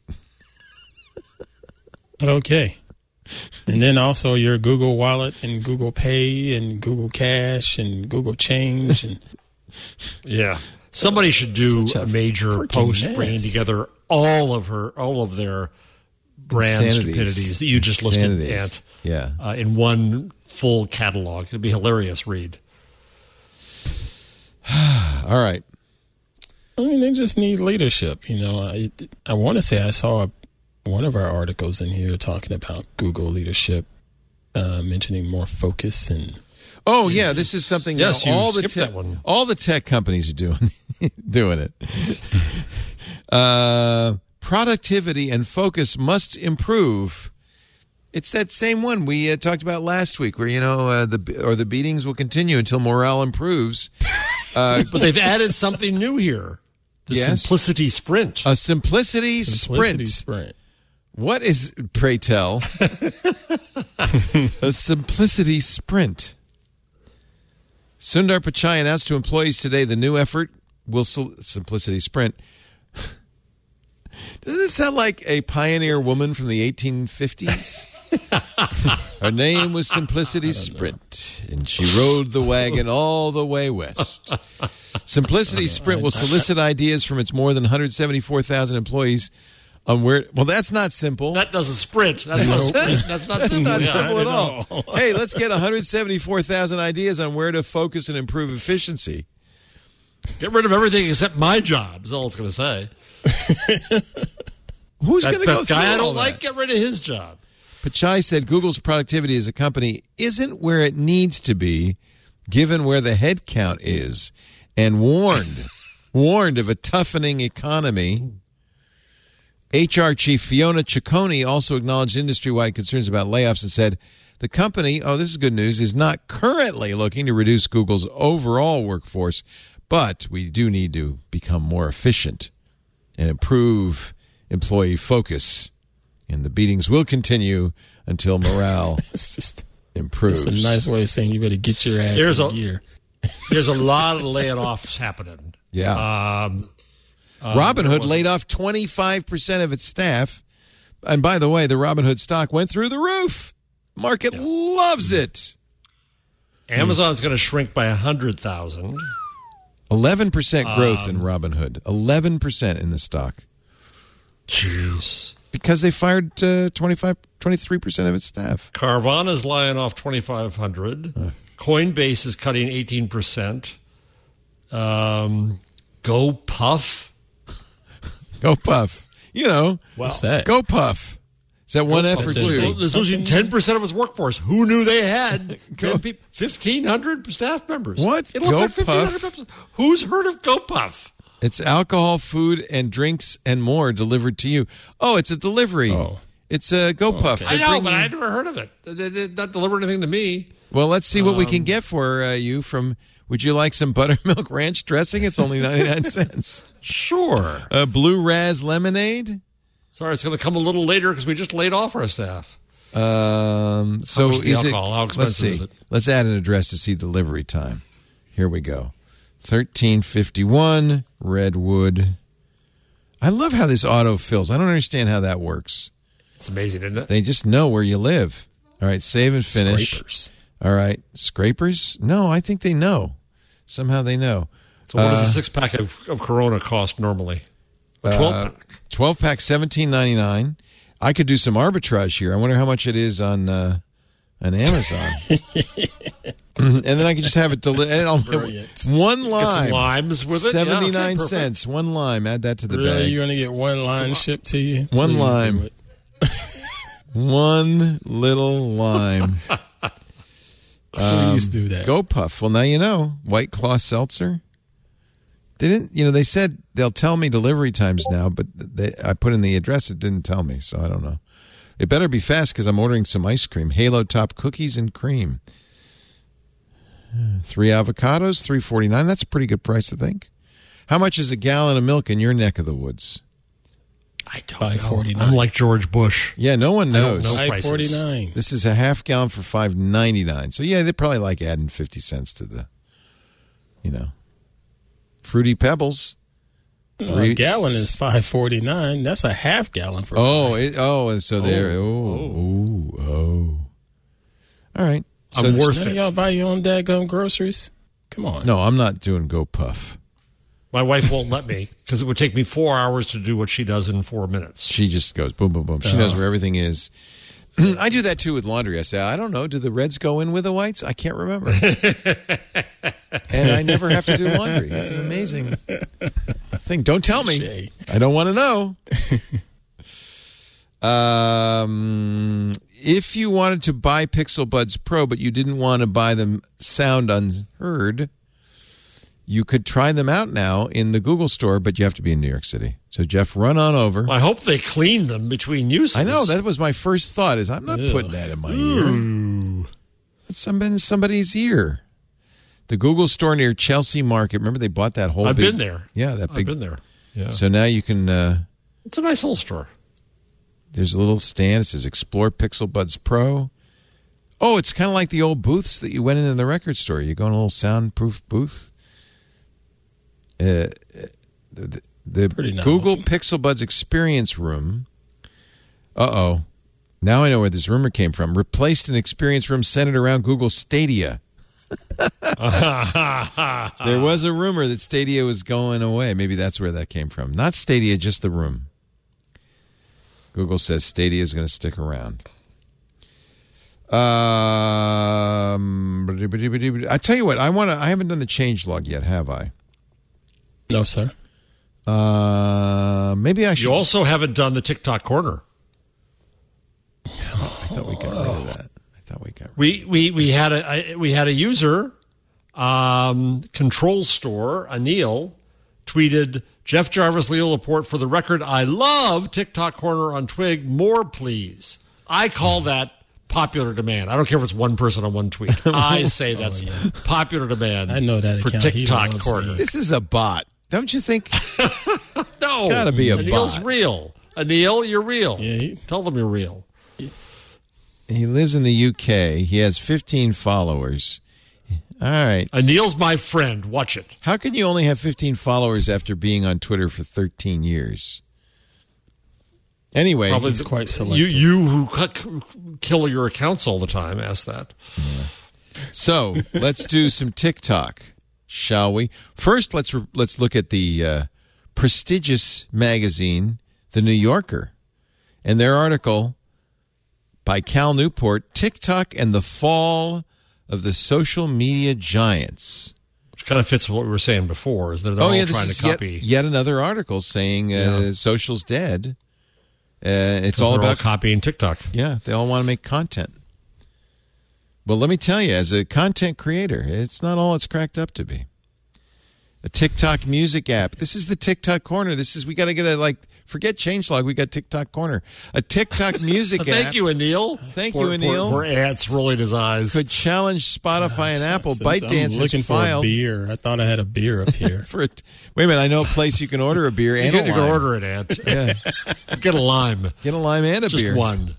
Speaker 5: Okay. And then also your Google Wallet and Google Pay and Google Cash and Google Change. And
Speaker 4: yeah. Somebody should do a major post
Speaker 5: mess.
Speaker 4: bringing together all of their brand stupidities that you just listed, Ant.
Speaker 1: Yeah.
Speaker 4: In one full catalog. It'd be hilarious read.
Speaker 1: All right.
Speaker 5: I mean, they just need leadership. You know, I want to say I saw one of our articles in here talking about Google leadership, mentioning more focus and.
Speaker 1: Oh yeah, this is something.
Speaker 4: Yes,
Speaker 1: all the tech companies are doing it. Productivity and focus must improve. It's that same one we talked about last week, where the beatings will continue until morale improves.
Speaker 4: But they've added something new here. The Simplicity Sprint.
Speaker 1: A Simplicity Sprint. What is, pray tell, a Simplicity Sprint? Sundar Pichai announced to employees today the new effort will Simplicity Sprint. Doesn't it sound like a pioneer woman from the 1850s? Her name was Simplicity Sprint, and she rode the wagon all the way west. Simplicity Sprint will solicit ideas from its more than 174,000 employees on where. Well, that's not simple.
Speaker 4: That doesn't sprint. That's not sprint. That's not
Speaker 1: simple at all. Hey, let's get 174,000 ideas on where to focus and improve efficiency.
Speaker 4: Get rid of everything except my job, is all it's going to say.
Speaker 1: Who's going to go through
Speaker 4: guy I
Speaker 1: all
Speaker 4: don't
Speaker 1: that?
Speaker 4: like, get rid of his job.
Speaker 1: Pichai said Google's productivity as a company isn't where it needs to be, given where the head count is, and warned of a toughening economy. HR Chief Fiona Ciccone also acknowledged industry-wide concerns about layoffs and said the company, this is good news, is not currently looking to reduce Google's overall workforce, but we do need to become more efficient and improve employee focus. And the beatings will continue until morale improves.
Speaker 5: It's a nice way of saying you better get your ass in gear.
Speaker 4: There's a lot of layoffs happening.
Speaker 1: Yeah. Robinhood laid off 25% of its staff. And by the way, the Robinhood stock went through the roof. Market loves it.
Speaker 4: Amazon's going to shrink by 100,000.
Speaker 1: 11% growth in Robinhood. 11% in the stock.
Speaker 4: Jeez.
Speaker 1: Because they fired 23% of its staff.
Speaker 4: Carvana's laying off 2,500. Coinbase is cutting 18%. GoPuff.
Speaker 1: GoPuff.
Speaker 5: What's that?
Speaker 1: GoPuff. Is that one F or two?
Speaker 4: It's losing 10% of its workforce. Who knew they had 1,500 staff members?
Speaker 1: What?
Speaker 4: It looks like 1,500 members. Who's heard of GoPuff?
Speaker 1: It's alcohol, food, and drinks and more delivered to you. Oh, it's a delivery. Oh. It's a GoPuff.
Speaker 4: Okay. I know, but I never heard of it. They're not delivering anything to me.
Speaker 1: Well, let's see what we can get for you from... Would you like some buttermilk ranch dressing? It's only 99 cents.
Speaker 4: Sure.
Speaker 1: Blue Raz lemonade.
Speaker 4: Sorry, it's going to come a little later because we just laid off our staff.
Speaker 1: So
Speaker 4: much the
Speaker 1: is
Speaker 4: alcohol? How expensive is it?
Speaker 1: Let's add an address to see delivery time. Here we go. 1351 Redwood. I love how this auto fills. I don't understand how that works.
Speaker 4: It's amazing, isn't it?
Speaker 1: They just know where you live. All right, save and finish.
Speaker 5: Scrapers.
Speaker 1: All right, scrapers? No, I think they know. Somehow they know.
Speaker 4: So what does a 6-pack of Corona cost normally? A 12-pack?
Speaker 1: 12-pack, $17.99. I could do some arbitrage here. I wonder how much it is on Amazon. And then I could just have it delivered.
Speaker 5: Brilliant.
Speaker 1: One
Speaker 4: Get
Speaker 1: lime.
Speaker 4: some limes with it.
Speaker 1: 79
Speaker 4: yeah, okay,
Speaker 1: cents. One lime. Add that to the
Speaker 5: Really?
Speaker 1: bag.
Speaker 5: You're going to get one line shipped to you?
Speaker 1: One
Speaker 5: Please
Speaker 1: lime.
Speaker 5: do it.
Speaker 1: One little lime.
Speaker 5: Please do that.
Speaker 1: Go Puff. Well, now you know. White Claw Seltzer. They didn't, they said they'll tell me delivery times now, but I put in the address. It didn't tell me, so I don't know. It better be fast because I'm ordering some ice cream. Halo Top cookies and cream. 3 avocados, $3.49. That's a pretty good price, I think. How much is a gallon of milk in your neck of the woods?
Speaker 4: I don't know.
Speaker 5: $5.49.
Speaker 4: I'm like George Bush.
Speaker 1: Yeah, no one knows.
Speaker 4: know. prices.
Speaker 5: $5.49.
Speaker 1: This is a half gallon for $5.99. So yeah, they probably like adding 50 cents to the, Fruity Pebbles.
Speaker 5: A gallon is $5.49. That's a half gallon for.
Speaker 1: And so there. Oh. All right. So
Speaker 4: I'm worth
Speaker 5: None of
Speaker 4: it.
Speaker 5: y'all buy your own dadgum groceries? Come on.
Speaker 1: No, I'm not doing Go Puff.
Speaker 4: My wife won't let me because it would take me 4 hours to do what she does in 4 minutes.
Speaker 1: She just goes boom, boom, boom. She knows where everything is. I do that too with laundry. I say, I don't know. Do the reds go in with the whites? I can't remember. And I never have to do laundry. It's an amazing thing. Don't tell me. I don't want to know. If you wanted to buy Pixel Buds Pro, but you didn't want to buy them sound unheard, you could try them out now in the Google store, but you have to be in New York City. So, Jeff, run on over.
Speaker 4: I hope they clean them between uses.
Speaker 1: I know. That was my first thought is I'm not putting that in my ear. It's in somebody's ear. The Google store near Chelsea Market. Remember they bought that whole
Speaker 4: I've
Speaker 1: big...
Speaker 4: been there.
Speaker 1: Yeah, that big...
Speaker 4: I've been there. Yeah.
Speaker 1: So now you can...
Speaker 4: It's a nice little store.
Speaker 1: There's a little stand. It says Explore Pixel Buds Pro. Oh, it's kind of like the old booths that you went in the record store. You go in a little soundproof booth. The Google Pixel Buds Experience Room. Uh-oh. Now I know where this rumor came from. Replaced an experience room centered around Google Stadia. There was a rumor that Stadia was going away. Maybe that's where that came from. Not Stadia, just the room. Google says Stadia is going to stick around. I tell you what, I haven't done the changelog yet, have I?
Speaker 5: No, sir.
Speaker 1: Maybe I should.
Speaker 4: You also haven't done the TikTok corner.
Speaker 1: I thought we got rid of that.
Speaker 4: We had a user, Control Store, Anil, tweeted, Jeff Jarvis, Leo Laporte, for the record, I love TikTok corner on Twig. More, please. I call that popular demand. I don't care if it's one person on one tweet. I say that's popular demand.
Speaker 5: I know that
Speaker 4: for
Speaker 5: account.
Speaker 4: TikTok corner.
Speaker 1: This is a bot. Don't you think?
Speaker 4: No.
Speaker 1: It's got to be a
Speaker 4: Anil's
Speaker 1: bot.
Speaker 4: Real. Anil, you're real.
Speaker 5: Yeah,
Speaker 4: Tell them you're real.
Speaker 1: He lives in the UK. He has 15 followers. All right.
Speaker 4: Anil's my friend. Watch it.
Speaker 1: How can you only have 15 followers after being on Twitter for 13 years? Anyway.
Speaker 4: Probably
Speaker 5: He's quite selective.
Speaker 4: You who kill your accounts all the time, ask that.
Speaker 1: Yeah. So let's do some TikTok, shall we? First, let's look at the prestigious magazine, The New Yorker, and their article by Cal Newport, TikTok and the Fall of the Social Media Giants.
Speaker 4: Which kind of fits what we were saying before, is that they're all trying to copy.
Speaker 1: Yet another article saying social's dead. It's all about
Speaker 4: copying TikTok.
Speaker 1: Yeah, they all want to make content. But let me tell you, as a content creator, it's not all it's cracked up to be. A TikTok music app. This is the TikTok corner. We got to get forget changelog. We got TikTok corner. A TikTok music app.
Speaker 4: Thank you, Anil.
Speaker 1: Than't you, Anil.
Speaker 4: Poor ants rolling his eyes.
Speaker 1: Could challenge Spotify and Apple. ByteDance
Speaker 5: I'm looking
Speaker 1: has filed
Speaker 5: for a beer. I thought I had a beer up here.
Speaker 1: wait a minute. I know a place you can order a beer and a lime.
Speaker 4: You can order it, Ant.
Speaker 1: Yeah.
Speaker 4: Get a lime.
Speaker 1: Get a lime and a
Speaker 4: Just
Speaker 1: beer.
Speaker 4: one.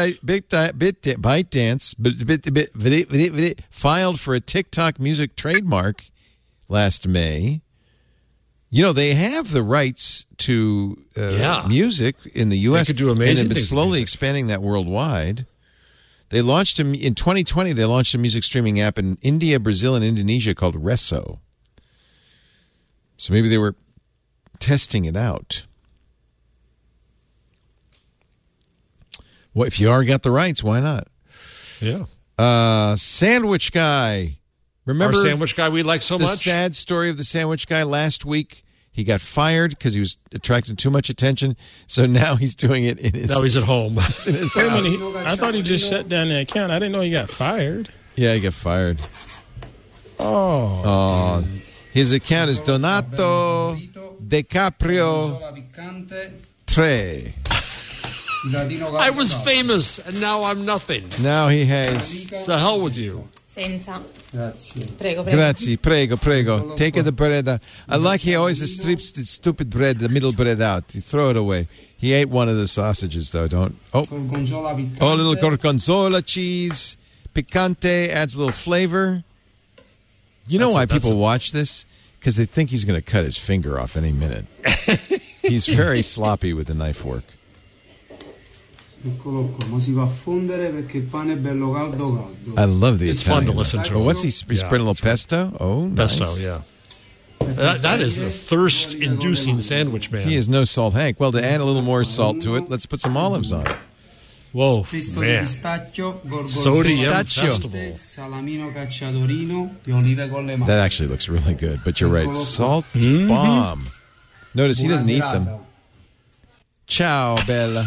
Speaker 1: ByteDance filed for a TikTok music trademark last May. You know, they have the rights to music in the U.S.
Speaker 4: They could do amazing
Speaker 1: and have been
Speaker 4: things with
Speaker 1: slowly
Speaker 4: music.
Speaker 1: expanding that worldwide. They launched in 2020. They launched a music streaming app in India, Brazil, and Indonesia called Resso. So maybe they were testing it out. Well, if you already got the rights, why not?
Speaker 4: Yeah.
Speaker 1: Sandwich Guy. Remember
Speaker 4: Our sandwich guy we like so
Speaker 1: the
Speaker 4: much?
Speaker 1: sad story of the sandwich guy last week? He got fired because he was attracting too much attention. So now he's doing it in his
Speaker 4: Now he's at home.
Speaker 1: in his
Speaker 5: Wait a
Speaker 1: house.
Speaker 5: minute, I thought he just shut down the account. I didn't know he got fired.
Speaker 1: Yeah, he got fired.
Speaker 5: Oh.
Speaker 1: His account is Donato DiCaprio 3.
Speaker 4: I was famous, and now I'm nothing.
Speaker 1: Now he has...
Speaker 4: The hell with you.
Speaker 7: Senza.
Speaker 8: Prego.
Speaker 1: Grazie, prego. Take the bread out. I like he always strips the stupid bread, the middle bread out. You throw it away. He ate one of the sausages, though. Don't. Oh, a little gorgonzola cheese. Picante adds a little flavor. You know why people watch this? Because they think he's going to cut his finger off any minute. He's very sloppy with the knife work. I love the
Speaker 4: It's fun
Speaker 1: Italian.
Speaker 4: to listen to.
Speaker 1: Oh, what's he spreading a little pesto? Oh, nice.
Speaker 4: Pesto, yeah. That is the thirst-inducing sandwich, man.
Speaker 1: He is no salt Hank. Well, to add a little more salt to it, let's put some olives on it.
Speaker 4: Whoa, man. Sodium
Speaker 1: Pistachio.
Speaker 4: Festival.
Speaker 1: That actually looks really good, but you're right. Salt bomb. Notice he doesn't eat them. Ciao, Bella.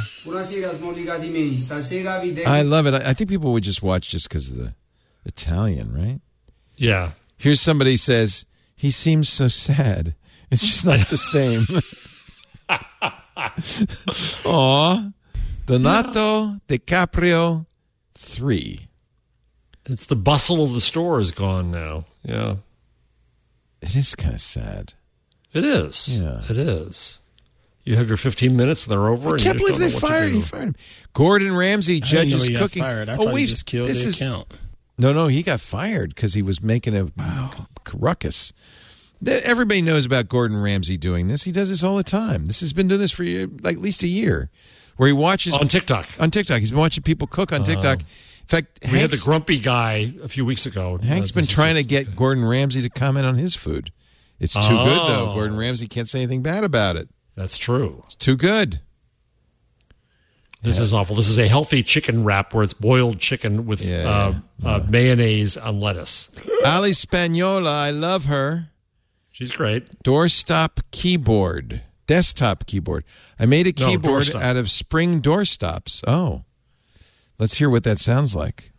Speaker 1: I love it. I think people would just watch just because of the Italian, right?
Speaker 4: Yeah.
Speaker 1: Here's somebody says, he seems so sad. It's just not the same. Aw. Donato DiCaprio 3.
Speaker 4: It's the bustle of the store is gone now. Yeah.
Speaker 1: It is kind of sad.
Speaker 4: It is.
Speaker 1: Yeah.
Speaker 4: It is. You have your 15 minutes, and they're over.
Speaker 1: I
Speaker 4: and
Speaker 1: can't
Speaker 4: you just
Speaker 1: believe they
Speaker 4: don't know what to
Speaker 1: fired.
Speaker 4: do.
Speaker 1: He fired him. Gordon Ramsay
Speaker 5: I didn't
Speaker 1: judges
Speaker 5: know he
Speaker 1: cooking.
Speaker 5: got fired. I thought he just killed the account.
Speaker 1: No, he got fired because he was making a ruckus. Everybody knows about Gordon Ramsay doing this. He does this all the time. This has been doing this for like at least a year, where he watches
Speaker 4: On TikTok.
Speaker 1: On TikTok, he's been watching people cook on TikTok. In fact,
Speaker 4: We had the grumpy guy a few weeks ago.
Speaker 1: Hank's been trying to get Gordon Ramsay to comment on his food. It's too good, though. Gordon Ramsay can't say anything bad about it.
Speaker 4: That's true.
Speaker 1: It's too good.
Speaker 4: This is awful. This is a healthy chicken wrap where it's boiled chicken with mayonnaise on lettuce.
Speaker 1: Ali Spagnola, I love her.
Speaker 4: She's great.
Speaker 1: Desktop keyboard. I made a keyboard
Speaker 4: doorstop.
Speaker 1: out of spring doorstops. Oh. Let's hear what that sounds like.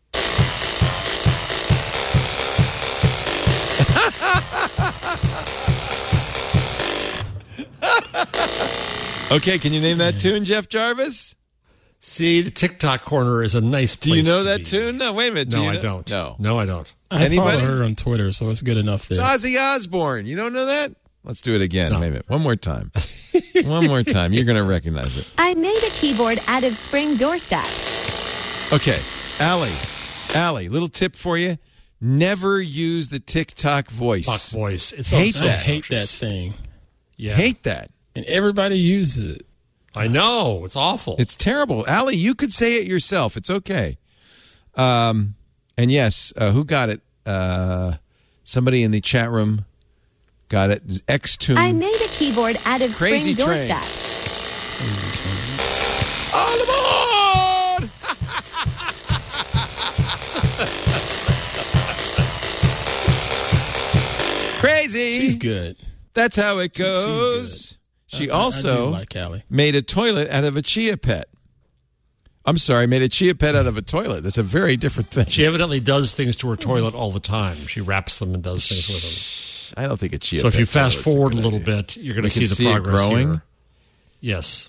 Speaker 1: Okay, can you name that tune, Jeff Jarvis?
Speaker 4: See, the TikTok corner is a nice place.
Speaker 1: Do you know
Speaker 4: to
Speaker 1: that
Speaker 4: be.
Speaker 1: tune? No, wait a minute.
Speaker 4: No, I don't. No, I don't.
Speaker 5: I
Speaker 1: Anybody?
Speaker 5: follow her on Twitter, so it's good enough
Speaker 1: It's
Speaker 5: there.
Speaker 1: Ozzy Osbourne. You don't know that? Let's do it again.
Speaker 4: No.
Speaker 1: Wait a minute. One more time. One more time. You're going to recognize it.
Speaker 7: I made a keyboard out of spring doorstops.
Speaker 1: Okay. Allie, little tip for you. Never use the TikTok voice.
Speaker 4: Fuck voice. It's
Speaker 1: Hate
Speaker 4: so
Speaker 5: I
Speaker 1: that.
Speaker 5: hate that
Speaker 4: obnoxious.
Speaker 5: thing.
Speaker 4: Yeah.
Speaker 1: Hate that.
Speaker 5: And everybody uses it.
Speaker 4: I know. It's awful.
Speaker 1: It's terrible. Allie, you could say it yourself. It's okay. And yes, who got it? Somebody in the chat room got it. X-Tune.
Speaker 7: I made a keyboard out of
Speaker 1: Crazy
Speaker 7: spring
Speaker 1: Train.
Speaker 7: doorstops.
Speaker 1: All aboard! Crazy.
Speaker 5: She's good.
Speaker 1: That's how it goes. She
Speaker 5: I
Speaker 1: also
Speaker 5: do like Allie.
Speaker 1: made a toilet out of a chia pet. I'm sorry, made a chia pet out of a toilet. That's a very different thing.
Speaker 4: She evidently does things to her toilet all the time. She wraps them and does things with them.
Speaker 1: I don't think a chia
Speaker 4: So if you
Speaker 1: pet's
Speaker 4: fast
Speaker 1: a
Speaker 4: forward a
Speaker 1: good
Speaker 4: little
Speaker 1: idea.
Speaker 4: bit, you're going
Speaker 1: We
Speaker 4: to see
Speaker 1: can
Speaker 4: the
Speaker 1: see it
Speaker 4: progress
Speaker 1: growing?
Speaker 4: here. Yes.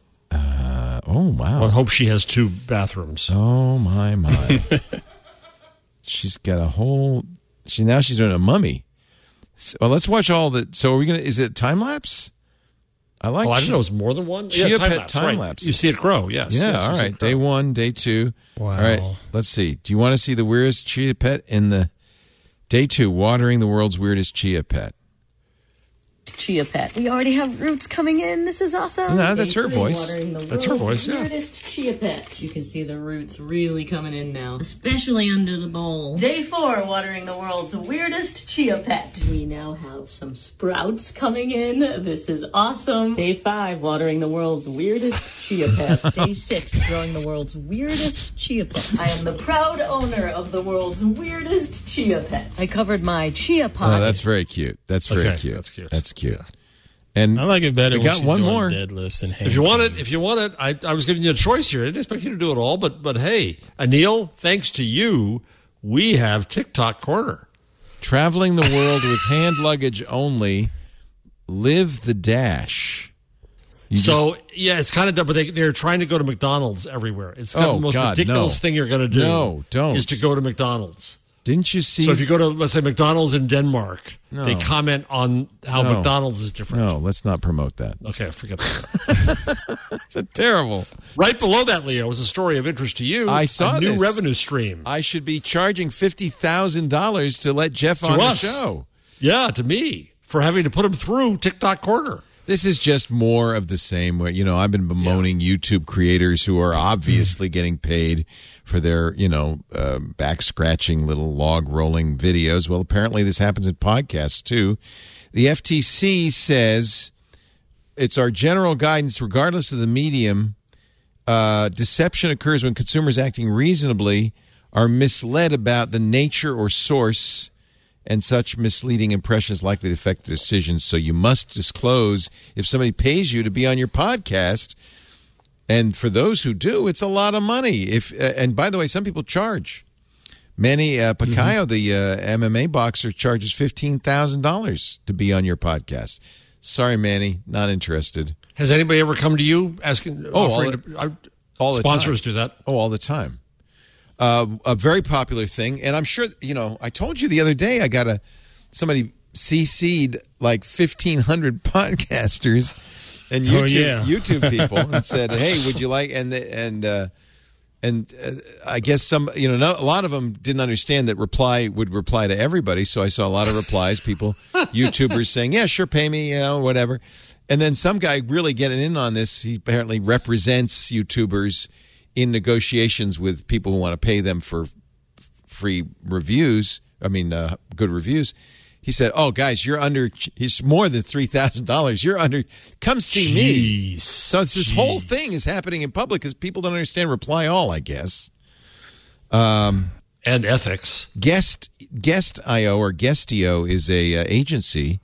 Speaker 1: Oh, wow.
Speaker 4: I hope she has 2 bathrooms.
Speaker 1: Oh, my. She's got a whole... Now she's doing a mummy. Well, let's watch all the... So are we going to... Is it time-lapse? I like...
Speaker 4: Oh, I didn't know it was more than one.
Speaker 1: Chia pet
Speaker 4: time-lapse,
Speaker 1: time-lapse.
Speaker 4: Right. You see it grow, yes.
Speaker 1: Yeah,
Speaker 4: Yes,
Speaker 1: all
Speaker 4: you see
Speaker 1: right.
Speaker 4: it grow.
Speaker 1: Day 1, day 2.
Speaker 5: Wow.
Speaker 1: All right, let's see. Do you want to see the weirdest chia pet in the... Day 2, watering the world's weirdest chia pet.
Speaker 8: Chia pet. We already have roots coming in. This is awesome.
Speaker 1: No, that's her voice.
Speaker 4: That's her voice, yeah.
Speaker 8: Weirdest chia pet. You can see the roots really coming in now, especially under the bowl. Day 4, watering the world's weirdest chia pet. We now have some sprouts coming in. This is awesome. Day 5, watering the world's weirdest chia pet. Day 6, growing the world's weirdest chia pet. I am the proud owner of the world's weirdest chia pet. I covered my chia pot.
Speaker 1: Oh, that's very cute. That's very
Speaker 4: Okay,
Speaker 1: cute.
Speaker 4: that's cute.
Speaker 1: That's cute. And
Speaker 5: I like it better
Speaker 1: we
Speaker 5: when
Speaker 1: got
Speaker 5: she's
Speaker 1: one
Speaker 5: doing
Speaker 1: more.
Speaker 5: deadlifts and hang
Speaker 4: If you want it,
Speaker 5: times.
Speaker 4: I was giving you a choice here. I didn't expect you to do it all, but hey, Anil, thanks to you, we have TikTok Corner.
Speaker 1: traveling the world with hand luggage only. Live the dash.
Speaker 4: It's kind of dumb, but they're trying to go to McDonald's everywhere. It's kind of the most ridiculous thing you're going to do.
Speaker 1: No, don't.
Speaker 4: Is to go to McDonald's.
Speaker 1: Didn't you see?
Speaker 4: So if you go to, let's say, McDonald's in Denmark, they comment on how McDonald's is different.
Speaker 1: No, let's not promote that.
Speaker 4: Okay, forget that.
Speaker 1: It's a terrible.
Speaker 4: Right below that, Leo, is a story of interest to you.
Speaker 1: I saw
Speaker 4: a new
Speaker 1: this.
Speaker 4: revenue stream.
Speaker 1: I should be charging $50,000 to let Jeff on
Speaker 4: us.
Speaker 1: the show.
Speaker 4: Yeah, to me, for having to put him through TikTok Corner.
Speaker 1: This is just more of the same. Where I've been bemoaning YouTube creators who are obviously getting paid for their back scratching little log rolling videos. Well, apparently this happens in podcasts too. The FTC says it's our general guidance, regardless of the medium. Deception occurs when consumers acting reasonably are misled about the nature or source, and such misleading impressions likely to affect the decisions. So you must disclose if somebody pays you to be on your podcast. And for those who do, it's a lot of money. And by the way, some people charge. Manny Pacquiao, the MMA boxer, charges $15,000 to be on your podcast. Sorry, Manny, not interested.
Speaker 4: Has anybody ever come to you asking?
Speaker 1: All the
Speaker 4: sponsors
Speaker 1: time.
Speaker 4: do that.
Speaker 1: Oh, all the time. A very popular thing, and I'm sure I told you the other day I got somebody CC'd like 1,500 podcasters and YouTube people and said, "Hey, would you like?" And I guess a lot of them didn't understand that reply would reply to everybody, so I saw a lot of replies. People, YouTubers saying, "Yeah, sure, pay me," whatever. And then some guy really getting in on this. He apparently represents YouTubers in negotiations with people who want to pay them for free reviews. Good reviews. He said, "Oh, guys, you're under. He's more than $3,000. You're under. Come see me." So it's this whole thing is happening in public because people don't understand Reply All, I guess.
Speaker 4: And ethics.
Speaker 1: Guest.io or Guestio is a agency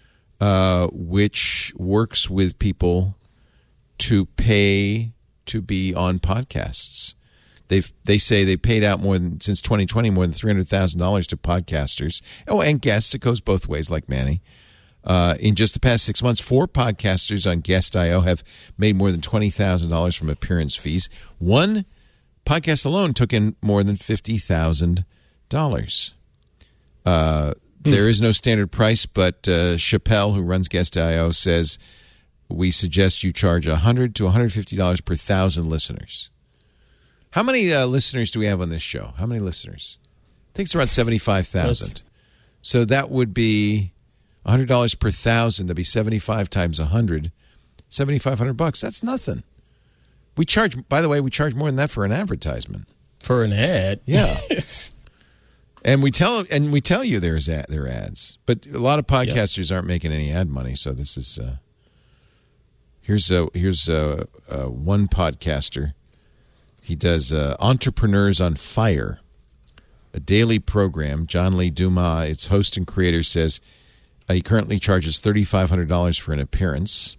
Speaker 1: which works with people to pay to be on podcasts. They say they paid out since 2020 more than $300,000 to podcasters. Oh, and guests. It goes both ways, like Manny. In just the past 6 months, 4 podcasters on Guest.io have made more than $20,000 from appearance fees. One podcast alone took in more than $50,000. There is no standard price, but Chappelle, who runs Guest.io, says we suggest you charge $100 to $150 per 1,000 listeners. How many listeners do we have on this show? How many listeners? I think it's around 75,000. So that would be $100 per 1,000. That'd be 75 times 100. $7,500. That's nothing. We charge. By the way, we charge more than that for an advertisement.
Speaker 5: For an ad,
Speaker 1: yeah. And we tell you there are ads, but a lot of podcasters aren't making any ad money. So this is here's one podcaster. He does Entrepreneurs on Fire, a daily program. John Lee Dumas, its host and creator, says he currently charges $3,500 for an appearance.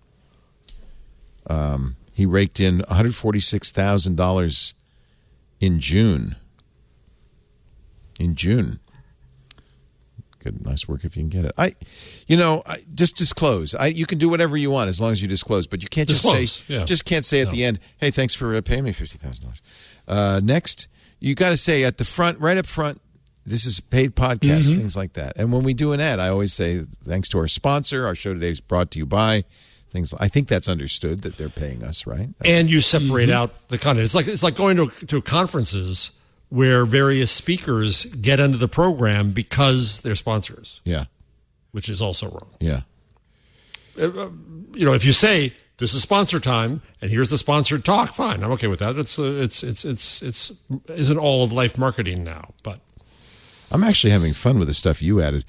Speaker 1: He raked in $146,000 in June. Good, nice work if you can get it. Just disclose. You can do whatever you want as long as you disclose, but you can't just
Speaker 4: Disclose,
Speaker 1: say.
Speaker 4: yeah.
Speaker 1: Just can't say at the end, "Hey, thanks for paying me $50,000." Next, you got to say at the front, right up front, "This is a paid podcast," things like that. And when we do an ad, I always say, "Thanks to our sponsor. Our show today is brought to you by." Things. I think that's understood that they're paying us, right?
Speaker 4: And you separate out the content. It's like going to conferences where various speakers get into the program because they're sponsors.
Speaker 1: Yeah,
Speaker 4: which is also wrong.
Speaker 1: Yeah.
Speaker 4: If you say this is sponsor time and here's the sponsored talk, fine, I'm okay with that. It's isn't all of life marketing now, but
Speaker 1: I'm actually having fun with the stuff you added.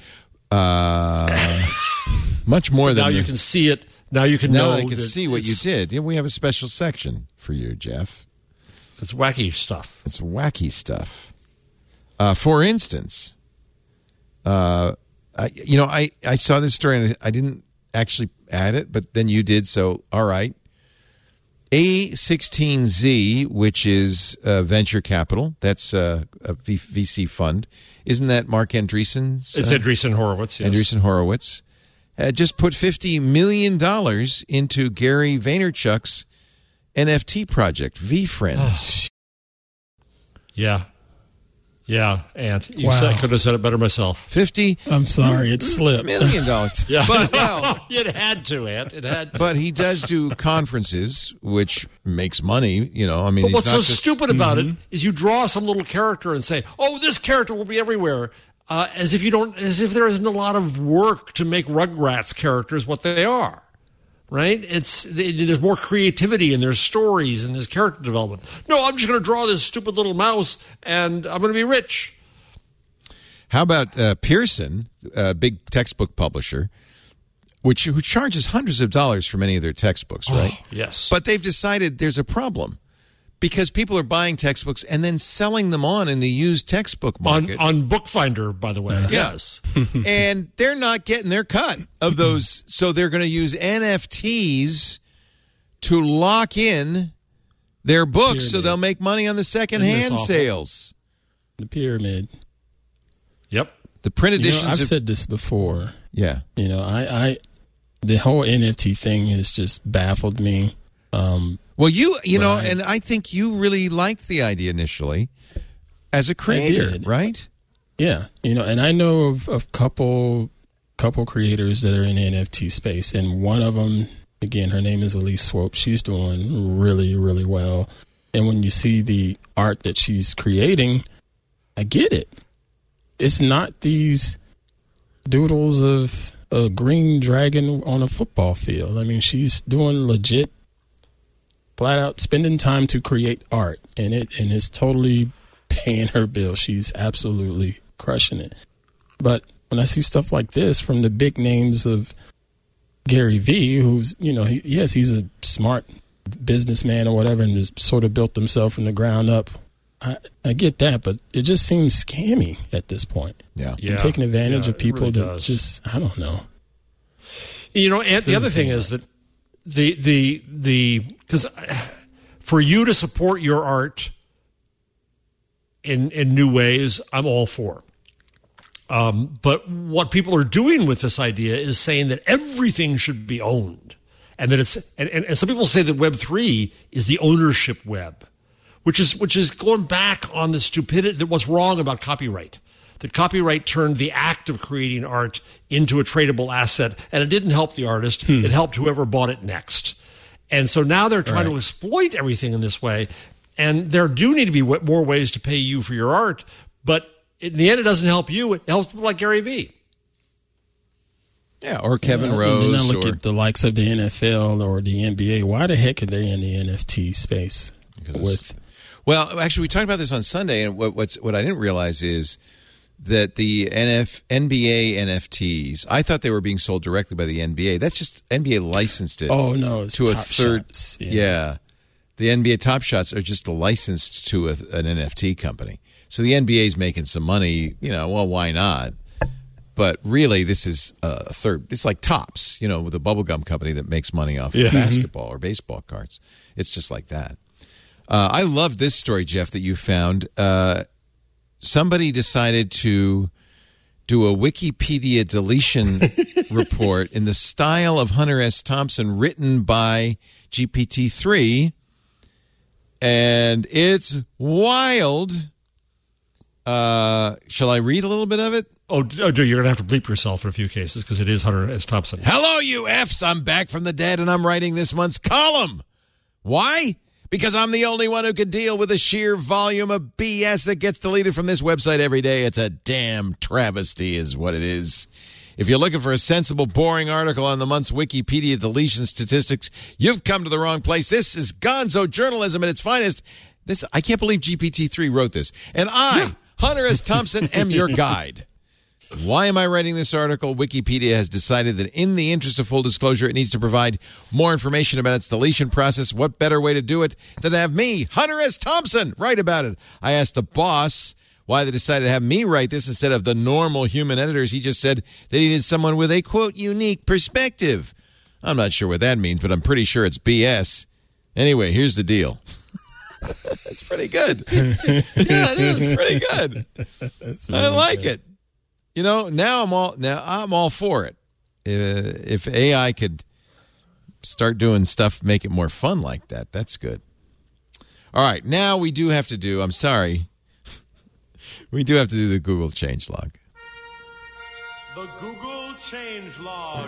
Speaker 1: Much more than
Speaker 4: now you can see it. Now you can know.
Speaker 1: Now I can see what you did. Yeah, we have a special section for you, Jeff.
Speaker 4: It's wacky stuff.
Speaker 1: It's wacky stuff. For instance, I saw this story and I didn't actually add it, but then you did. So, all right. A16Z, which is venture capital, that's a VC fund. Isn't that Mark Andreessen's?
Speaker 4: It's Andreessen Horowitz. Yes.
Speaker 1: Andreessen Horowitz just put $50 million into Gary Vaynerchuk's NFT project, VeeFriends.
Speaker 4: Yeah. And I could have said it better myself.
Speaker 5: I'm sorry, it slipped.
Speaker 1: $50 million.
Speaker 4: Yeah,
Speaker 1: but well,
Speaker 4: it had to, Ant. It had to.
Speaker 1: But he does do conferences, which makes money. But
Speaker 4: what's so stupid about it is you draw some little character and say, "Oh, this character will be everywhere," as if there isn't a lot of work to make Rugrats characters what they are. Right? There's more creativity and there's stories and there's character development. No, I'm just going to draw this stupid little mouse and I'm going to be rich.
Speaker 1: How about Pearson, a big textbook publisher, who charges hundreds of dollars for many of their textbooks, right?
Speaker 4: Yes.
Speaker 1: But they've decided there's a problem because people are buying textbooks and then selling them on in the used textbook market.
Speaker 4: On Bookfinder, by the way.
Speaker 1: Yeah.
Speaker 4: Yes.
Speaker 1: And they're not getting their cut of those. So they're going to use NFTs to lock in their books so they'll make money on the secondhand sales.
Speaker 5: The pyramid.
Speaker 4: Yep.
Speaker 1: The print editions.
Speaker 5: I've said this before.
Speaker 1: Yeah.
Speaker 5: I the whole NFT thing has just baffled me.
Speaker 1: Well, and I think you really liked the idea initially as a creator, right?
Speaker 5: Yeah. And I know of a couple creators that are in the NFT space, and one of them, again, her name is Elise Swope. She's doing really, really well. And when you see the art that she's creating, I get it. It's not these doodles of a green dragon on a football field. I mean, she's doing legit, flat out spending time to create art, and it's totally paying her bill. She's absolutely crushing it. But when I see stuff like this from the big names of Gary Vee, who's, he's a smart businessman or whatever and has sort of built himself from the ground up. I get that, but it just seems scammy at this point.
Speaker 1: Yeah.
Speaker 5: And taking advantage of people
Speaker 4: really
Speaker 5: that just, I don't know.
Speaker 4: And the other thing is that because for you to support your art in new ways, I'm all for. But what people are doing with this idea is saying that everything should be owned, and that and some people say that Web3 is the ownership web, which is going back on the stupidity that what's wrong about copyright. That copyright turned the act of creating art into a tradable asset, and it didn't help the artist. It helped whoever bought it next. And so now they're trying to exploit everything in this way, and there do need to be more ways to pay you for your art, but in the end, it doesn't help you. It helps people like Gary Vee.
Speaker 1: Yeah, or Kevin Rose.
Speaker 5: And then I look at the likes of the NFL or the NBA. Why the heck are they in the NFT space?
Speaker 1: Well, actually, we talked about this on Sunday, and what I didn't realize is that the NBA NFTs, I thought they were being sold directly by the NBA. That's just NBA licensed it.
Speaker 5: Oh, no, it's
Speaker 1: to a
Speaker 5: Top
Speaker 1: third.
Speaker 5: Shots.
Speaker 1: Yeah. The NBA Top Shots are just licensed to an NFT company. So the NBA is making some money, well, why not? But really, this is a third. It's like Topps, with a bubblegum company that makes money off of basketball or baseball cards. It's just like that. I love this story, Jeff, that you found. Somebody decided to do a Wikipedia deletion report in the style of Hunter S. Thompson, written by GPT-3, and it's wild. Shall I read a little bit of it?
Speaker 4: Oh, you're going to have to bleep yourself in a few cases because it is Hunter S. Thompson.
Speaker 1: Hello, you Fs. I'm back from the dead, and I'm writing this month's column. Why? Because I'm the only one who can deal with the sheer volume of BS that gets deleted from this website every day. It's a damn travesty is what it is. If you're looking for a sensible, boring article on the month's Wikipedia deletion statistics, you've come to the wrong place. This is gonzo journalism at its finest. I can't believe GPT-3 wrote this. And I, Hunter S. Thompson, am your guide. Why am I writing this article? Wikipedia has decided that in the interest of full disclosure, it needs to provide more information about its deletion process. What better way to do it than to have me, Hunter S. Thompson, write about it? I asked the boss why they decided to have me write this instead of the normal human editors. He just said that he needed someone with a, quote, unique perspective. I'm not sure what that means, but I'm pretty sure it's BS. Anyway, here's the deal. That's pretty good. Yeah, it is pretty good. I like it. You know, now I'm all for it. If AI could start doing stuff, make it more fun like that, that's good. All right, now we do have to do, I'm sorry, we do have to do the Google changelog.
Speaker 9: The Google changelog.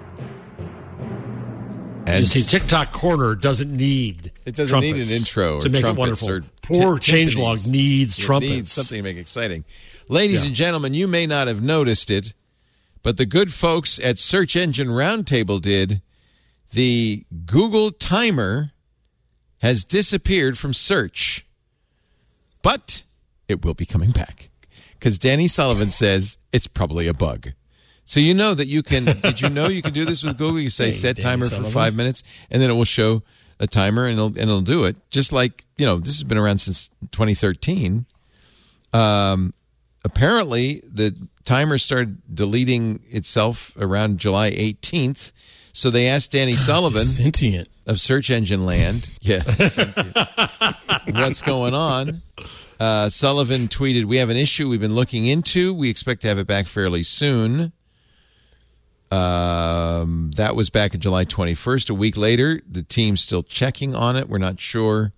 Speaker 1: And
Speaker 4: you see, TikTok Corner doesn't need
Speaker 1: need an intro or
Speaker 4: to make it
Speaker 1: wonderful.
Speaker 4: wonderful. Poor changelog needs trumpets.
Speaker 1: It needs something to make it exciting. Ladies and gentlemen, you may not have noticed it, but the good folks at Search Engine Roundtable did. The Google timer has disappeared from search, but it will be coming back because Danny Sullivan says it's probably a bug. So you know that you can. Did you know you can do this with Google? You say set timer for 5 minutes, and then it will show a timer, and it'll do it. Just like, you know, this has been around since 2013. Apparently, the timer started deleting itself around July 18th. So they asked Danny Sullivan
Speaker 5: sentient
Speaker 1: of Search Engine Land, what's going on? Sullivan tweeted, "We have an issue we've been looking into. We expect to have it back fairly soon." That was back on July 21st. A week later, the team's still checking on it. We're not sure.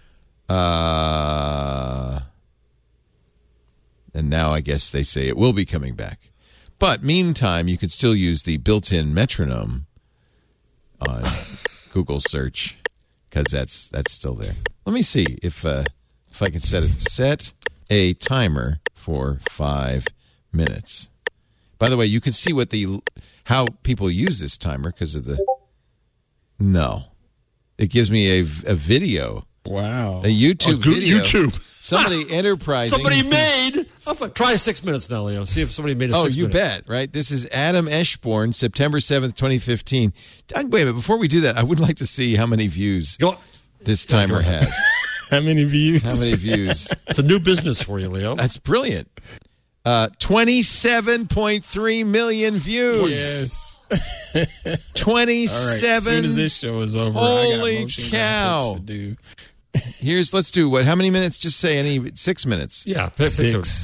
Speaker 1: And now I guess they say it will be coming back. But meantime, you could still use the built-in metronome on Google search because that's still there. Let me see if I can set it. Set a timer for 5 minutes. By the way, you can see how people use this timer because of the. No, it gives me a video.
Speaker 5: Wow,
Speaker 1: a YouTube video.
Speaker 4: YouTube.
Speaker 1: Somebody enterprising.
Speaker 4: Somebody made. Try 6 minutes now, Leo. See if somebody made a 6 minutes.
Speaker 1: Oh, you bet, right? This is Adam Eshborn, September 7th, 2015. Wait a minute. Before we do that, I would like to see how many views this timer has.
Speaker 5: How many views?
Speaker 1: How many views?
Speaker 4: It's a new business for you, Leo.
Speaker 1: That's brilliant. 27.3 million views.
Speaker 5: Yes.
Speaker 1: 27.
Speaker 5: All right. As soon as this show is over,
Speaker 1: Holy
Speaker 5: I got motion
Speaker 1: cow.
Speaker 5: to do.
Speaker 1: Let's do what? How many minutes? Just say any 6 minutes.
Speaker 4: Yeah.
Speaker 5: 6.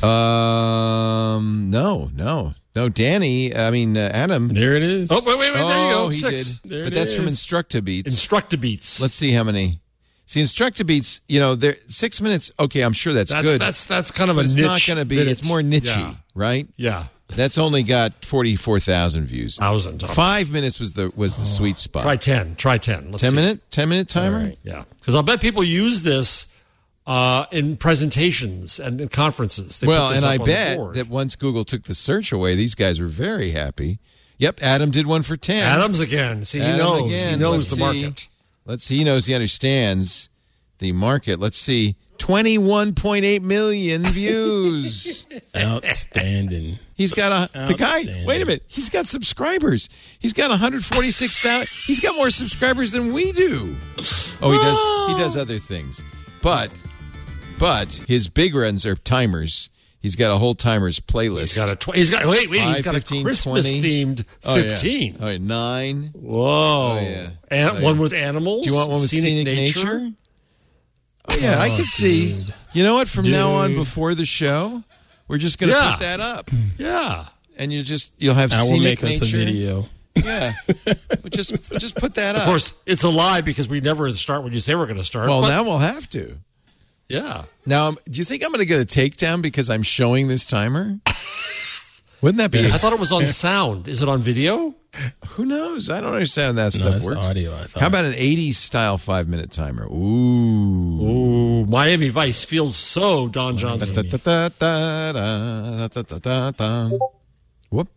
Speaker 1: No. Danny, Adam.
Speaker 5: There it is.
Speaker 4: Oh, wait. There you go.
Speaker 1: He
Speaker 4: 6.
Speaker 1: did. But that's from Instructabeats.
Speaker 4: Instructabeats.
Speaker 1: Let's see how many. See, Instructabeats, they're 6 minutes. Okay, I'm sure that's good.
Speaker 4: That's kind of a
Speaker 1: it's
Speaker 4: niche.
Speaker 1: It's not going to be. It's more niche-y, right?
Speaker 4: Yeah.
Speaker 1: That's only got 44,000 views. 5 minutes was the sweet spot.
Speaker 4: Try 10. Let's
Speaker 1: 10
Speaker 4: see.
Speaker 1: minute timer.
Speaker 5: Right.
Speaker 4: Yeah, because I'll bet people use this in presentations and in conferences. They put this
Speaker 1: and
Speaker 4: up
Speaker 1: I
Speaker 4: on the
Speaker 1: bet
Speaker 4: board.
Speaker 1: that once Google took the search away, these guys were very happy. Yep, Adam did one for 10.
Speaker 4: Adams again. See, he knows. He knows the market.
Speaker 1: Let's see. He knows. He understands the market. Let's see. 21.8 million views.
Speaker 5: Outstanding.
Speaker 1: He's got the guy. Wait a minute. He's got subscribers. He's got 146,000. He's got more subscribers than we do. Oh, he does other things. But his big runs are timers. He's got a whole timers playlist.
Speaker 4: He's got a Christmas themed 15.
Speaker 1: Oh, yeah, 9.
Speaker 4: Whoa.
Speaker 1: Oh, yeah.
Speaker 4: And one with animals.
Speaker 1: Do you want one with scenic nature? Oh, yeah, I could see. You know what? From now on, before the show, We're just going to put that up.
Speaker 4: Yeah.
Speaker 1: And you'll have
Speaker 5: I will
Speaker 1: scenic
Speaker 5: make us a
Speaker 1: nature.
Speaker 5: video.
Speaker 1: Yeah. just put that up.
Speaker 4: Of course, it's a lie because we never start when you say we're going to start.
Speaker 1: Well,
Speaker 4: but-
Speaker 1: now we'll have to.
Speaker 4: Yeah.
Speaker 1: Now, do you think I'm going to get a takedown because I'm showing this timer? Wouldn't that be?
Speaker 4: I thought it was on sound. Is it on video?
Speaker 1: Who knows? I don't understand how that stuff
Speaker 5: it's
Speaker 1: works.
Speaker 5: audio, I thought.
Speaker 1: How about an 80s style 5-minute timer? Ooh.
Speaker 4: Ooh, Miami Vice feels so Don Johnson.
Speaker 1: Whoop.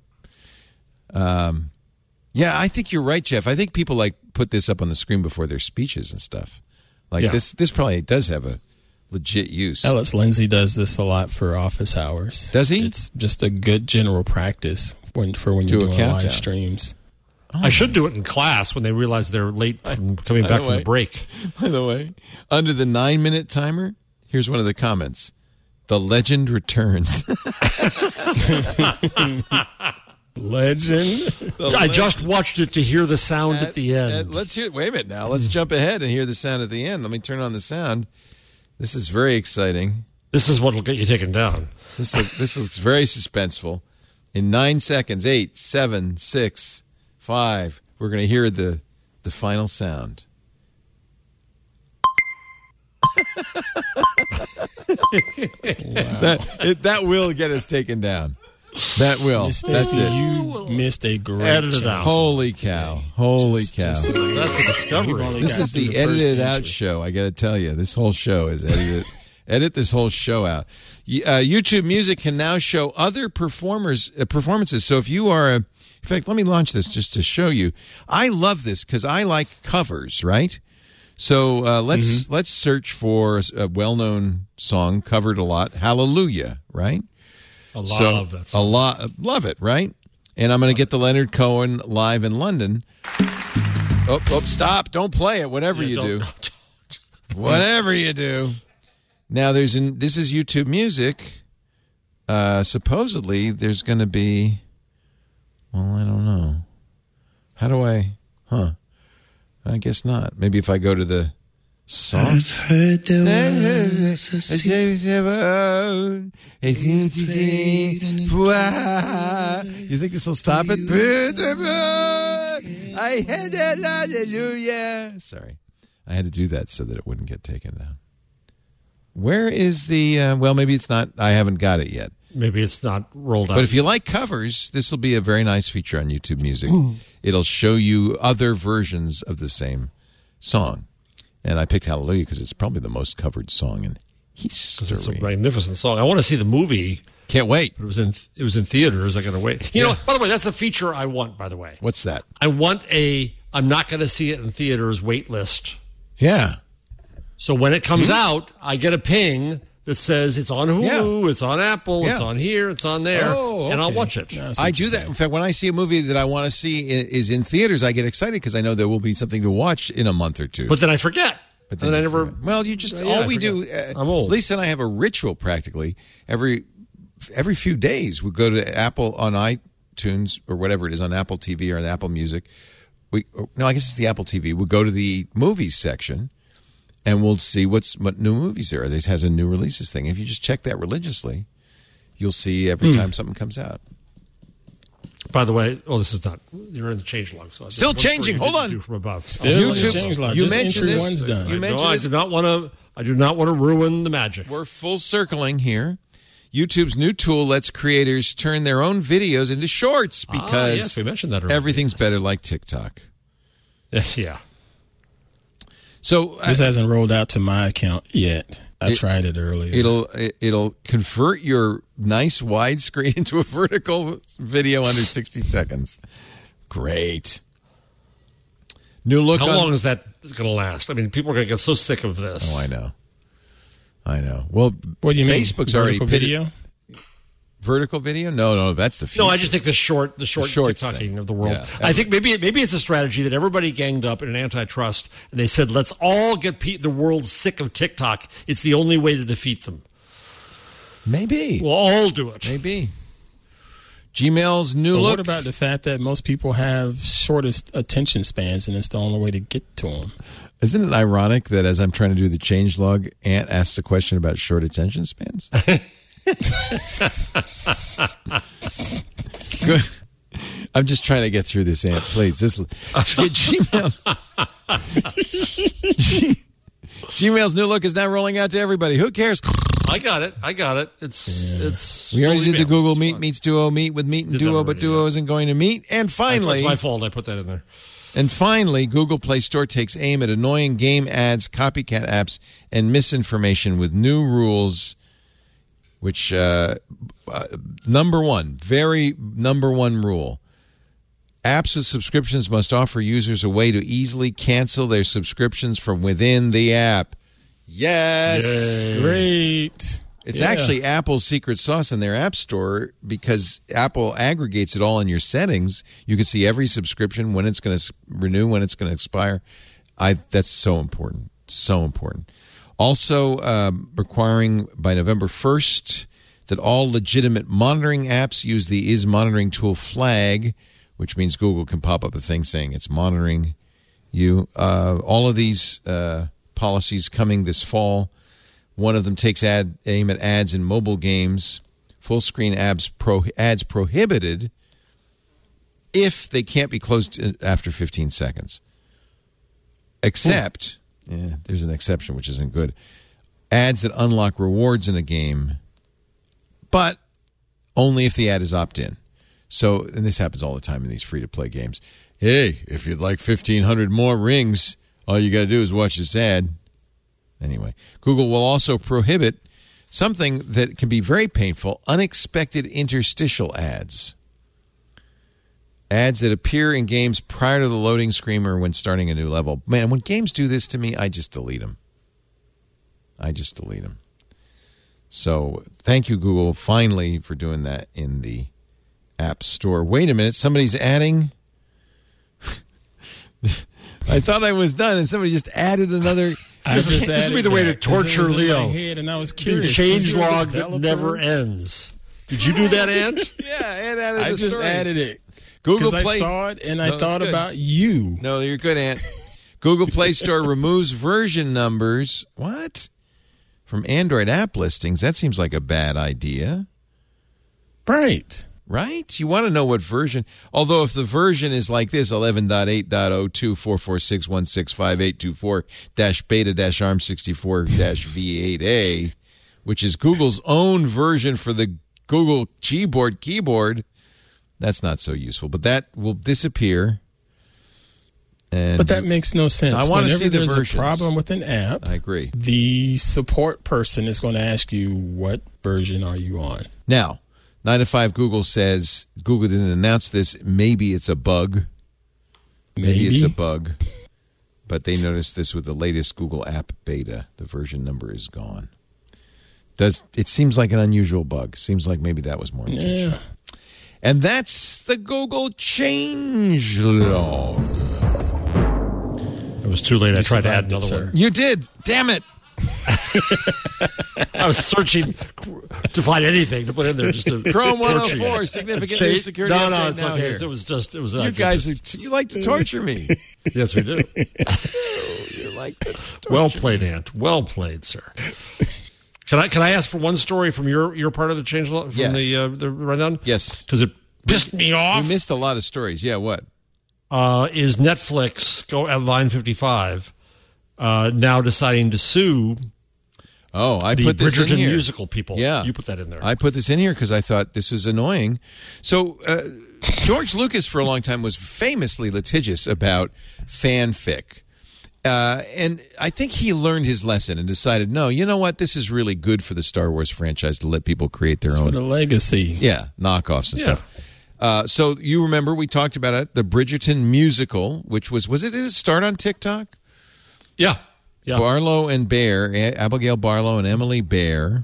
Speaker 1: Yeah, I think you're right, Jeff. I think people put this up on the screen before their speeches and stuff. This probably does have a legit use.
Speaker 5: Ellis Lindsay does this a lot for office hours.
Speaker 1: Does he?
Speaker 5: It's just a good general practice for when you're doing live streams.
Speaker 4: I should do it in class when they realize they're late from coming back from the break.
Speaker 1: By the way, under the 9-minute timer, here's one of the comments. The legend returns.
Speaker 5: Legend.
Speaker 4: I just watched it to hear the sound at the end.
Speaker 1: Let's hear. Wait a minute now. Let's jump ahead and hear the sound at the end. Let me turn on the sound. This is very exciting.
Speaker 4: This is what will get you taken down.
Speaker 1: This looks very suspenseful. In 9 seconds, 8, 7, 6, 5, we're going to hear the final sound. That will get us taken down. That will. That's it.
Speaker 5: You missed a great
Speaker 4: Edit it
Speaker 5: chance.
Speaker 4: out.
Speaker 1: Holy cow. Holy cow.
Speaker 4: That's a discovery.
Speaker 1: This is the edited out show. I got to tell you, this whole show is edited. Edit this whole show out. YouTube Music can now show other performances. So if you are in fact, let me launch this just to show you. I love this because I like covers, right? So let's search for a well-known song covered a lot, Hallelujah, right?
Speaker 4: I love that song.
Speaker 1: Love it, right? And I'm going to get the Leonard Cohen live in London. Oh, stop. Don't play it, whatever you do. Whatever you do. Now, this is YouTube Music. Supposedly, there's going to be, well, I don't know. How do I, I guess not. Maybe if I go to the song. I've heard there was You think this will stop it? I had a hallelujah. Sorry. I had to do that so that it wouldn't get taken down. Where is the, well, maybe it's not, I haven't got it yet.
Speaker 4: Maybe it's not rolled out.
Speaker 1: But if you like covers, this will be a very nice feature on YouTube Music. It'll show you other versions of the same song. And I picked Hallelujah because it's probably the most covered song in history.
Speaker 4: It's a magnificent song. I want to see the movie.
Speaker 1: Can't wait.
Speaker 4: But it was in theaters. I got to wait. You know, by the way, that's a feature I want, by the way.
Speaker 1: What's that?
Speaker 4: I want I'm not going to see it in theaters wait list.
Speaker 1: Yeah.
Speaker 4: So when it comes out, I get a ping that says it's on Hulu, it's on Apple, it's on here, it's on there, and I'll watch it.
Speaker 5: Yeah,
Speaker 1: I do that. In fact, when I see a movie that I want to see is in theaters, I get excited because I know there will be something to watch in a month or two.
Speaker 4: But then I forget.
Speaker 1: But then
Speaker 4: I never.
Speaker 1: Well, you just
Speaker 4: Yeah,
Speaker 1: all
Speaker 4: I
Speaker 1: we
Speaker 4: forget.
Speaker 1: do.
Speaker 4: I'm old.
Speaker 1: Lisa and I have a ritual practically every few days. We go to Apple on iTunes or whatever it is on Apple TV or on Apple Music. I guess it's the Apple TV. We go to the movies section. And we'll see what new movies there are. This has a new releases thing. If you just check that religiously, you'll see every time something comes out.
Speaker 4: By the way, this is not. You're in the change log. So
Speaker 1: Still changing. Hold on.
Speaker 4: From above.
Speaker 5: Still
Speaker 1: YouTube,
Speaker 5: change log.
Speaker 1: you
Speaker 5: Just
Speaker 1: mentioned
Speaker 5: entry
Speaker 1: this.
Speaker 5: one's done.
Speaker 1: You mentioned
Speaker 4: I
Speaker 1: this.
Speaker 4: do not want to ruin the magic.
Speaker 1: We're full circling here. YouTube's new tool lets creators turn their own videos into shorts because
Speaker 4: yes, we mentioned that earlier.
Speaker 1: everything's better like TikTok.
Speaker 4: Yeah.
Speaker 1: So
Speaker 5: This hasn't rolled out to my account yet. I tried it earlier.
Speaker 1: It'll convert your nice widescreen into a vertical video under 60 seconds. Great. New look.
Speaker 4: How long is that going to last? I mean, people are going to get so sick of this.
Speaker 1: Oh, I know. Well,
Speaker 5: What do you mean?
Speaker 1: Facebook's already
Speaker 5: Vertical video?
Speaker 1: Vertical video? No, that's the future.
Speaker 4: No, I just think the short
Speaker 1: shorts
Speaker 4: TikToking
Speaker 1: thing.
Speaker 4: of the world.
Speaker 1: Yeah.
Speaker 4: I think maybe it's a strategy that everybody ganged up in an antitrust, and they said, let's all get the world sick of TikTok. It's the only way to defeat them.
Speaker 1: Maybe.
Speaker 4: We'll all do it.
Speaker 1: Maybe. Gmail's new
Speaker 5: But
Speaker 1: look.
Speaker 5: what about the fact that most people have shortest attention spans, and it's the only way to get to them?
Speaker 1: Isn't it ironic that as I'm trying to do the changelog, Ant asks a question about short attention spans? Good. I'm just trying to get through this, Ant. Please, just get Gmail's. Gmail's new look is now rolling out to everybody. Who cares?
Speaker 4: I got it. It's.
Speaker 1: We already did the
Speaker 4: email.
Speaker 1: Google Meet meets Duo Meet with Meet and
Speaker 4: Did
Speaker 1: Duo,
Speaker 4: that
Speaker 1: but
Speaker 4: already,
Speaker 1: Duo
Speaker 4: yeah.
Speaker 1: isn't going to meet. And finally,
Speaker 4: It's my fault. I put that in there.
Speaker 1: And finally, Google Play Store takes aim at annoying game ads, copycat apps, and misinformation with new rules, which, number one rule, apps with subscriptions must offer users a way to easily cancel their subscriptions from within the app. Yes!
Speaker 4: Yay.
Speaker 5: Great.
Speaker 1: It's actually Apple's secret sauce in their app store because Apple aggregates it all in your settings. You can see every subscription, when it's going to renew, when it's going to expire. That's so important. So important. Also, requiring by November 1st that all legitimate monitoring apps use the Is Monitoring Tool flag, which means Google can pop up a thing saying it's monitoring you. All of these policies coming this fall. One of them takes aim at ads in mobile games. Full screen ads prohibited if they can't be closed after 15 seconds. Except, there's an exception which isn't good. Ads that unlock rewards in a game, but only if the ad is opt-in. So, and this happens all the time in these free-to-play games. Hey, if you'd like 1,500 more rings, all you got to do is watch this ad. Anyway, Google will also prohibit something that can be very painful, unexpected interstitial ads. Ads that appear in games prior to the loading screen or when starting a new level. Man, when games do this to me, I just delete them. So thank you, Google, finally, for doing that in the App Store. Wait a minute, somebody's adding... I thought I was done, and somebody just added another...
Speaker 4: This would be the way to torture Leo.
Speaker 5: And I was
Speaker 4: The
Speaker 5: curious.
Speaker 4: change log that never ends. Did you do that, Ant?
Speaker 1: Yeah, Ant added
Speaker 5: I
Speaker 1: the
Speaker 5: just
Speaker 1: story.
Speaker 5: added it.
Speaker 1: Google
Speaker 5: Because
Speaker 1: Play...
Speaker 5: I saw it and I
Speaker 1: No,
Speaker 5: thought
Speaker 1: that's good.
Speaker 5: about you.
Speaker 1: No, you're good, Ant. Google Play Store removes version numbers. What? From Android app listings. That seems like a bad idea.
Speaker 5: Right.
Speaker 1: Right? You want to know what version. Although if the version is like this, 11.8.02.446.165.824-beta-arm64-v8a, which is Google's own version for the Google keyboard, that's not so useful. But that will disappear. And
Speaker 5: But that makes no sense.
Speaker 1: I want to see the
Speaker 5: Whenever there's
Speaker 1: versions.
Speaker 5: a problem with an app,
Speaker 1: I agree.
Speaker 5: the support person is going to ask you, what version are you on?
Speaker 1: Now, 9 to 5 Google says Google didn't announce this. Maybe it's a bug. Maybe it's a bug. But they noticed this with the latest Google app beta. The version number is gone. It seems like an unusual bug. Seems like maybe that was more intentional.
Speaker 5: Yeah.
Speaker 1: And that's the Google change log.
Speaker 4: It was too late. I tried to add another
Speaker 5: sir.
Speaker 4: one.
Speaker 1: You did. Damn it.
Speaker 4: I was searching to find anything to put in there just to
Speaker 1: Chrome
Speaker 4: torture you.
Speaker 1: 104, significant
Speaker 4: See?
Speaker 1: news security
Speaker 4: No,
Speaker 1: update
Speaker 4: it's
Speaker 1: now
Speaker 4: okay.
Speaker 1: here.
Speaker 4: It was
Speaker 1: You guys, you like to torture me.
Speaker 4: Yes, we do.
Speaker 1: You like to torture
Speaker 4: Well played, Ant. Well played, sir. Can I ask for one story from your part of the change log? From
Speaker 1: Yes.
Speaker 4: the rundown?
Speaker 1: Yes.
Speaker 4: Because it pissed me off.
Speaker 1: We missed a lot of stories. Yeah, what?
Speaker 4: Is Netflix at line 55 now deciding to sue
Speaker 1: I
Speaker 4: the
Speaker 1: put this
Speaker 4: Bridgerton
Speaker 1: in here.
Speaker 4: musical people?
Speaker 1: Yeah.
Speaker 4: You put that in there.
Speaker 1: I put this in here because I thought this was annoying. So George Lucas for a long time was famously litigious about fanfic. And I think he learned his lesson and decided, no, you know what? This is really good for the Star Wars franchise to let people create their
Speaker 5: For
Speaker 1: own
Speaker 5: the legacy.
Speaker 1: knockoffs and stuff. So you remember we talked about it, the Bridgerton musical, which was it did it start on TikTok?
Speaker 4: Yeah.
Speaker 1: Barlow and Bear, Abigail Barlow and Emily Bear,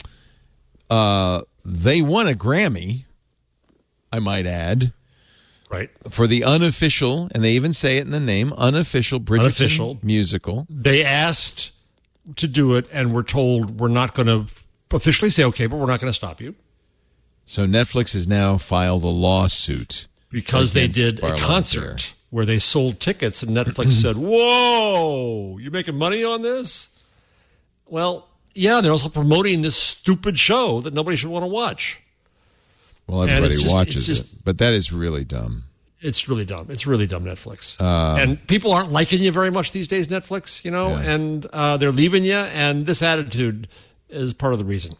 Speaker 1: they won a Grammy, I might add,
Speaker 4: Right.
Speaker 1: for the unofficial, and they even say it in the name, unofficial Bridgerton musical.
Speaker 4: They asked to do it and were told we're not going to officially say okay, but we're not going to stop you.
Speaker 1: So Netflix has now filed a lawsuit
Speaker 4: Because they
Speaker 1: against
Speaker 4: did
Speaker 1: Barlow
Speaker 4: a
Speaker 1: and
Speaker 4: concert where they sold tickets and Netflix said, whoa, you making money on this? Well, Yeah, they're also promoting this stupid show that nobody should want to watch.
Speaker 1: Well, everybody watches it, but that is really dumb.
Speaker 4: It's really dumb. It's really dumb, Netflix. And people aren't liking you very much these days, Netflix, and they're leaving you, and this attitude is part of the reason.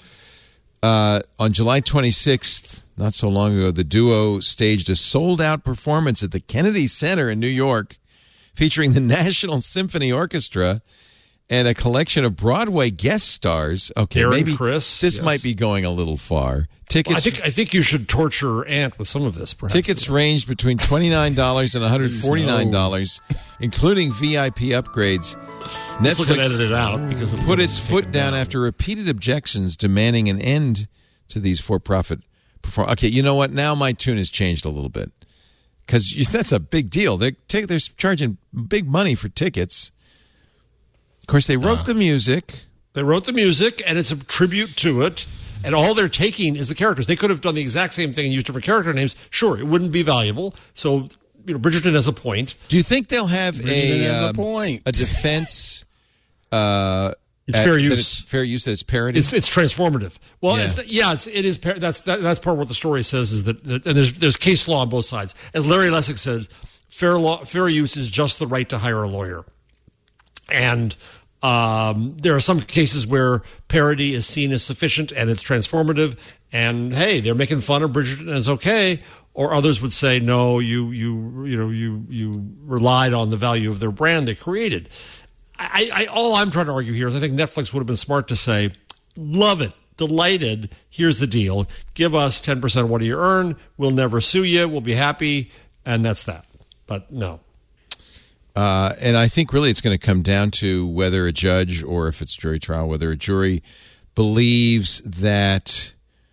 Speaker 1: On July 26th, not so long ago, the duo staged a sold-out performance at the Kennedy Center in New York featuring the National Symphony Orchestra and a collection of Broadway guest stars. Okay,
Speaker 4: Darren
Speaker 1: maybe
Speaker 4: Criss,
Speaker 1: this
Speaker 4: yes.
Speaker 1: might be going a little far. Tickets.
Speaker 4: I think you should torture Ant with some of this. Perhaps
Speaker 1: tickets ranged between $29 and $149, including VIP upgrades.
Speaker 4: Netflix can
Speaker 1: Netflix
Speaker 4: edit it out because
Speaker 1: put its foot down after repeated objections demanding an end to these for-profit performances. Okay, you know what? Now my tune has changed a little bit because that's a big deal. They're charging big money for tickets. Of course, they wrote the music.
Speaker 4: They wrote the music, and it's a tribute to it. And all they're taking is the characters. They could have done the exact same thing and used different character names. Sure, it wouldn't be valuable. So, Bridgerton has a point.
Speaker 1: Do you think they'll have a
Speaker 5: point.
Speaker 1: A defense?
Speaker 4: It's fair use.
Speaker 1: That it's fair use. That it's parody.
Speaker 4: It's transformative. Well,
Speaker 1: Yeah.
Speaker 4: it is. That's part of what the story says is that and there's case law on both sides. As Larry Lessig says, fair use is just the right to hire a lawyer, and there are some cases where parody is seen as sufficient and it's transformative. And hey, they're making fun of Bridgerton and it's okay. Or others would say, no, you relied on the value of their brand they created. All I'm trying to argue here is I think Netflix would have been smart to say, love it, delighted, here's the deal. Give us 10% of what you earn. We'll never sue you. We'll be happy. And that's that. But no.
Speaker 1: And I think really it's going to come down to whether a judge or if it's jury trial, whether a jury believes that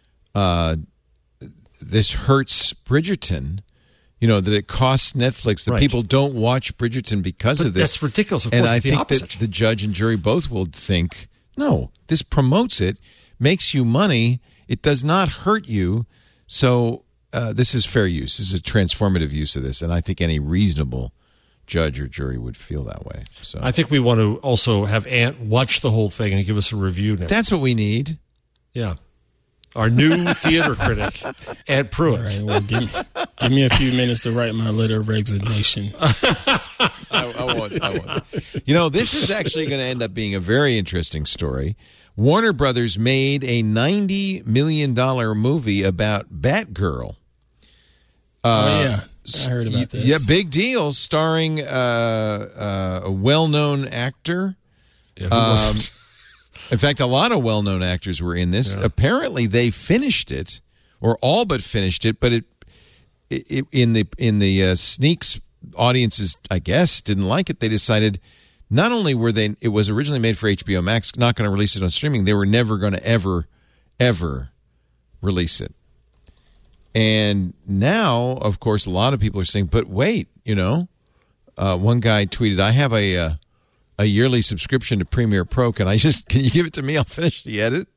Speaker 1: this hurts Bridgerton. That it costs Netflix, that
Speaker 4: Right.
Speaker 1: people don't watch Bridgerton because of this.
Speaker 4: That's ridiculous. Of
Speaker 1: and
Speaker 4: course,
Speaker 1: I
Speaker 4: it's the
Speaker 1: think
Speaker 4: opposite.
Speaker 1: that the judge and jury both will think, no, this promotes it, makes you money, it does not hurt you, so this is fair use. This is a transformative use of this, and I think any reasonable judge or jury would feel that way. So
Speaker 4: I think we want to also have Ant watch the whole thing and give us a review now.
Speaker 1: that's what we need.
Speaker 4: Yeah. Our new theater critic, Ant Pruitt.
Speaker 5: All right, well, give me a few minutes to write my letter of resignation.
Speaker 1: I won't. This is actually going to end up being a very interesting story. Warner Brothers made a $90 million movie about Batgirl.
Speaker 5: I heard about this.
Speaker 1: Yeah, big deal, starring a well-known actor.
Speaker 4: Yeah,
Speaker 1: In fact, a lot of well-known actors were in this. Yeah. Apparently, they finished it, or all but finished it. But it in the sneaks, audiences, I guess, didn't like it. They decided not only it was originally made for HBO Max, not going to release it on streaming. They were never going to ever release it. And now, of course, a lot of people are saying, "But wait, one guy tweeted, I have a yearly subscription to Premiere Pro. Can you give it to me? I'll finish the edit."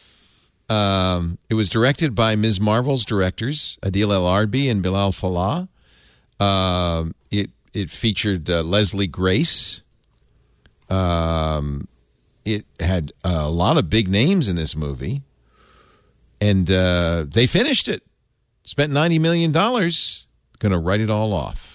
Speaker 1: It was directed by Ms. Marvel's directors, Adil El-Arbi and Bilal Fallah. It featured Leslie Grace. It had a lot of big names in this movie. And they finished it. Spent $90 million. Going to write it all off.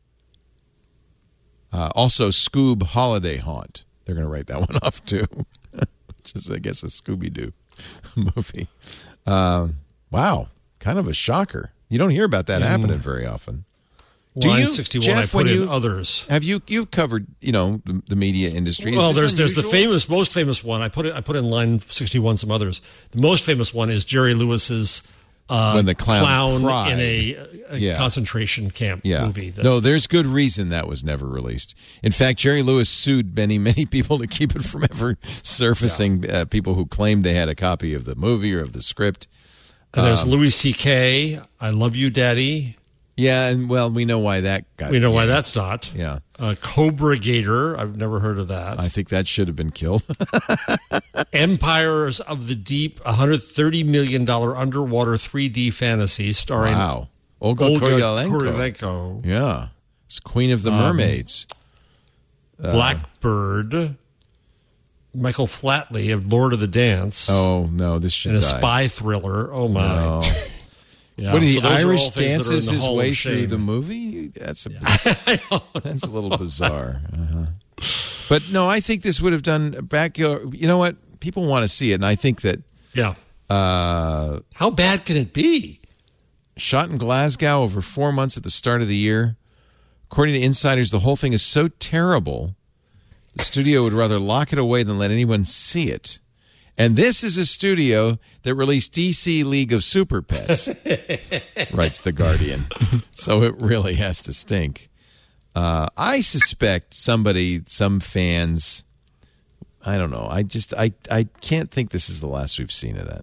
Speaker 1: Also, Scoob Holiday Haunt. They're going to write that one off, too. Which is, I guess, a Scooby-Doo movie. Wow. Kind of a shocker. You don't hear about that happening very often.
Speaker 4: Line 61,
Speaker 1: Jeff,
Speaker 4: I put in others.
Speaker 1: Have you've covered, the media industry?
Speaker 4: Well, there's the most famous one. I put in line 61 some others. The most famous one is Jerry Lewis's
Speaker 1: when the clown cried.
Speaker 4: in a concentration camp movie.
Speaker 1: No, there's good reason that was never released. In fact, Jerry Lewis sued many people to keep it from ever surfacing. People who claimed they had a copy of the movie or of the script.
Speaker 4: And there's Louis C.K., I Love You, Daddy.
Speaker 1: Yeah, and we know why that got.
Speaker 4: We know why that's not.
Speaker 1: Yeah,
Speaker 4: Cobra Gator. I've never heard of that.
Speaker 1: I think that should have been killed.
Speaker 4: Empires of the Deep, $130 million underwater 3D fantasy starring
Speaker 1: Olga
Speaker 4: Kurylenko.
Speaker 1: Yeah, it's Queen of the Mermaids.
Speaker 4: Blackbird. Michael Flatley of Lord of the Dance.
Speaker 1: Oh, no, this should
Speaker 4: in a
Speaker 1: die.
Speaker 4: spy thriller. Oh, my.
Speaker 1: No.
Speaker 4: Yeah,
Speaker 1: What, he
Speaker 4: so those are all
Speaker 1: Irish
Speaker 4: things that are in
Speaker 1: dances
Speaker 4: the
Speaker 1: his
Speaker 4: Hall
Speaker 1: way
Speaker 4: of
Speaker 1: through
Speaker 4: Shame.
Speaker 1: the movie? That's a little bizarre. But no, I think this would have done backyard. You know what? People want to see it, and I think that.
Speaker 4: Yeah. How bad can it be?
Speaker 1: Shot in Glasgow over 4 months at the start of the year. According to insiders, the whole thing is so terrible, the studio would rather lock it away than let anyone see it. And this is a studio that released DC League of Super Pets, writes The Guardian. So it really has to stink. I suspect some fans, I don't know. I can't think this is the last we've seen of that.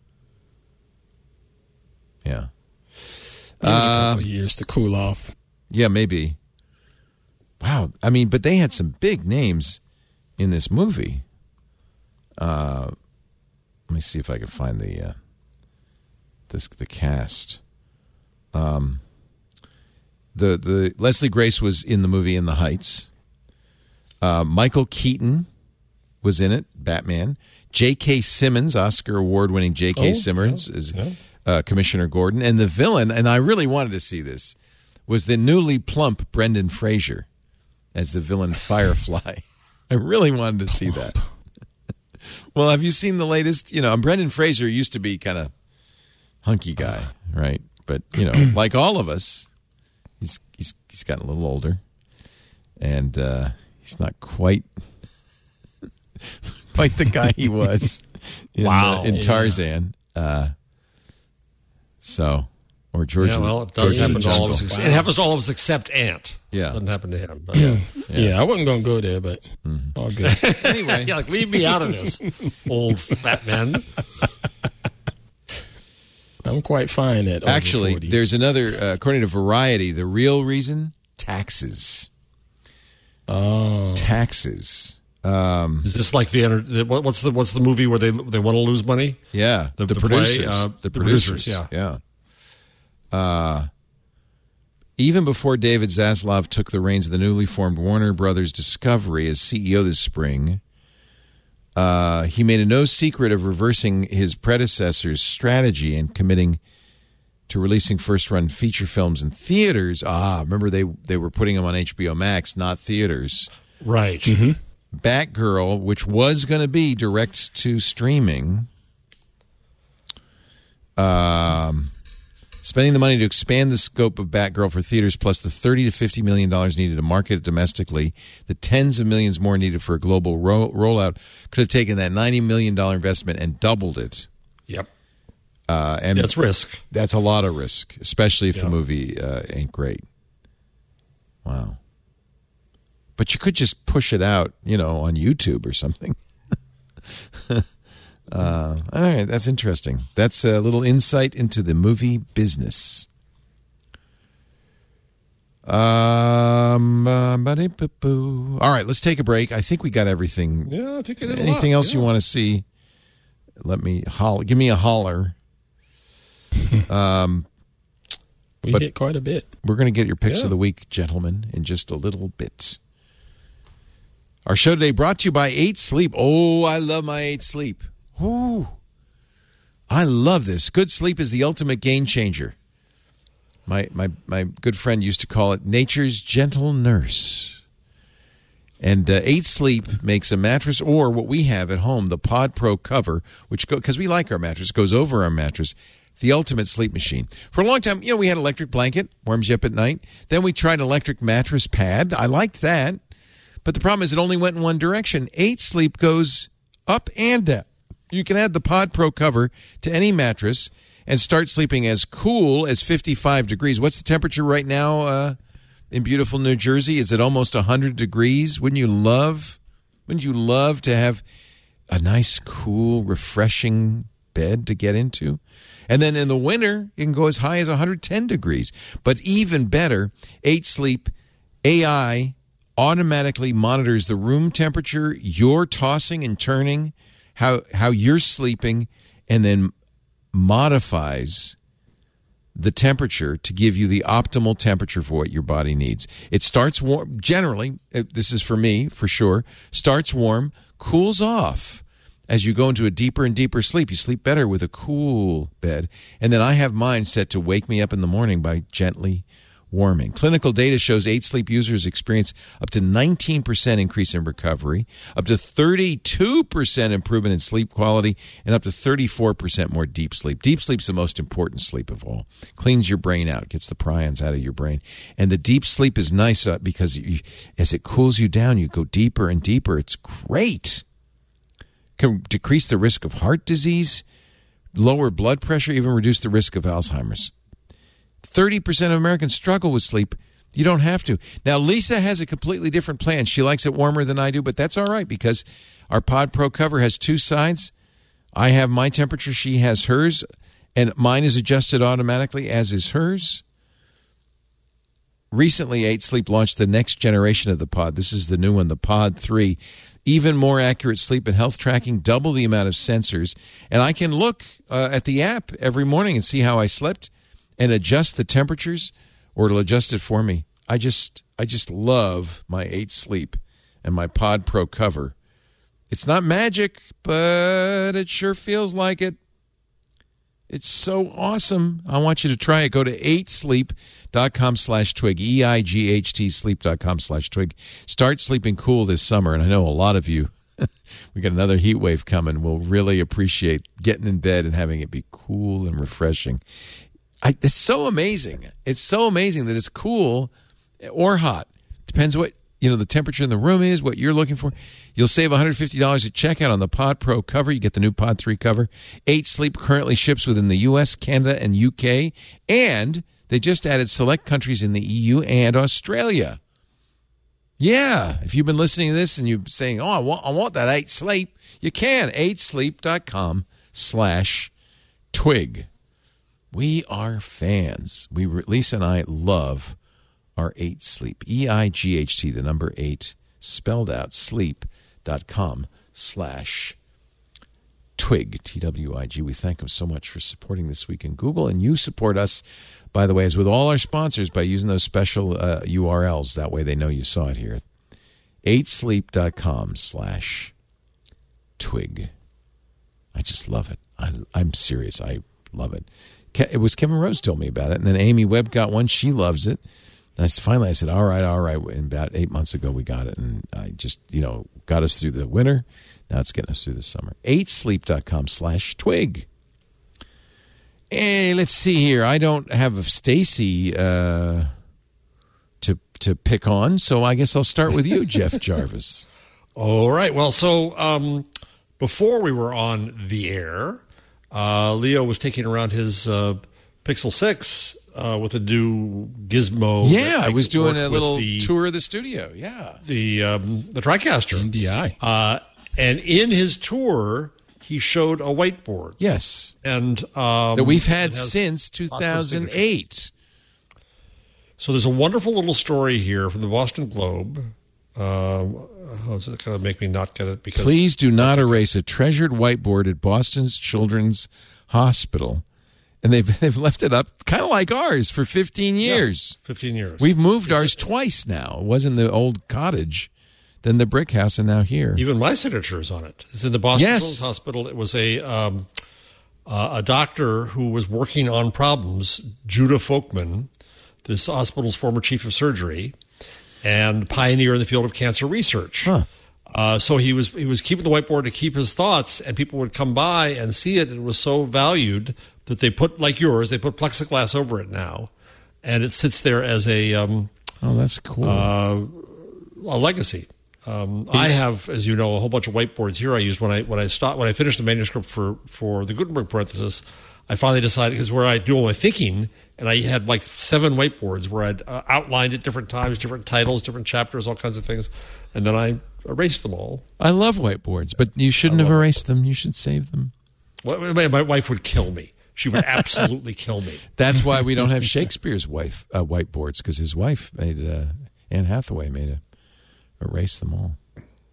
Speaker 1: Yeah.
Speaker 5: Maybe a couple of years to cool off.
Speaker 1: Yeah, maybe. Wow. I mean, but they had some big names in this movie. Let me see if I can find the cast. The Leslie Grace was in the movie In the Heights. Michael Keaton was in it, Batman. J.K. Simmons, Oscar award-winning J.K. Simmons is Commissioner Gordon. And the villain, and I really wanted to see this, was the newly plump Brendan Fraser as the villain Firefly. I really wanted to see that. Well, have you seen the latest? You know, Brendan Fraser used to be kind of hunky guy, right? But, you know, like all of us, he's gotten a little older. And he's not quite the guy he was in Tarzan. Or George.
Speaker 4: Yeah, well, it does
Speaker 1: George
Speaker 4: happen to all of us. It happens to all of us except Ant.
Speaker 1: Yeah.
Speaker 4: It doesn't happen to him. But,
Speaker 5: Yeah, I wasn't going to go there, but all good.
Speaker 1: Anyway.
Speaker 4: Yeah, like, leave me out of this, old fat man.
Speaker 5: I'm quite fine at over
Speaker 1: Actually,
Speaker 5: 40.
Speaker 1: there's another, according to Variety, the real reason, taxes.
Speaker 5: Oh.
Speaker 1: Taxes.
Speaker 4: Is this like what's the movie where they want to lose money?
Speaker 1: Yeah, the
Speaker 4: producers.
Speaker 1: play, the producers. Yeah. Even before David Zaslav took the reins of the newly formed Warner Brothers Discovery as CEO this spring, he made no secret of reversing his predecessor's strategy and committing to releasing first-run feature films in theaters. Remember they were putting them on HBO Max, not theaters.
Speaker 4: Right.
Speaker 5: Mm-hmm.
Speaker 1: Batgirl, which was going to be direct to streaming, spending the money to expand the scope of Batgirl for theaters, plus the $30 to $50 million needed to market it domestically, the tens of millions more needed for a global rollout, could have taken that $90 million investment and doubled it.
Speaker 4: Yep.
Speaker 1: And
Speaker 4: that's risk.
Speaker 1: That's a lot of risk, especially if the movie ain't great. Wow. But you could just push it out, on YouTube or something. All right, that's interesting. That's a little insight into the movie business. All right, let's take a break. I think we got everything.
Speaker 4: Yeah, I think it is.
Speaker 1: Anything else you want to see? Let me holler. Give me a holler.
Speaker 5: We hit quite a bit.
Speaker 1: We're going to get your picks of the week, gentlemen, in just a little bit. Our show today brought to you by 8 Sleep. Oh, I love my 8 Sleep. Ooh, I love this. Good sleep is the ultimate game changer. My good friend used to call it nature's gentle nurse. And 8 Sleep makes a mattress, or what we have at home, the Pod Pro cover, which because we like our mattress, goes over our mattress, the ultimate sleep machine. For a long time, we had electric blanket, warms you up at night. Then we tried an electric mattress pad. I liked that. But the problem is it only went in one direction. 8 Sleep goes up and down. You can add the Pod Pro cover to any mattress and start sleeping as cool as 55 degrees. What's the temperature right now in beautiful New Jersey? Is it almost 100 degrees? Wouldn't you love to have a nice, cool, refreshing bed to get into? And then in the winter, it can go as high as 110 degrees. But even better, 8 Sleep AI automatically monitors the room temperature, your tossing and turning, how you're sleeping, and then modifies the temperature to give you the optimal temperature for what your body needs. It starts warm. Generally, this is for me, for sure, starts warm, cools off. As you go into a deeper and deeper sleep, you sleep better with a cool bed. And then I have mine set to wake me up in the morning by gently warming. Clinical data shows 8 Sleep users experience up to 19% increase in recovery, up to 32% improvement in sleep quality, and up to 34% more deep sleep. Deep sleep's the most important sleep of all. Cleans your brain out, gets the prions out of your brain. And the deep sleep is nice because as it cools you down, you go deeper and deeper. It's great. Can decrease the risk of heart disease, lower blood pressure, even reduce the risk of Alzheimer's. 30% of Americans struggle with sleep. You don't have to. Now, Lisa has a completely different plan. She likes it warmer than I do, but that's all right because our Pod Pro cover has 2 sides. I have my temperature, she has hers, and mine is adjusted automatically, as is hers. Recently, 8 Sleep launched the next generation of the Pod. This is the new one, the Pod 3. Even more accurate sleep and health tracking, double the amount of sensors. And I can look at the app every morning and see how I slept and adjust the temperatures, or it'll adjust it for me. I just love my 8 Sleep and my Pod Pro cover. It's not magic, but it sure feels like it. It's so awesome. I want you to try it. Go to 8sleep.com/twig, EIGHT sleep.com/twig. Start sleeping cool this summer, and I know a lot of you, we got another heat wave coming, will really appreciate getting in bed and having it be cool and refreshing. It's so amazing. It's so amazing that it's cool or hot. Depends what the temperature in the room is, what you're looking for. You'll save $150 at checkout on the Pod Pro cover. You get the new Pod 3 cover. 8 Sleep currently ships within the U.S., Canada, and UK. And they just added select countries in the EU and Australia. Yeah, if you've been listening to this and you're saying, I want that 8 Sleep, you can. 8sleep.com/twig. We are fans. Lisa and I love our 8 Sleep. EIGHT, the number 8, spelled out, sleep.com/twig, TWIG. We thank them so much for supporting This Week in Google. And you support us, by the way, as with all our sponsors, by using those special URLs. That way they know you saw it here. 8sleep.com/twig. I just love it. I'm serious. I love it. It was Kevin Rose told me about it, and then Amy Webb got one. She loves it. And finally I said, all right. And about 8 months ago we got it, and I just, got us through the winter. Now it's getting us through the summer. 8sleep.com/twig. Hey, let's see here. I don't have Stacy to pick on, so I guess I'll start with you, Jeff Jarvis.
Speaker 4: All right. Well, so before we were on the air, Leo was taking around his Pixel 6 with a new gizmo.
Speaker 1: Yeah, I was doing a little tour of the studio. Yeah,
Speaker 4: the TriCaster
Speaker 5: NDI,
Speaker 4: and in his tour he showed a whiteboard.
Speaker 1: Yes,
Speaker 4: and
Speaker 1: that we've had since 2008.
Speaker 4: So there's a wonderful little story here from the Boston Globe. It's going to make me not get it because
Speaker 1: please do not erase a treasured whiteboard at Boston's Children's Hospital. And they've left it up kind of like ours for 15 years.
Speaker 4: Yeah, 15 years.
Speaker 1: We've moved ours twice now. It was in the old cottage, then the brick house, and now here.
Speaker 4: Even my signature is on it. It's in the Boston Children's Hospital. It was a doctor who was working on problems, Judah Folkman, this hospital's former chief of surgery, and pioneer in the field of cancer research.
Speaker 1: Huh.
Speaker 4: So he was keeping the whiteboard to keep his thoughts, and people would come by and see it. It was so valued that they put, like yours, they put plexiglass over it now, and it sits there as a
Speaker 1: that's cool,
Speaker 4: a legacy. I have, as you know, a whole bunch of whiteboards here. I used when I finished the manuscript for the Gutenberg parenthesis. I finally decided, because where I do all my thinking, and I had like 7 whiteboards where I'd outlined at different times, different titles, different chapters, all kinds of things, and then I erased them all.
Speaker 1: I love whiteboards, but you shouldn't have erased them. You should save them.
Speaker 4: Well, my wife would kill me. She would absolutely kill me.
Speaker 1: That's why we don't have Shakespeare's whiteboards, because his wife made Anne Hathaway erase them all.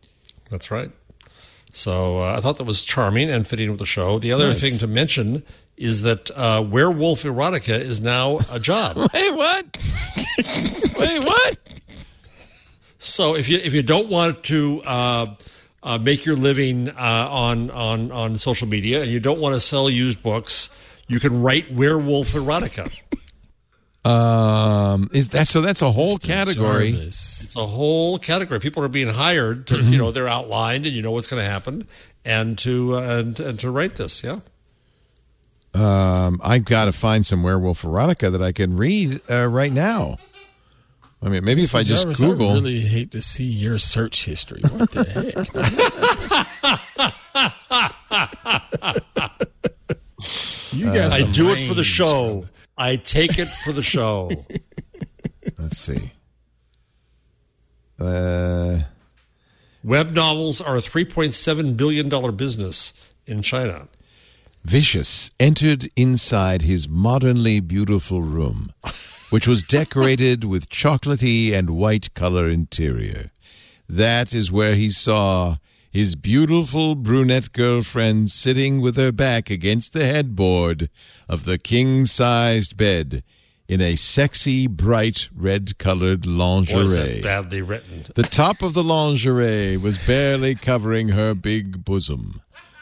Speaker 4: That's right. So I thought that was charming and fitting with the show. The other thing to mention is that werewolf erotica is now a job.
Speaker 1: Wait, what? Wait, what?
Speaker 4: So if you don't want to make your living on social media and you don't want to sell used books, you can write werewolf erotica.
Speaker 1: Is that so? That's a whole category.
Speaker 4: It's a whole category. People are being hired to, they're outlined and you know what's going to happen, and to write this. Yeah.
Speaker 1: I've got to find some werewolf erotica that I can read right now. I mean, maybe if I just Google.
Speaker 5: I really hate to see your search history. What the heck? You got
Speaker 4: I do it for the show. I take it for the show.
Speaker 1: Let's see.
Speaker 4: Web novels are a $3.7 billion business in China.
Speaker 1: Vicious entered inside his modernly beautiful room, which was decorated with chocolatey and white color interior. That is where he saw his beautiful brunette girlfriend sitting with her back against the headboard of the king-sized bed in a sexy, bright, red-colored lingerie.
Speaker 4: Boy, is that badly written.
Speaker 1: The top of the lingerie was barely covering her big bosom.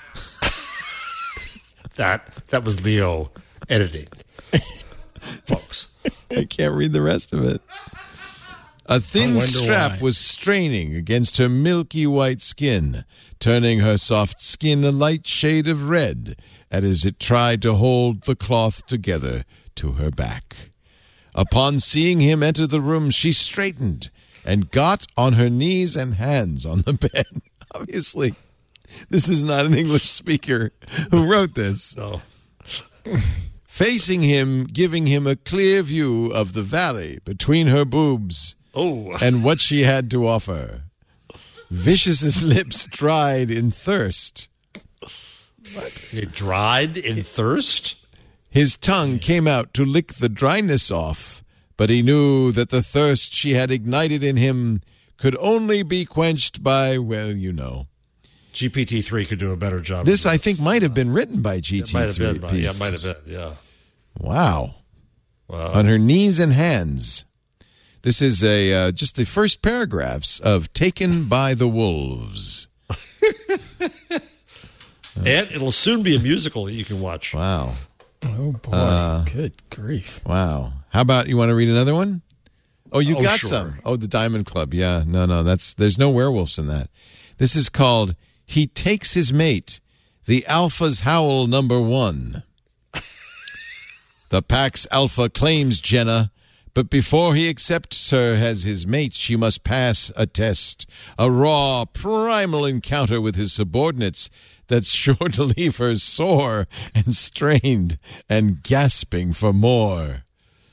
Speaker 4: That was Leo editing, folks.
Speaker 1: I can't read the rest of it. A thin strap was straining against her milky white skin, turning her soft skin a light shade of red as it tried to hold the cloth together to her back. Upon seeing him enter the room, she straightened and got on her knees and hands on the bed. Obviously, this is not an English speaker who wrote this.
Speaker 4: No.
Speaker 1: Facing him, giving him a clear view of the valley between her boobs and what she had to offer. Vicious's lips dried in thirst.
Speaker 4: What? It dried in thirst?
Speaker 1: His tongue came out to lick the dryness off, but he knew that the thirst she had ignited in him could only be quenched by, well, you know.
Speaker 4: GPT-3 could do a better job.
Speaker 1: This, I think, might have been written by GPT-3.
Speaker 4: It might have been. Yeah, it might have been. Yeah.
Speaker 1: Wow. On her knees and hands. This is just the first paragraphs of Taken by the Wolves.
Speaker 4: And it'll soon be a musical that you can watch.
Speaker 1: Wow.
Speaker 5: Oh, boy. Good grief.
Speaker 1: Wow. How about, you want to read another one? Oh, you got some. Oh, the Diamond Club. Yeah. No, there's no werewolves in that. This is called He Takes His Mate, the Alpha's Howl #1. The pack's alpha claims Jenna, but before he accepts her as his mate, she must pass a test, a raw, primal encounter with his subordinates that's sure to leave her sore and strained and gasping for more.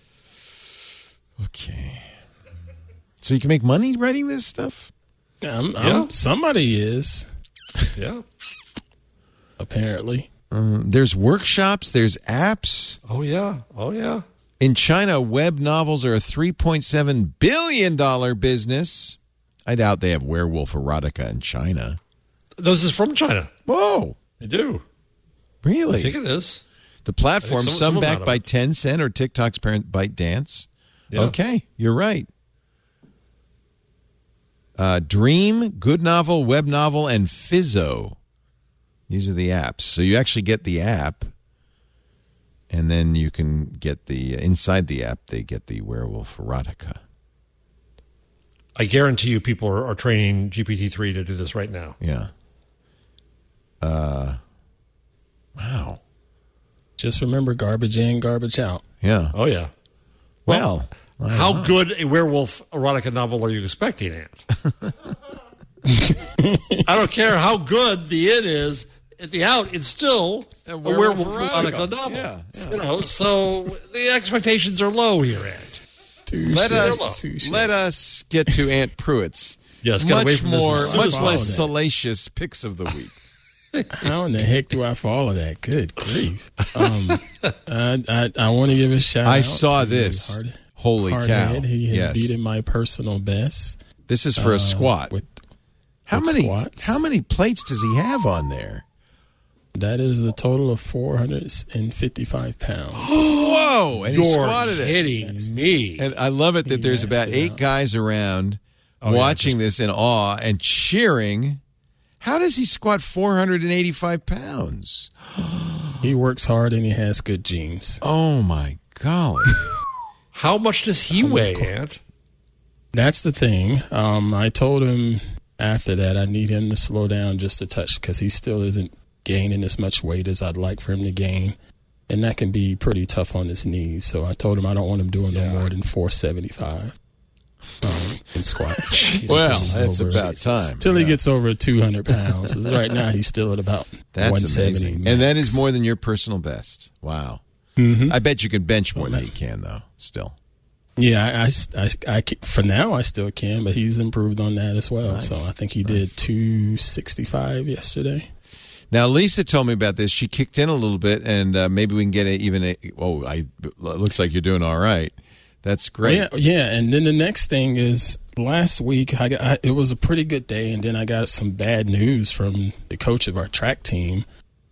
Speaker 1: Okay. So you can make money writing this stuff?
Speaker 5: Somebody is.
Speaker 4: Yeah.
Speaker 5: Apparently.
Speaker 1: There's workshops. There's apps.
Speaker 4: Oh, yeah.
Speaker 1: In China, web novels are a $3.7 billion business. I doubt they have werewolf erotica in China.
Speaker 4: This is from China.
Speaker 1: Whoa.
Speaker 4: They do.
Speaker 1: Really?
Speaker 4: I think it is.
Speaker 1: The platform, some backed by Tencent or TikTok's parent ByteDance. Yeah. Okay, you're right. Dream, Good Novel, Web Novel, and Fizzo. These are the apps. So you actually get the app, and then you can get the inside the app, they get the werewolf erotica.
Speaker 4: I guarantee you people are training GPT-3 to do this right now.
Speaker 1: Yeah. Wow.
Speaker 5: Just remember, garbage in, garbage out.
Speaker 1: Yeah.
Speaker 4: Oh, yeah.
Speaker 1: Well,
Speaker 4: how good a werewolf erotica novel are you expecting, Ant? I don't care how good the in is. At the out, it's still a werewolf erotica novel. Yeah. So the expectations are low here, Ant.
Speaker 1: Let us get to Ant Pruitt's much less salacious picks of the week.
Speaker 5: How in the heck do I follow that? Good grief! I want to give a shout out.
Speaker 1: I saw this. Holy cow!
Speaker 5: He has beaten my personal best.
Speaker 1: This is for a squat. How many plates does he have on there?
Speaker 5: That is a total of 455 pounds.
Speaker 1: Whoa! And he
Speaker 4: You're
Speaker 1: squatted
Speaker 4: kidding
Speaker 1: it.
Speaker 4: me.
Speaker 1: And I love it that there's about 8 guys around watching this in awe and cheering. How does he squat 485 pounds?
Speaker 5: He works hard and he has good genes.
Speaker 1: Oh, my golly.
Speaker 4: How much does he weigh, Ant?
Speaker 5: That's the thing. I told him after that I need him to slow down just a touch because he still isn't gaining as much weight as I'd like for him to gain. And that can be pretty tough on his knees. So I told him I don't want him doing no more than 475 in squats.
Speaker 1: Well, that's about time.
Speaker 5: Till he gets over 200 pounds. Right now he's still at about
Speaker 1: That's
Speaker 5: 170.
Speaker 1: amazing.
Speaker 5: Max.
Speaker 1: And that is more than your personal best. Wow.
Speaker 5: Mm-hmm.
Speaker 1: I bet you can bench more than he can, though, still.
Speaker 5: Yeah, I for now I still can, but he's improved on that as well.
Speaker 1: Nice.
Speaker 5: So I think he did 265 yesterday.
Speaker 1: Now, Lisa told me about this. She kicked in a little bit, and maybe we can get it looks like you're doing all right. That's great.
Speaker 5: Yeah. And then the next thing is last week it was a pretty good day, and then I got some bad news from the coach of our track team.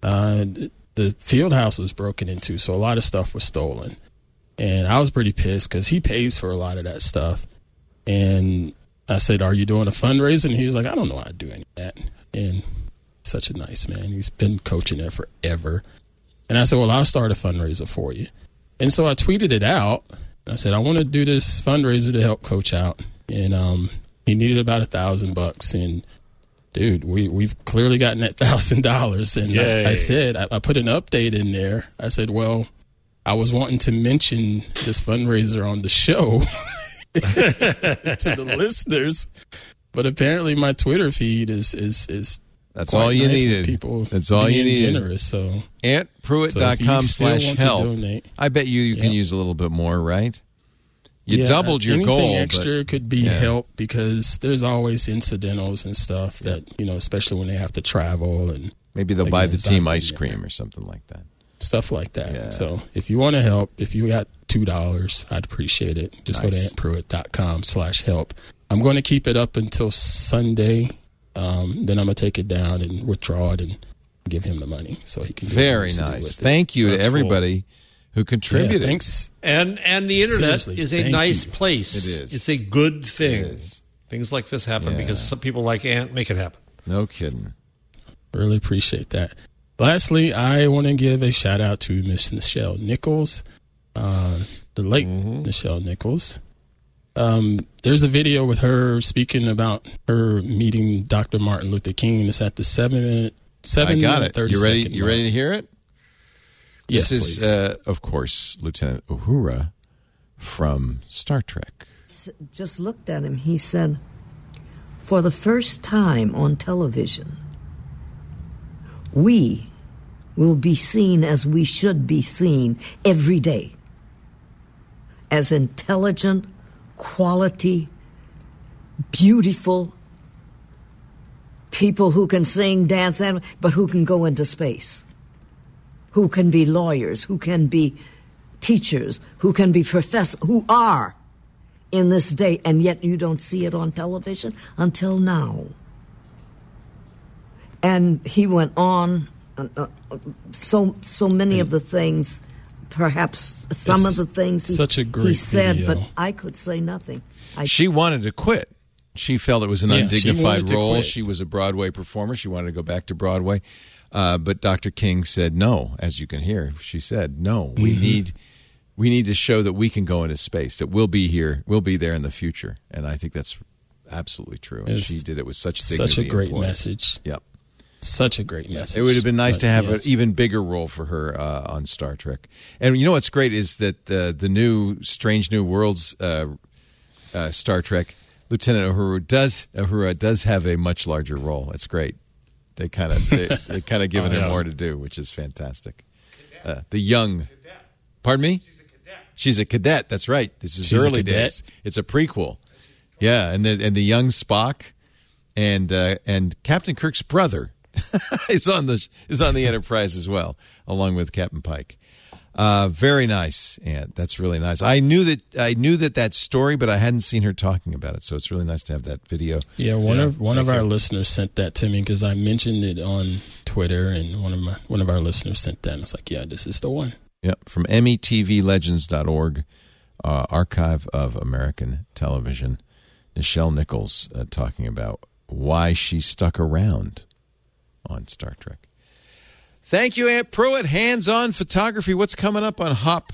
Speaker 5: The field house was broken into, so a lot of stuff was stolen. And I was pretty pissed because he pays for a lot of that stuff. And I said, "Are you doing a fundraiser?" And he was like, "I don't know how to do any of that." And such a nice man. He's been coaching there forever. And I said, "Well, I'll start a fundraiser for you." And so I tweeted it out. I said, "I want to do this fundraiser to help Coach out." And he needed about $1,000. And dude, we've clearly gotten that $1,000. And I said, I put an update in there. I said, well, I was wanting to mention this fundraiser on the show to the listeners, but apparently my Twitter feed is
Speaker 1: that's all you
Speaker 5: nice
Speaker 1: needed.
Speaker 5: People
Speaker 1: that's all you needed.
Speaker 5: Generous, so
Speaker 1: AntPruitt.com/help. I bet you can use a little bit more, right? You doubled your goal.
Speaker 5: Anything extra could be help because there's always incidentals and stuff that, especially when they have to travel. And
Speaker 1: maybe they'll buy the team ice cream or something like that.
Speaker 5: Stuff like that.
Speaker 1: Yeah.
Speaker 5: So if you want to help, if you got $2, I'd appreciate it. Just go to AntPruitt.com/help. I'm going to keep it up until Sunday. Then I'm going to take it down and withdraw it and give him the money so he can.
Speaker 1: Very nice. Thank you to everybody who contributed.
Speaker 5: Yeah, thanks.
Speaker 4: And the internet is a nice place.
Speaker 1: It is.
Speaker 4: It's a good thing. Things like this happen because some people like Ant make it happen.
Speaker 1: No kidding.
Speaker 5: Really appreciate that. Lastly, I want to give a shout out to Miss Nichelle Nichols, the late Nichelle Nichols. There's a video with her speaking about her meeting Dr. Martin Luther King. It's at the 7
Speaker 1: I got it.
Speaker 5: 30
Speaker 1: You ready?
Speaker 5: second
Speaker 1: You ready to hear it?
Speaker 5: Yes,
Speaker 1: this is, of course, Lieutenant Uhura from Star Trek.
Speaker 10: Just looked at him. He said, "For the first time on television, we will be seen as we should be seen every day, as intelligent, quality, beautiful people who can sing, dance, but who can go into space, who can be lawyers, who can be teachers, who can be professors, who are in this day, and yet you don't see it on television until now." And he went on, so many of the things, perhaps some of the things he said,
Speaker 5: video.
Speaker 10: but I could say nothing.
Speaker 1: She wanted to quit. She felt it was an undignified role.
Speaker 5: Quit.
Speaker 1: She was a Broadway performer. She wanted to go back to Broadway. But Dr. King said no, as you can hear. She said, no, we need to show that we can go into space, that we'll be here, we'll be there in the future. And I think that's absolutely true. And she did it with such dignity.
Speaker 5: Such a great
Speaker 1: and
Speaker 5: message.
Speaker 1: Yep.
Speaker 5: Such a great message.
Speaker 1: It would have been nice to have an even bigger role for her on Star Trek. And you know what's great is that the new Strange New Worlds Star Trek, Lieutenant Uhura does have a much larger role. It's great. They kind of given her more to do, which is fantastic. The young, pardon me? She's a cadet. That's right. This is early days. It's a prequel. Yeah, and the young Spock and Captain Kirk's brother is on the Enterprise as well, along with Captain Pike. Very nice, and that's really nice. I knew that story, but I hadn't seen her talking about it, so it's really nice to have that video.
Speaker 5: Yeah, one of our listeners sent that to me because I mentioned it on Twitter. Twitter, and one of our listeners sent that, and I was like, yeah, this is the one.
Speaker 1: Yep, from METVlegends.org, Archive of American Television. Nichelle Nichols talking about why she stuck around on Star Trek. Thank you, Aunt Pruitt. Hands-on photography. What's coming up on HOP?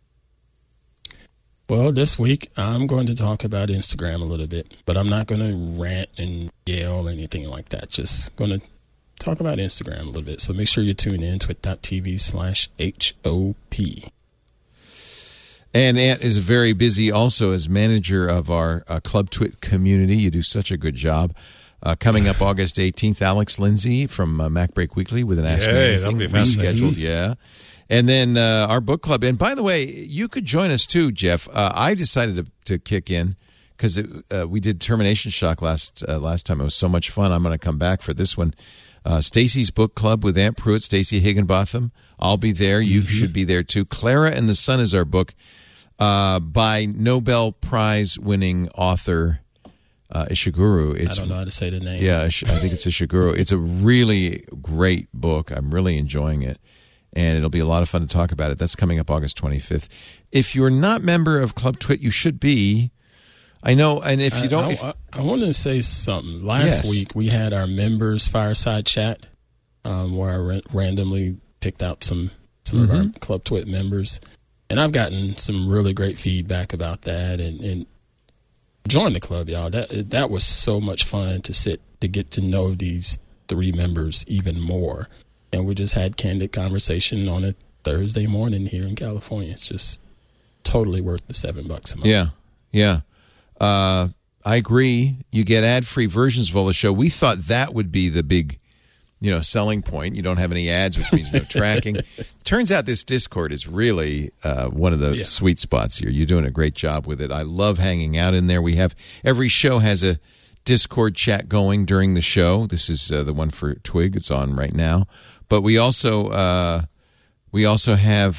Speaker 5: Well, this week I'm going to talk about Instagram a little bit, but I'm not going to rant and yell or anything like that. Just going to talk about Instagram a little bit. So make sure you tune in, twit.tv/HOP.
Speaker 1: And Ant is very busy also as manager of our Club Twit community. You do such a good job. Coming up August 18th, Alex Lindsay from MacBreak Weekly with an Ask Me Anything rescheduled. Yeah. And then our book club. And by the way, you could join us too, Jeff. I decided to kick in because we did Termination Shock last time. It was so much fun. I'm going to come back for this one. Stacy's book club with Aunt Pruitt, Stacy Higginbotham. I'll be there. You should be there too. Clara and the Sun is our book by Nobel Prize winning author Ishiguro.
Speaker 5: I don't know how to say the name.
Speaker 1: Yeah, I think it's Ishiguro. It's a really great book. I'm really enjoying it. And it'll be a lot of fun to talk about it. That's coming up August 25th. If you're not a member of Club Twit, you should be. I know, and if you don't...
Speaker 5: I want to say something. Last week, we had our members' fireside chat where I randomly picked out some of our Club Twit members. And I've gotten some really great feedback about that. And join the club, y'all. That was so much fun to get to know these 3 members even more. And we just had candid conversation on a Thursday morning here in California. It's just totally worth the $7 a month.
Speaker 1: Yeah. I agree. You get ad-free versions of all the show. We thought that would be the big, selling point. You don't have any ads, which means no tracking. Turns out this Discord is really one of the sweet spots here. You're doing a great job with it. I love hanging out in there. Every show has a Discord chat going during the show. This is the one for Twig. It's on right now. But we also have we also have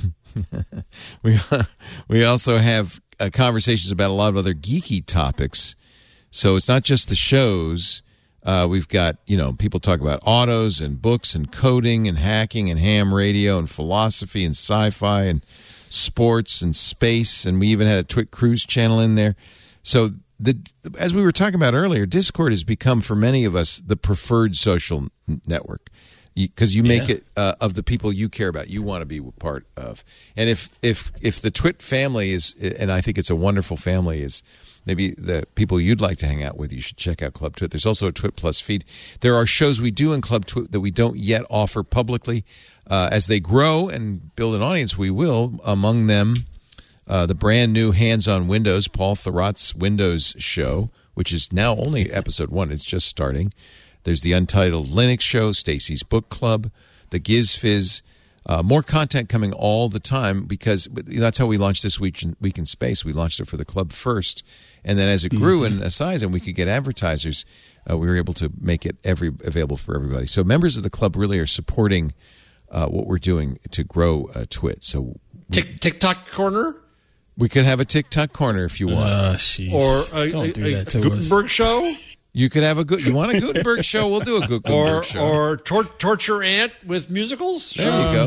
Speaker 1: conversations about a lot of other geeky topics. So it's not just the shows. We've got people talk about autos and books and coding and hacking and ham radio and philosophy and sci-fi and sports and space, and we even had a Twit Cruise channel in there. So as we were talking about earlier, Discord has become for many of us the preferred social network. Because you make it of the people you care about, you want to be part of. And if the Twit family is, and I think it's a wonderful family, is maybe the people you'd like to hang out with, you should check out Club Twit. There's also a Twit Plus feed. There are shows we do in Club Twit that we don't yet offer publicly. As they grow and build an audience, we will. Among them, the brand new Hands on Windows, Paul Thurrott's Windows show, which is now only episode 1. It's just starting. There's the Untitled Linux Show, Stacy's Book Club, the Giz Fizz. More content coming all the time because that's how we launched This Week in Space. We launched it for the club first. And then as it grew in size and we could get advertisers, we were able to make it available for everybody. So members of the club really are supporting what we're doing to grow Twit. So
Speaker 4: TikTok corner?
Speaker 1: We could have a TikTok corner if you want.
Speaker 4: Or a Gutenberg show?
Speaker 1: You could have you want a Gutenberg show? We'll do a Gutenberg show.
Speaker 4: Or Torture Ant with musicals?
Speaker 1: There you go.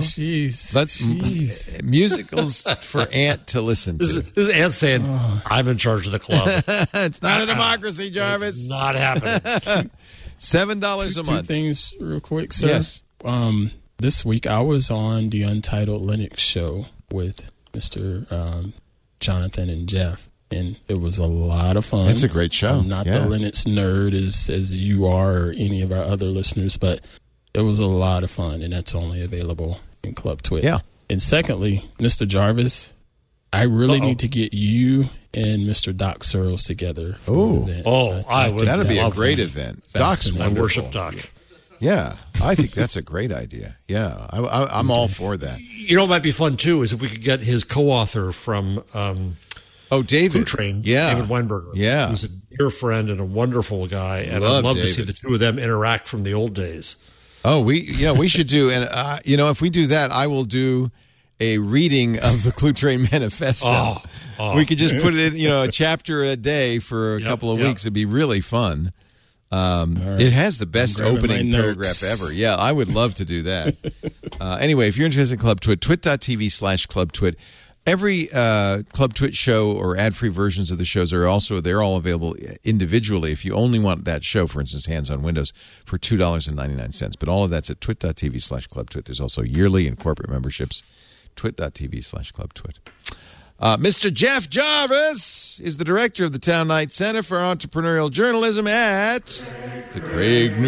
Speaker 5: Jeez.
Speaker 1: Musicals for Ant to listen to.
Speaker 4: This is Ant saying, I'm in charge of the club.
Speaker 1: It's not a democracy, Jarvis.
Speaker 4: It's not happening.
Speaker 1: $7 a month.
Speaker 5: Two things real quick, sir.
Speaker 1: Yes.
Speaker 5: This week I was on the Untitled Linux show with Mr. Jonathan and Jeff. And it was a lot of fun.
Speaker 1: It's a great show.
Speaker 5: I'm not the Linux nerd as you are or any of our other listeners, but it was a lot of fun, and that's only available in Club Twit.
Speaker 1: Yeah.
Speaker 5: And secondly, Mr. Jarvis, I really need to get you and Mr. Doc Searles together for an event.
Speaker 1: That'd be a great event. Doc's
Speaker 4: I worship Doc.
Speaker 1: Yeah, I think that's a great idea. Yeah, I'm all for that.
Speaker 4: What might be fun, too, is if we could get his co-author from...
Speaker 1: David.
Speaker 4: Food Train, David Weinberger.
Speaker 1: Yeah.
Speaker 4: Who's a dear friend and a wonderful guy. And I'd love to see the two of them interact from the old days.
Speaker 1: Oh, we should do. And, if we do that, I will do a reading of the Clue Train Manifesto. We could just put it in, a chapter a day for a couple of weeks. It'd be really fun. It has the best
Speaker 5: grabbing
Speaker 1: opening
Speaker 5: my
Speaker 1: paragraph
Speaker 5: notes.
Speaker 1: ever. Yeah, I would love to do that. Anyway, if you're interested in Club Twit, twit.tv/ClubTwit. Every Club Twit show or ad-free versions of the shows they're all available individually if you only want that show, for instance, Hands on Windows, for $2.99. But all of that's at twit.tv/ClubTwit. There's also yearly and corporate memberships, twit.tv/ClubTwit. Mr. Jeff Jarvis is the director of the Town Knight Center for Entrepreneurial Journalism at the Craig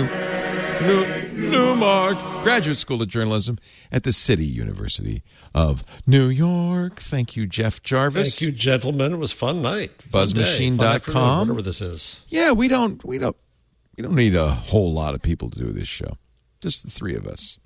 Speaker 1: Newmark Graduate School of Journalism at the City University of New York. Thank you, Jeff Jarvis.
Speaker 4: Thank you, gentlemen. It was a fun night.
Speaker 1: Buzzmachine.com.
Speaker 4: Whatever this is.
Speaker 1: Yeah, we don't need a whole lot of people to do this show. Just the three of us.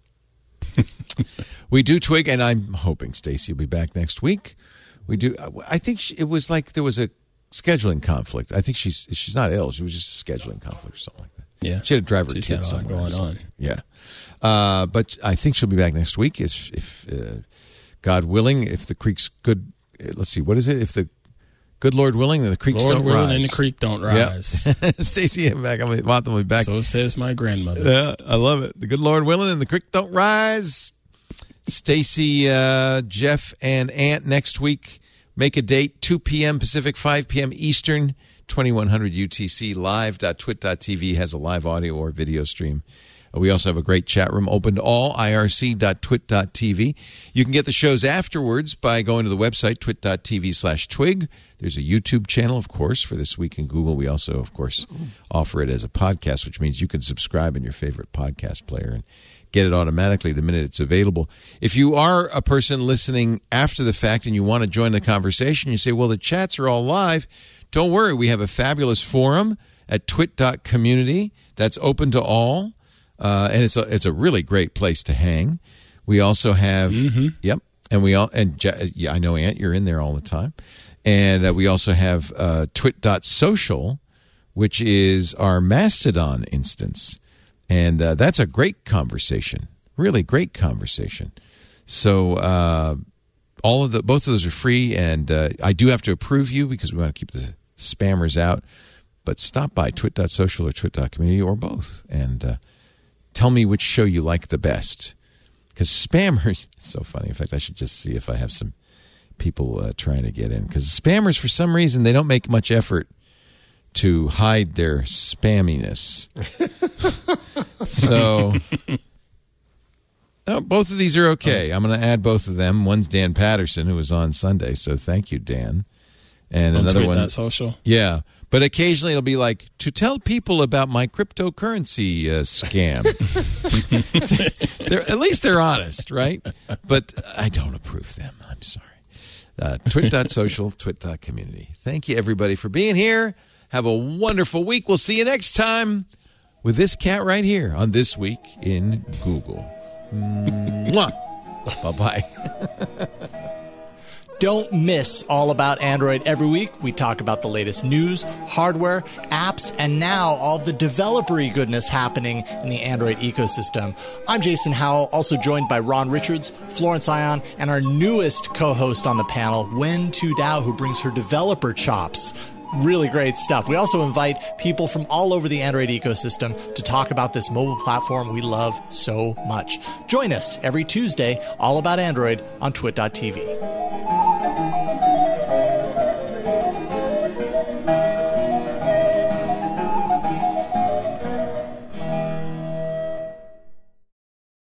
Speaker 1: We do Twig, and I'm hoping Stacey will be back next week. We do. I think it was like there was a scheduling conflict. I think she's not ill. She was just a scheduling conflict or something like that.
Speaker 5: Yeah,
Speaker 1: she had to drive her
Speaker 5: She's
Speaker 1: kids
Speaker 5: got a lot
Speaker 1: somewhere.
Speaker 5: going on.
Speaker 1: Yeah, but I think she'll be back next week if God willing. If the creek's good, let's see, what is it? If the good Lord willing, the creeks
Speaker 5: Lord
Speaker 1: don't
Speaker 5: willing
Speaker 1: rise.
Speaker 5: And the creek don't rise.
Speaker 1: Yep. Stacey, I'm back. I want them to be back.
Speaker 5: So says my grandmother.
Speaker 1: Yeah, I love it. The good Lord willing and the creek don't rise. Stacey, Jeff, and Ant next week. Make a date, 2 p.m. Pacific, 5 p.m. Eastern, 2100 UTC. Live.twit.tv has a live audio or video stream. We also have a great chat room open to all, irc.twit.tv. You can get the shows afterwards by going to the website, twit.tv/twig. There's a YouTube channel, of course, for This Week in Google. We also, of course, offer it as a podcast, which means you can subscribe in your favorite podcast player and get it automatically the minute it's available. If you are a person listening after the fact and you want to join the conversation, you say, well, the chats are all live. Don't worry. We have a fabulous forum at twit.community that's open to all. And it's a really great place to hang. We also have, yep. And I know, Ant, you're in there all the time. And we also have twit.social, which is our Mastodon instance. And that's a great conversation, really great conversation. So both of those are free, and I do have to approve you because we want to keep the spammers out. But stop by twit.social or twit.community or both, and tell me which show you like the best. Because spammers, it's so funny. In fact, I should just see if I have some people trying to get in. Because spammers, for some reason, they don't make much effort to hide their spamminess. So, both of these are okay. I'm going to add both of them. One's Dan Patterson, who was on Sunday, so thank you, Dan. And
Speaker 5: on
Speaker 1: another one.
Speaker 5: Twit.social.
Speaker 1: Yeah. But occasionally it'll be like, to tell people about my cryptocurrency scam. At least they're honest, right? But I don't approve them. I'm sorry. Twit.social, twit.community. Thank you, everybody, for being here. Have a wonderful week. We'll see you next time with this cat right here on This Week in Google. Bye-bye.
Speaker 11: Don't miss All About Android every week. We talk about the latest news, hardware, apps, and now all the developer-y goodness happening in the Android ecosystem. I'm Jason Howell, also joined by Ron Richards, Florence Ion, and our newest co-host on the panel, Wen Tu Dao, who brings her developer chops. Really great stuff. We also invite people from all over the Android ecosystem to talk about this mobile platform we love so much. Join us every Tuesday, All About Android, on twit.tv.